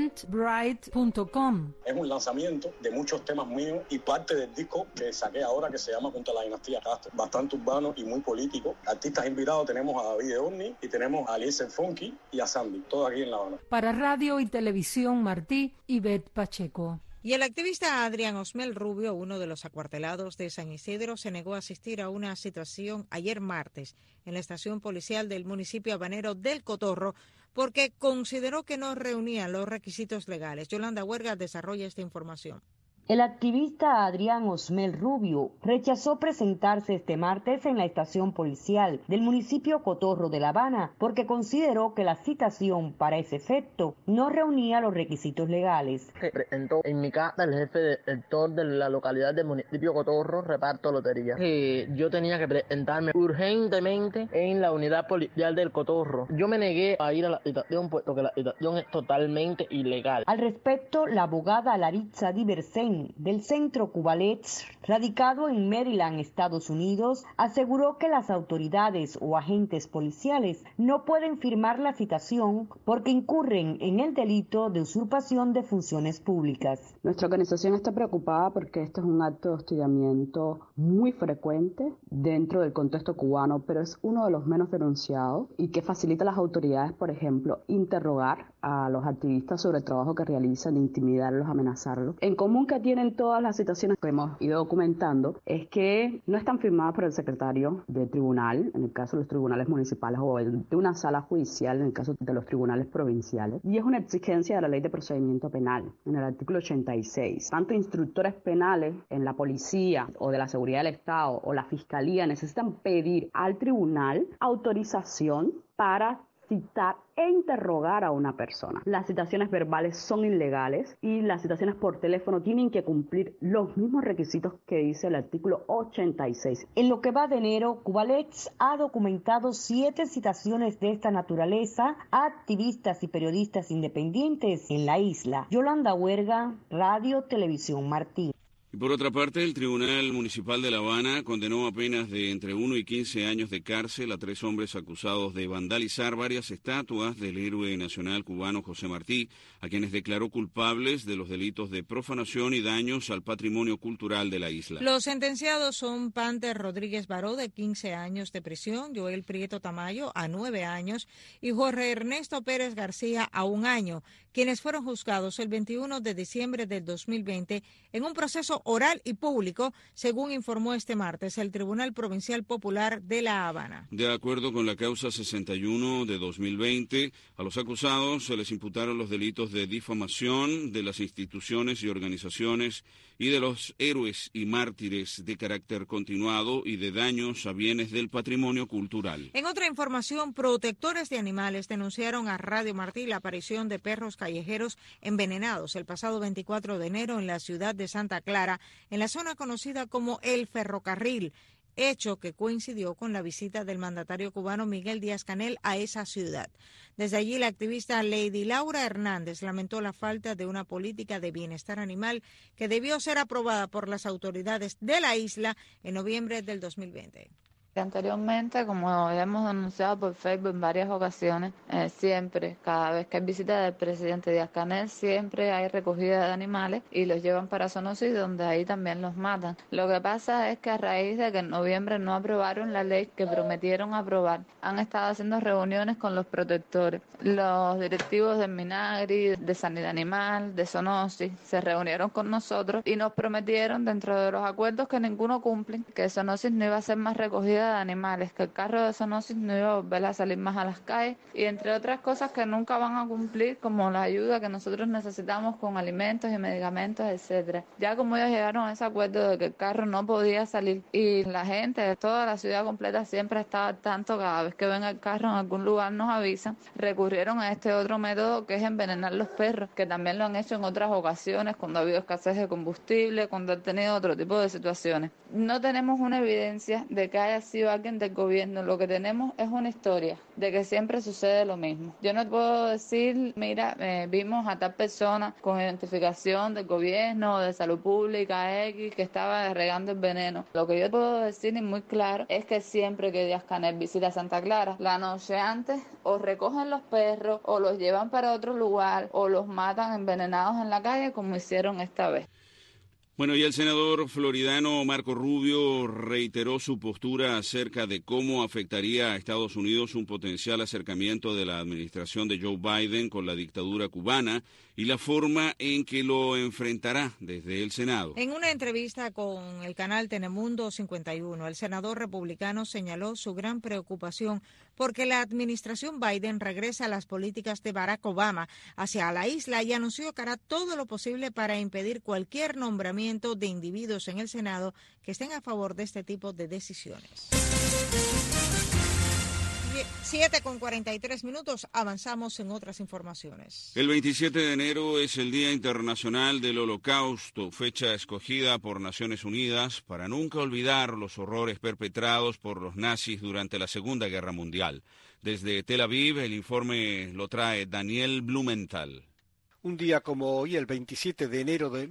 eventbrite.com. Es un lanzamiento de muchos temas míos y parte del disco que saqué ahora que se llama Contra la Dinastía Castro, bastante urbano y muy político. Artistas invitados tenemos a David Orni y tenemos a Eliezer Funky y a Sandy, todo aquí en La Habana. Para Radio y Televisión Martí, Ivette Pacheco. Y el activista Adrián Osmel Rubio, uno de los acuartelados de San Isidro, se negó a asistir a una citación ayer martes en la estación policial del municipio habanero del Cotorro porque consideró que no reunían los requisitos legales. Yolanda Huerga desarrolla esta información. El activista Adrián Osmel Rubio rechazó presentarse este martes en la estación policial del municipio Cotorro de La Habana porque consideró que la citación para ese efecto no reunía los requisitos legales. Se presentó en mi casa el jefe del sector de la localidad del municipio Cotorro, reparto lotería. Yo tenía que presentarme urgentemente en la unidad policial del Cotorro. Yo me negué a ir a la citación puesto que la citación es totalmente ilegal. Al respecto, la abogada Laritza Diversen del Centro Cubalets, radicado en Maryland, Estados Unidos, aseguró que las autoridades o agentes policiales no pueden firmar la citación porque incurren en el delito de usurpación de funciones públicas. Nuestra organización está preocupada porque este es un acto de hostigamiento muy frecuente dentro del contexto cubano, pero es uno de los menos denunciados y que facilita a las autoridades, por ejemplo, interrogar a los activistas sobre el trabajo que realizan, de intimidarlos, amenazarlos. En común que tienen todas las situaciones que hemos ido documentando es que no están firmadas por el secretario del tribunal, en el caso de los tribunales municipales, o de una sala judicial, en el caso de los tribunales provinciales, y es una exigencia de la Ley de Procedimiento Penal, en el artículo 86. Tanto instructores penales en la policía o de la seguridad del Estado o la fiscalía necesitan pedir al tribunal autorización para citar e interrogar a una persona. Las citaciones verbales son ilegales y las citaciones por teléfono tienen que cumplir los mismos requisitos que dice el artículo 86. En lo que va de enero, Cubalets ha documentado 7 citaciones de esta naturaleza a activistas y periodistas independientes en la isla. Yolanda Huerga, Radio Televisión Martí. Y por otra parte, el Tribunal Municipal de La Habana condenó a penas de entre 1 y 15 años de cárcel a 3 hombres acusados de vandalizar varias estatuas del héroe nacional cubano José Martí, a quienes declaró culpables de los delitos de profanación y daños al patrimonio cultural de la isla. Los sentenciados son Panter Rodríguez Baró, de 15 años de prisión, Joel Prieto Tamayo, a 9 años, y Jorge Ernesto Pérez García, a 1 año, quienes fueron juzgados el 21 de diciembre del 2020 en un proceso oral y público, según informó este martes el Tribunal Provincial Popular de La Habana. De acuerdo con la causa 61 de 2020, a los acusados se les imputaron los delitos de difamación de las instituciones y organizaciones y de los héroes y mártires de carácter continuado y de daños a bienes del patrimonio cultural. En otra información, protectores de animales denunciaron a Radio Martí la aparición de perros callejeros envenenados el pasado 24 de enero en la ciudad de Santa Clara, en la zona conocida como El Ferrocarril, hecho que coincidió con la visita del mandatario cubano Miguel Díaz-Canel a esa ciudad. Desde allí, la activista Lady Laura Hernández lamentó la falta de una política de bienestar animal que debió ser aprobada por las autoridades de la isla en noviembre del 2020. Anteriormente, como hemos denunciado por Facebook en varias ocasiones, siempre, cada vez que hay visita del presidente Díaz-Canel, siempre hay recogida de animales y los llevan para Sonosis, donde ahí también los matan. Lo que pasa es que a raíz de que en noviembre no aprobaron la ley que prometieron aprobar, han estado haciendo reuniones con los protectores. Los directivos del Minagri, de Sanidad Animal, de Sonosis, se reunieron con nosotros y nos prometieron, dentro de los acuerdos que ninguno cumplen, que Sonosis no iba a ser más recogida de animales, que el carro de Sonosis no iba a volver a salir más a las calles y entre otras cosas que nunca van a cumplir, como la ayuda que nosotros necesitamos con alimentos y medicamentos, etcétera. Ya como ellos llegaron a ese acuerdo de que el carro no podía salir y la gente de toda la ciudad completa siempre estaba al tanto, cada vez que ven el carro en algún lugar nos avisan, recurrieron a este otro método que es envenenar los perros, que también lo han hecho en otras ocasiones cuando ha habido escasez de combustible, cuando han tenido otro tipo de situaciones. No tenemos una evidencia de que haya sido alguien del gobierno, lo que tenemos es una historia de que siempre sucede lo mismo. Yo no puedo decir, mira, vimos a tal persona con identificación del gobierno o de salud pública X que estaba regando el veneno. Lo que yo puedo decir y muy claro es que siempre que Díaz-Canel visita Santa Clara, la noche antes o recogen los perros o los llevan para otro lugar o los matan envenenados en la calle como hicieron esta vez. Bueno, y el senador floridano Marco Rubio reiteró su postura acerca de cómo afectaría a Estados Unidos un potencial acercamiento de la administración de Joe Biden con la dictadura cubana y la forma en que lo enfrentará desde el Senado. En una entrevista con el canal Telemundo 51, el senador republicano señaló su gran preocupación porque la administración Biden regresa a las políticas de Barack Obama hacia la isla y anunció que hará todo lo posible para impedir cualquier nombramiento de individuos en el Senado que estén a favor de este tipo de decisiones. 7:43, avanzamos en otras informaciones. El 27 de enero es el Día Internacional del Holocausto, fecha escogida por Naciones Unidas para nunca olvidar los horrores perpetrados por los nazis durante la Segunda Guerra Mundial. Desde Tel Aviv, el informe lo trae Daniel Blumenthal. Un día como hoy, el 27 de enero de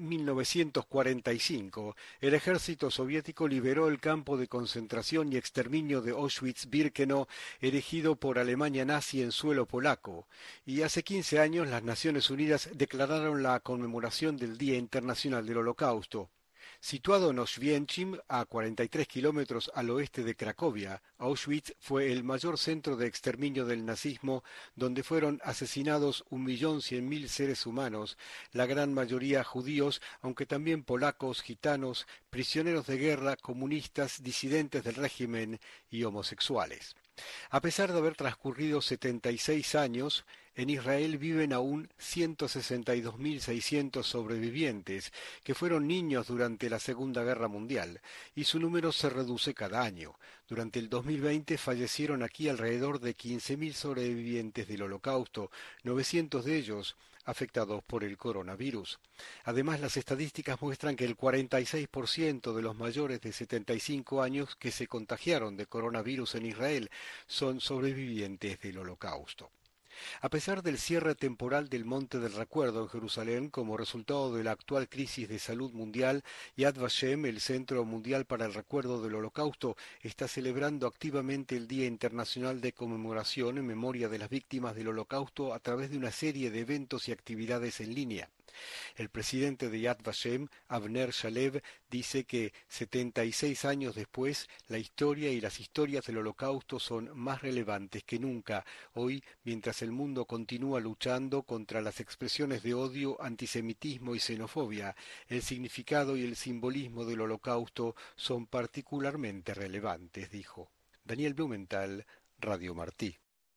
1945, el ejército soviético liberó el campo de concentración y exterminio de Auschwitz-Birkenau, erigido por Alemania nazi en suelo polaco. Y hace 15 años las Naciones Unidas declararon la conmemoración del Día Internacional del Holocausto. Situado en Oświęcim, a 43 kilómetros al oeste de Cracovia, Auschwitz fue el mayor centro de exterminio del nazismo, donde fueron asesinados 1.100.000 seres humanos, la gran mayoría judíos, aunque también polacos, gitanos, prisioneros de guerra, comunistas, disidentes del régimen y homosexuales. A pesar de haber transcurrido 76 años, en Israel viven aún 162.600 sobrevivientes, que fueron niños durante la Segunda Guerra Mundial, y su número se reduce cada año. Durante el 2020 fallecieron aquí alrededor de 15.000 sobrevivientes del Holocausto, 900 de ellos afectados por el coronavirus. Además, las estadísticas muestran que el 46% de los mayores de 75 años que se contagiaron de coronavirus en Israel son sobrevivientes del Holocausto. A pesar del cierre temporal del Monte del Recuerdo en Jerusalén como resultado de la actual crisis de salud mundial, Yad Vashem, el Centro Mundial para el Recuerdo del Holocausto, está celebrando activamente el Día Internacional de Conmemoración en memoria de las víctimas del Holocausto a través de una serie de eventos y actividades en línea. El presidente de Yad Vashem, Avner Shalev, dice que 76 años después, la historia y las historias del Holocausto son más relevantes que nunca. Hoy, mientras el mundo continúa luchando contra las expresiones de odio, antisemitismo y xenofobia, el significado y el simbolismo del Holocausto son particularmente relevantes, dijo. Daniel Blumenthal, Radio Martí.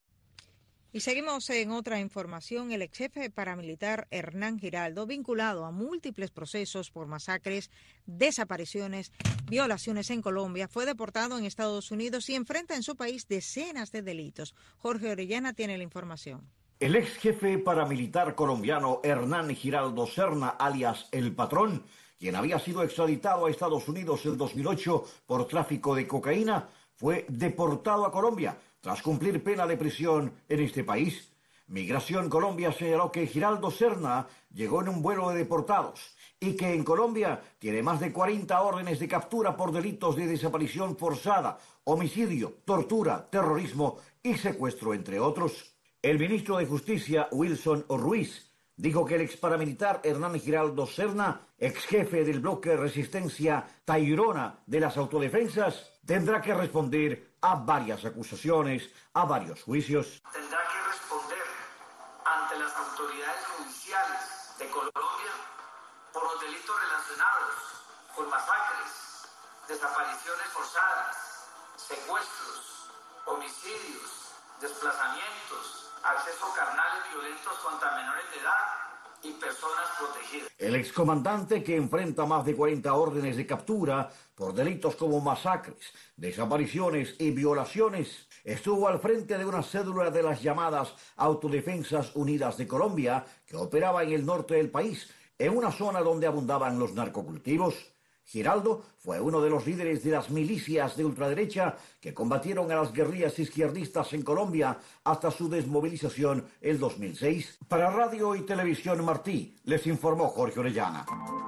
Y seguimos en otra información. El ex jefe paramilitar Hernán Giraldo, vinculado a múltiples procesos por masacres, desapariciones, violaciones en Colombia, fue deportado en Estados Unidos y enfrenta en su país decenas de delitos. Jorge Orellana tiene la información. El ex jefe paramilitar colombiano Hernán Giraldo Serna, alias El Patrón, quien había sido extraditado a Estados Unidos en 2008 por tráfico de cocaína, fue deportado a Colombia tras cumplir pena de prisión en este país. Migración Colombia señaló que Giraldo Serna llegó en un vuelo de deportados y que en Colombia tiene más de 40 órdenes de captura por delitos de desaparición forzada, homicidio, tortura, terrorismo y secuestro, entre otros. El ministro de Justicia, Wilson Ruiz, dijo que el ex paramilitar Hernán Giraldo Serna, ex jefe del bloque Resistencia Tayrona de las Autodefensas, tendrá que responder a varias acusaciones, a varios juicios. Tendrá que responder ante las autoridades judiciales de Colombia por los delitos relacionados con masacres, desapariciones forzadas, secuestros, homicidios, desplazamientos, acceso carnal y violentos contra menores de edad y personas protegidas. El excomandante, que enfrenta más de 40 órdenes de captura por delitos como masacres, desapariciones y violaciones, estuvo al frente de una cédula de las llamadas Autodefensas Unidas de Colombia, que operaba en el norte del país, en una zona donde abundaban los narcocultivos. Giraldo fue uno de los líderes de las milicias de ultraderecha que combatieron a las guerrillas izquierdistas en Colombia hasta su desmovilización en 2006. Para Radio y Televisión Martí, les informó Jorge Orellana.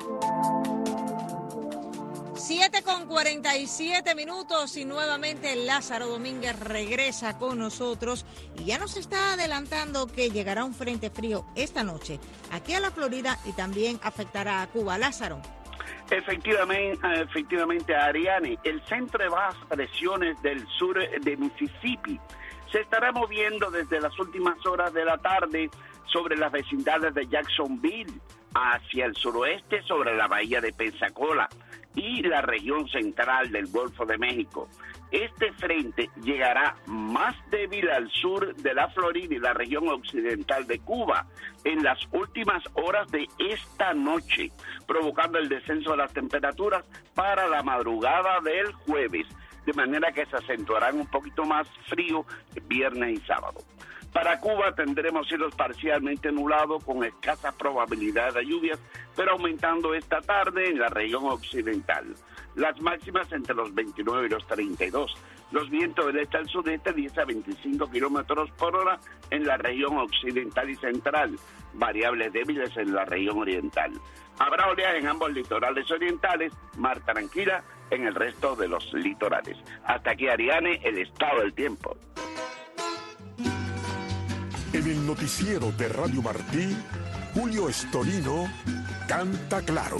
7:47 y nuevamente Lázaro Domínguez regresa con nosotros y ya nos está adelantando que llegará un frente frío esta noche aquí a la Florida y también afectará a Cuba. Lázaro. Efectivamente, Ariane, el centro de bajas presiones del sur de Mississippi se estará moviendo desde las últimas horas de la tarde sobre las vecindades de Jacksonville hacia el suroeste sobre la bahía de Pensacola y la región central del Golfo de México. Este frente llegará más débil al sur de la Florida y la región occidental de Cuba en las últimas horas de esta noche, provocando el descenso de las temperaturas para la madrugada del jueves, de manera que se acentuarán un poquito más frío viernes y sábado. Para Cuba tendremos cielos parcialmente nublados con escasa probabilidad de lluvias, pero aumentando esta tarde en la región occidental. Las máximas entre los 29 y los 32. Los vientos del este al sudeste 10 a 25 kilómetros por hora en la región occidental y central. Variables débiles en la región oriental. Habrá oleaje en ambos litorales orientales, mar tranquila en el resto de los litorales. Hasta aquí, Ariane, el estado del tiempo. En el noticiero de Radio Martí, Julio Estorino canta claro.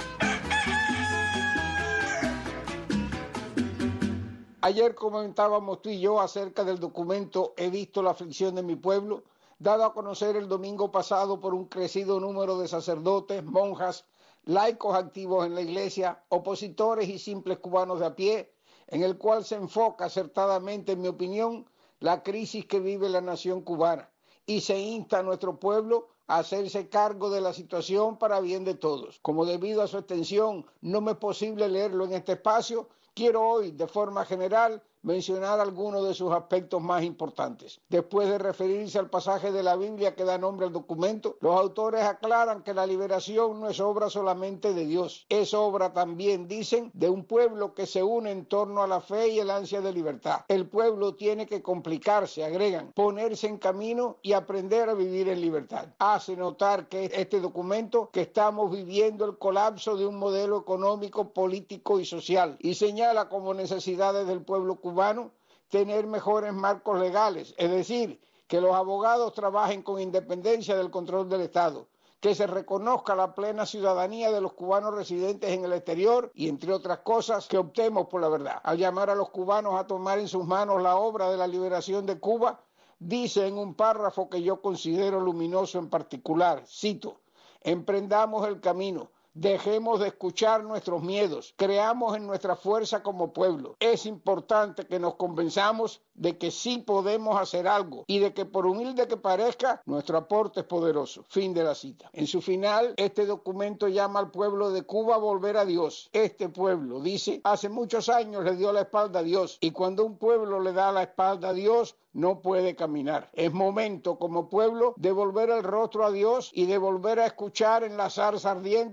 Ayer comentábamos tú y yo acerca del documento He visto la aflicción de mi pueblo, dado a conocer el domingo pasado por un crecido número de sacerdotes, monjas, laicos activos en la iglesia, opositores y simples cubanos de a pie, en el cual se enfoca acertadamente, en mi opinión, la crisis que vive la nación cubana. Y se insta a nuestro pueblo a hacerse cargo de la situación para bien de todos. Como debido a su extensión no me es posible leerlo en este espacio, quiero hoy, de forma general, mencionar algunos de sus aspectos más importantes. Después de referirse al pasaje de la Biblia que da nombre al documento, los autores aclaran que la liberación no es obra solamente de Dios, es obra también, dicen, de un pueblo que se une en torno a la fe y el ansia de libertad. El pueblo tiene que complicarse, agregan, ponerse en camino y aprender a vivir en libertad. Hace notar que este documento que estamos viviendo el colapso de un modelo económico, político y social y señala como necesidades del pueblo cubano tener mejores marcos legales, es decir, que los abogados trabajen con independencia del control del Estado, que se reconozca la plena ciudadanía de los cubanos residentes en el exterior y, entre otras cosas, que optemos por la verdad. Al llamar a los cubanos a tomar en sus manos la obra de la liberación de Cuba, dice en un párrafo que yo considero luminoso en particular, cito, emprendamos el camino. Dejemos de escuchar nuestros miedos, creamos en nuestra fuerza como pueblo. Es importante que nos convenzamos de que sí podemos hacer algo y de que, por humilde que parezca, nuestro aporte es poderoso. Fin de la cita. En su final, este documento llama al pueblo de Cuba a volver a Dios. Este pueblo, dice, hace muchos años le dio la espalda a Dios, y cuando un pueblo le da la espalda a Dios, no puede caminar. Es momento como pueblo de volver el rostro a Dios y de volver a escuchar en la zarza ardiente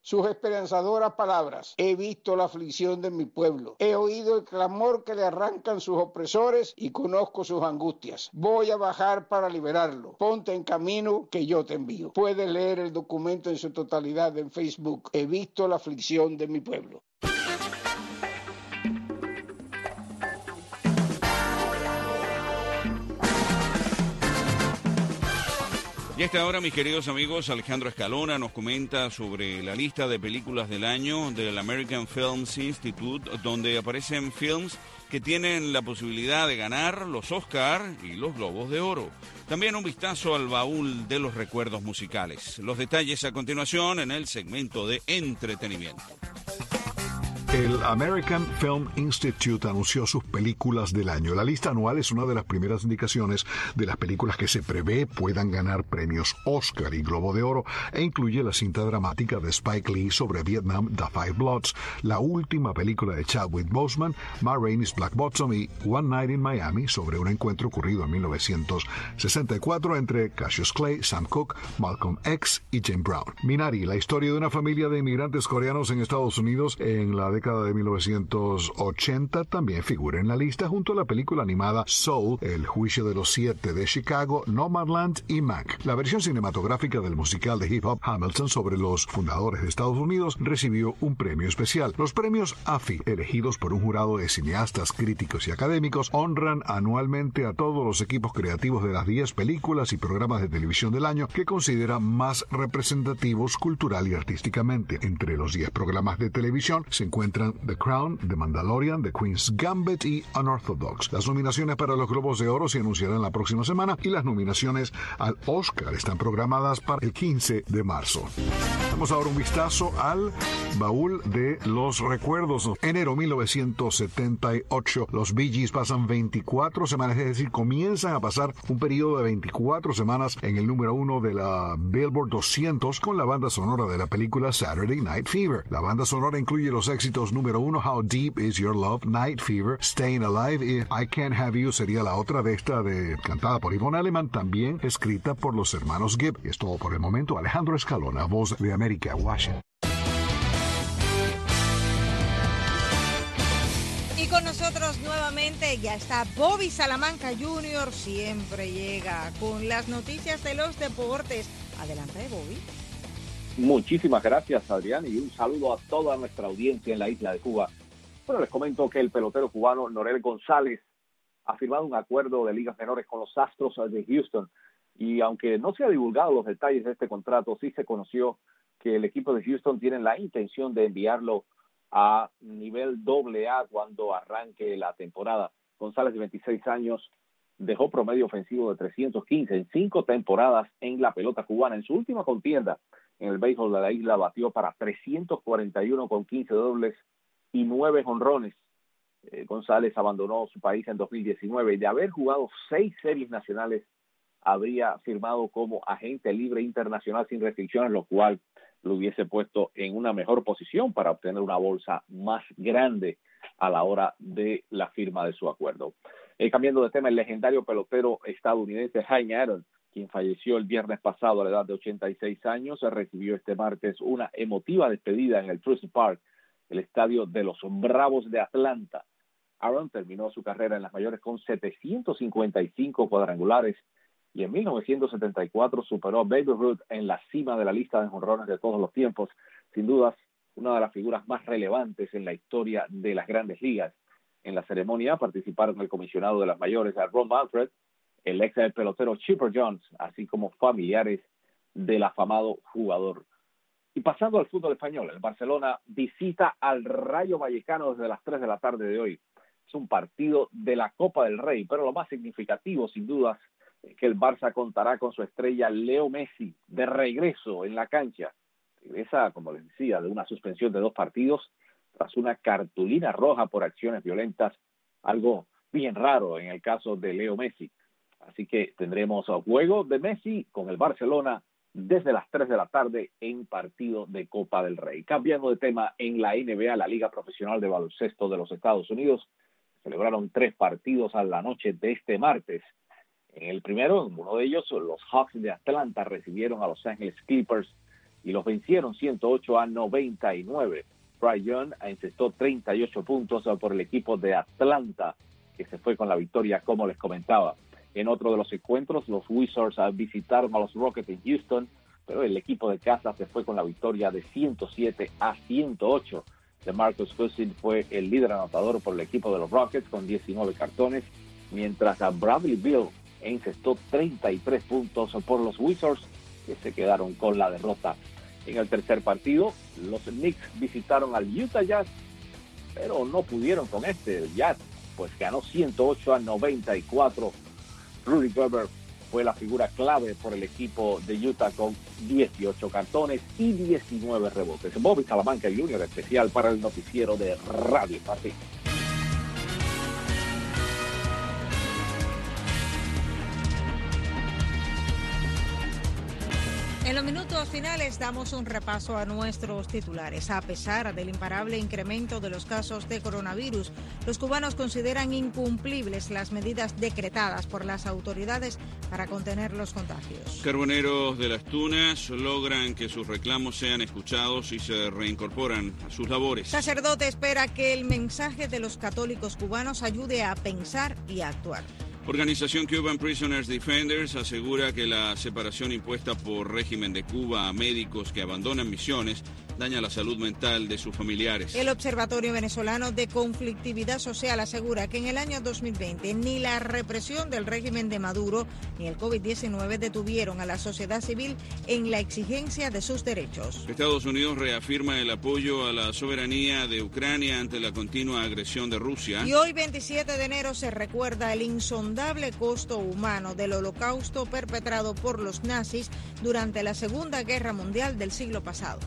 sus esperanzadoras palabras. He visto la aflicción de mi pueblo, he oído el clamor que le arrancan sus opresores y conozco sus angustias. Voy a bajar para liberarlo. Ponte en camino que yo te envío. Puedes leer el documento en su totalidad en Facebook. He visto la aflicción de mi pueblo. Y a esta hora, mis queridos amigos, Alejandro Escalona nos comenta sobre la lista de películas del año del American Films Institute, donde aparecen films que tienen la posibilidad de ganar los Oscar y los Globos de Oro. También un vistazo al baúl de los recuerdos musicales. Los detalles a continuación en el segmento de entretenimiento. El American Film Institute anunció sus películas del año. La lista anual es una de las primeras indicaciones de las películas que se prevé puedan ganar premios Oscar y Globo de Oro, e incluye la cinta dramática de Spike Lee sobre Vietnam, The Five Bloods, la última película de Chadwick Boseman, Ma Rainey's Black Bottom, y One Night in Miami, sobre un encuentro ocurrido en 1964 entre Cassius Clay, Sam Cooke, Malcolm X y Jane Brown. Minari, la historia de una familia de inmigrantes coreanos en Estados Unidos en la década de 1980, también figura en la lista junto a la película animada Soul, El Juicio de los Siete de Chicago, Nomadland y Mank. La versión cinematográfica del musical de hip hop Hamilton sobre los fundadores de Estados Unidos recibió un premio especial. Los premios AFI, elegidos por un jurado de cineastas, críticos y académicos, honran anualmente a todos los equipos creativos de las 10 películas y programas de televisión del año que considera más representativos cultural y artísticamente. Entre los 10 programas de televisión se encuentran The Crown, The Mandalorian, The Queen's Gambit y Unorthodox. Las nominaciones para los Globos de Oro se anunciarán la próxima semana y las nominaciones al Oscar están programadas para el 15 de marzo. Damos ahora un vistazo al baúl de los recuerdos. Enero 1978, los Bee Gees pasan 24 semanas, es decir, comienzan a pasar un periodo de 24 semanas en el número 1 de la Billboard 200 con la banda sonora de la película Saturday Night Fever. La banda sonora incluye los éxitos número 1, How Deep Is Your Love, Night Fever, Staying Alive y I Can't Have You sería la otra de esta, cantada por Yvonne Elliman, también escrita por los hermanos Gibb. Y es todo por el momento. Alejandro Escalona, Voz de América, Washington. Y con nosotros nuevamente ya está Bobby Salamanca Jr., siempre llega con las noticias de los deportes. Adelante, Bobby. Muchísimas gracias, Adrián, y un saludo a toda nuestra audiencia en la isla de Cuba. Bueno, les comento que el pelotero cubano Norel González ha firmado un acuerdo de ligas menores con los Astros de Houston, y aunque no se ha divulgado los detalles de este contrato, sí se conoció que el equipo de Houston tiene la intención de enviarlo a nivel AA cuando arranque la temporada. González, de 26 años, dejó promedio ofensivo de 315 en 5 temporadas en la pelota cubana. En su última contienda en el béisbol de la isla batió para 341 con 15 dobles y 9 jonrones. González abandonó su país en 2019 y de haber jugado 6 series nacionales habría firmado como agente libre internacional sin restricciones, lo cual lo hubiese puesto en una mejor posición para obtener una bolsa más grande a la hora de la firma de su acuerdo. Cambiando de tema, el legendario pelotero estadounidense Hank Aaron, quien falleció el viernes pasado a la edad de 86 años, recibió este martes una emotiva despedida en el Truist Park, el estadio de los Bravos de Atlanta. Aaron terminó su carrera en las mayores con 755 cuadrangulares y en 1974 superó a Babe Ruth en la cima de la lista de jonrones de todos los tiempos. Sin dudas, una de las figuras más relevantes en la historia de las grandes ligas. En la ceremonia participaron el comisionado de las mayores, Ron Manfred, el ex pelotero Chipper Jones, así como familiares del afamado jugador. Y pasando al fútbol español, el Barcelona visita al Rayo Vallecano desde las 3 de la tarde de hoy. Es un partido de la Copa del Rey, pero lo más significativo, sin dudas, es que el Barça contará con su estrella Leo Messi de regreso en la cancha. Regresa, como les decía, de una suspensión de 2 partidos tras una cartulina roja por acciones violentas, algo bien raro en el caso de Leo Messi. Así que tendremos juego de Messi con el Barcelona desde las 3 de la tarde en partido de Copa del Rey. Cambiando de tema, en la NBA, la Liga Profesional de Baloncesto de los Estados Unidos, celebraron 3 partidos a la noche de este martes. En el primero, en uno de ellos, los Hawks de Atlanta recibieron a Los Ángeles Clippers y los vencieron 108-99. Trae Young encestó 38 puntos por el equipo de Atlanta, que se fue con la victoria, como les comentaba. En otro de los encuentros, los Wizards visitaron a los Rockets en Houston, pero el equipo de casa se fue con la victoria de 107-108. DeMarcus Cousins fue el líder anotador por el equipo de los Rockets con 19 cartones, mientras a Bradley Beal encestó 33 puntos por los Wizards, que se quedaron con la derrota. En el tercer partido, los Knicks visitaron al Utah Jazz, pero no pudieron con este. El Jazz pues ganó 108-94. Rudy Gobert fue la figura clave por el equipo de Utah con 18 cartones y 19 rebotes. Bobby Salamanca Jr., especial para el noticiero de Radio Martí. En los minutos finales damos un repaso a nuestros titulares. A pesar del imparable incremento de los casos de coronavirus, los cubanos consideran incumplibles las medidas decretadas por las autoridades para contener los contagios. Carboneros de Las Tunas logran que sus reclamos sean escuchados y se reincorporan a sus labores. Sacerdote espera que el mensaje de los católicos cubanos ayude a pensar y a actuar. Organización Cuban Prisoners Defenders asegura que la separación impuesta por régimen de Cuba a médicos que abandonan misiones daña la salud mental de sus familiares. El Observatorio Venezolano de Conflictividad Social asegura que en el año 2020 ni la represión del régimen de Maduro ni el COVID-19 detuvieron a la sociedad civil en la exigencia de sus derechos. Estados Unidos reafirma el apoyo a la soberanía de Ucrania ante la continua agresión de Rusia. Y hoy, 27 de enero, se recuerda el insondable costo humano del holocausto perpetrado por los nazis durante la Segunda Guerra Mundial del siglo pasado.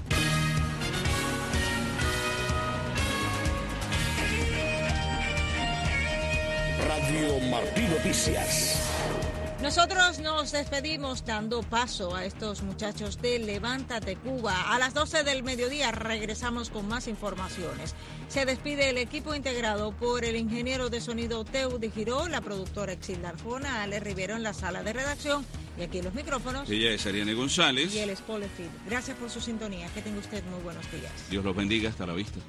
Radio Martí Noticias. Nosotros nos despedimos dando paso a estos muchachos de Levántate Cuba. A las 12 del mediodía regresamos con más informaciones. Se despide el equipo integrado por el ingeniero de sonido Teu de Giró, la productora Exilda Arjona, Ale Rivero en la sala de redacción y aquí en los micrófonos. Ella es Ariane González. Y él es Paul Efid. Gracias por su sintonía. Que tenga usted muy buenos días. Dios los bendiga. Hasta la vista.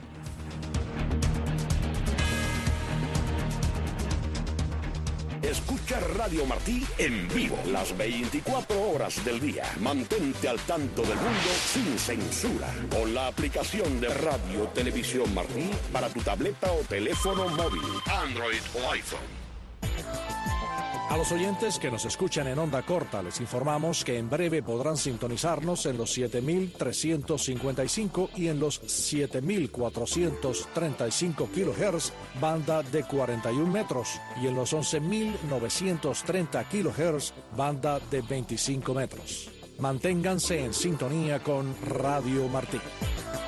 Escucha Radio Martí en vivo las 24 horas del día. Mantente al tanto del mundo sin censura con la aplicación de Radio Televisión Martí para tu tableta o teléfono móvil, Android o iPhone. A los oyentes que nos escuchan en onda corta les informamos que en breve podrán sintonizarnos en los 7.355 y en los 7.435 kHz, banda de 41 metros, y en los 11.930 kHz, banda de 25 metros. Manténganse en sintonía con Radio Martí.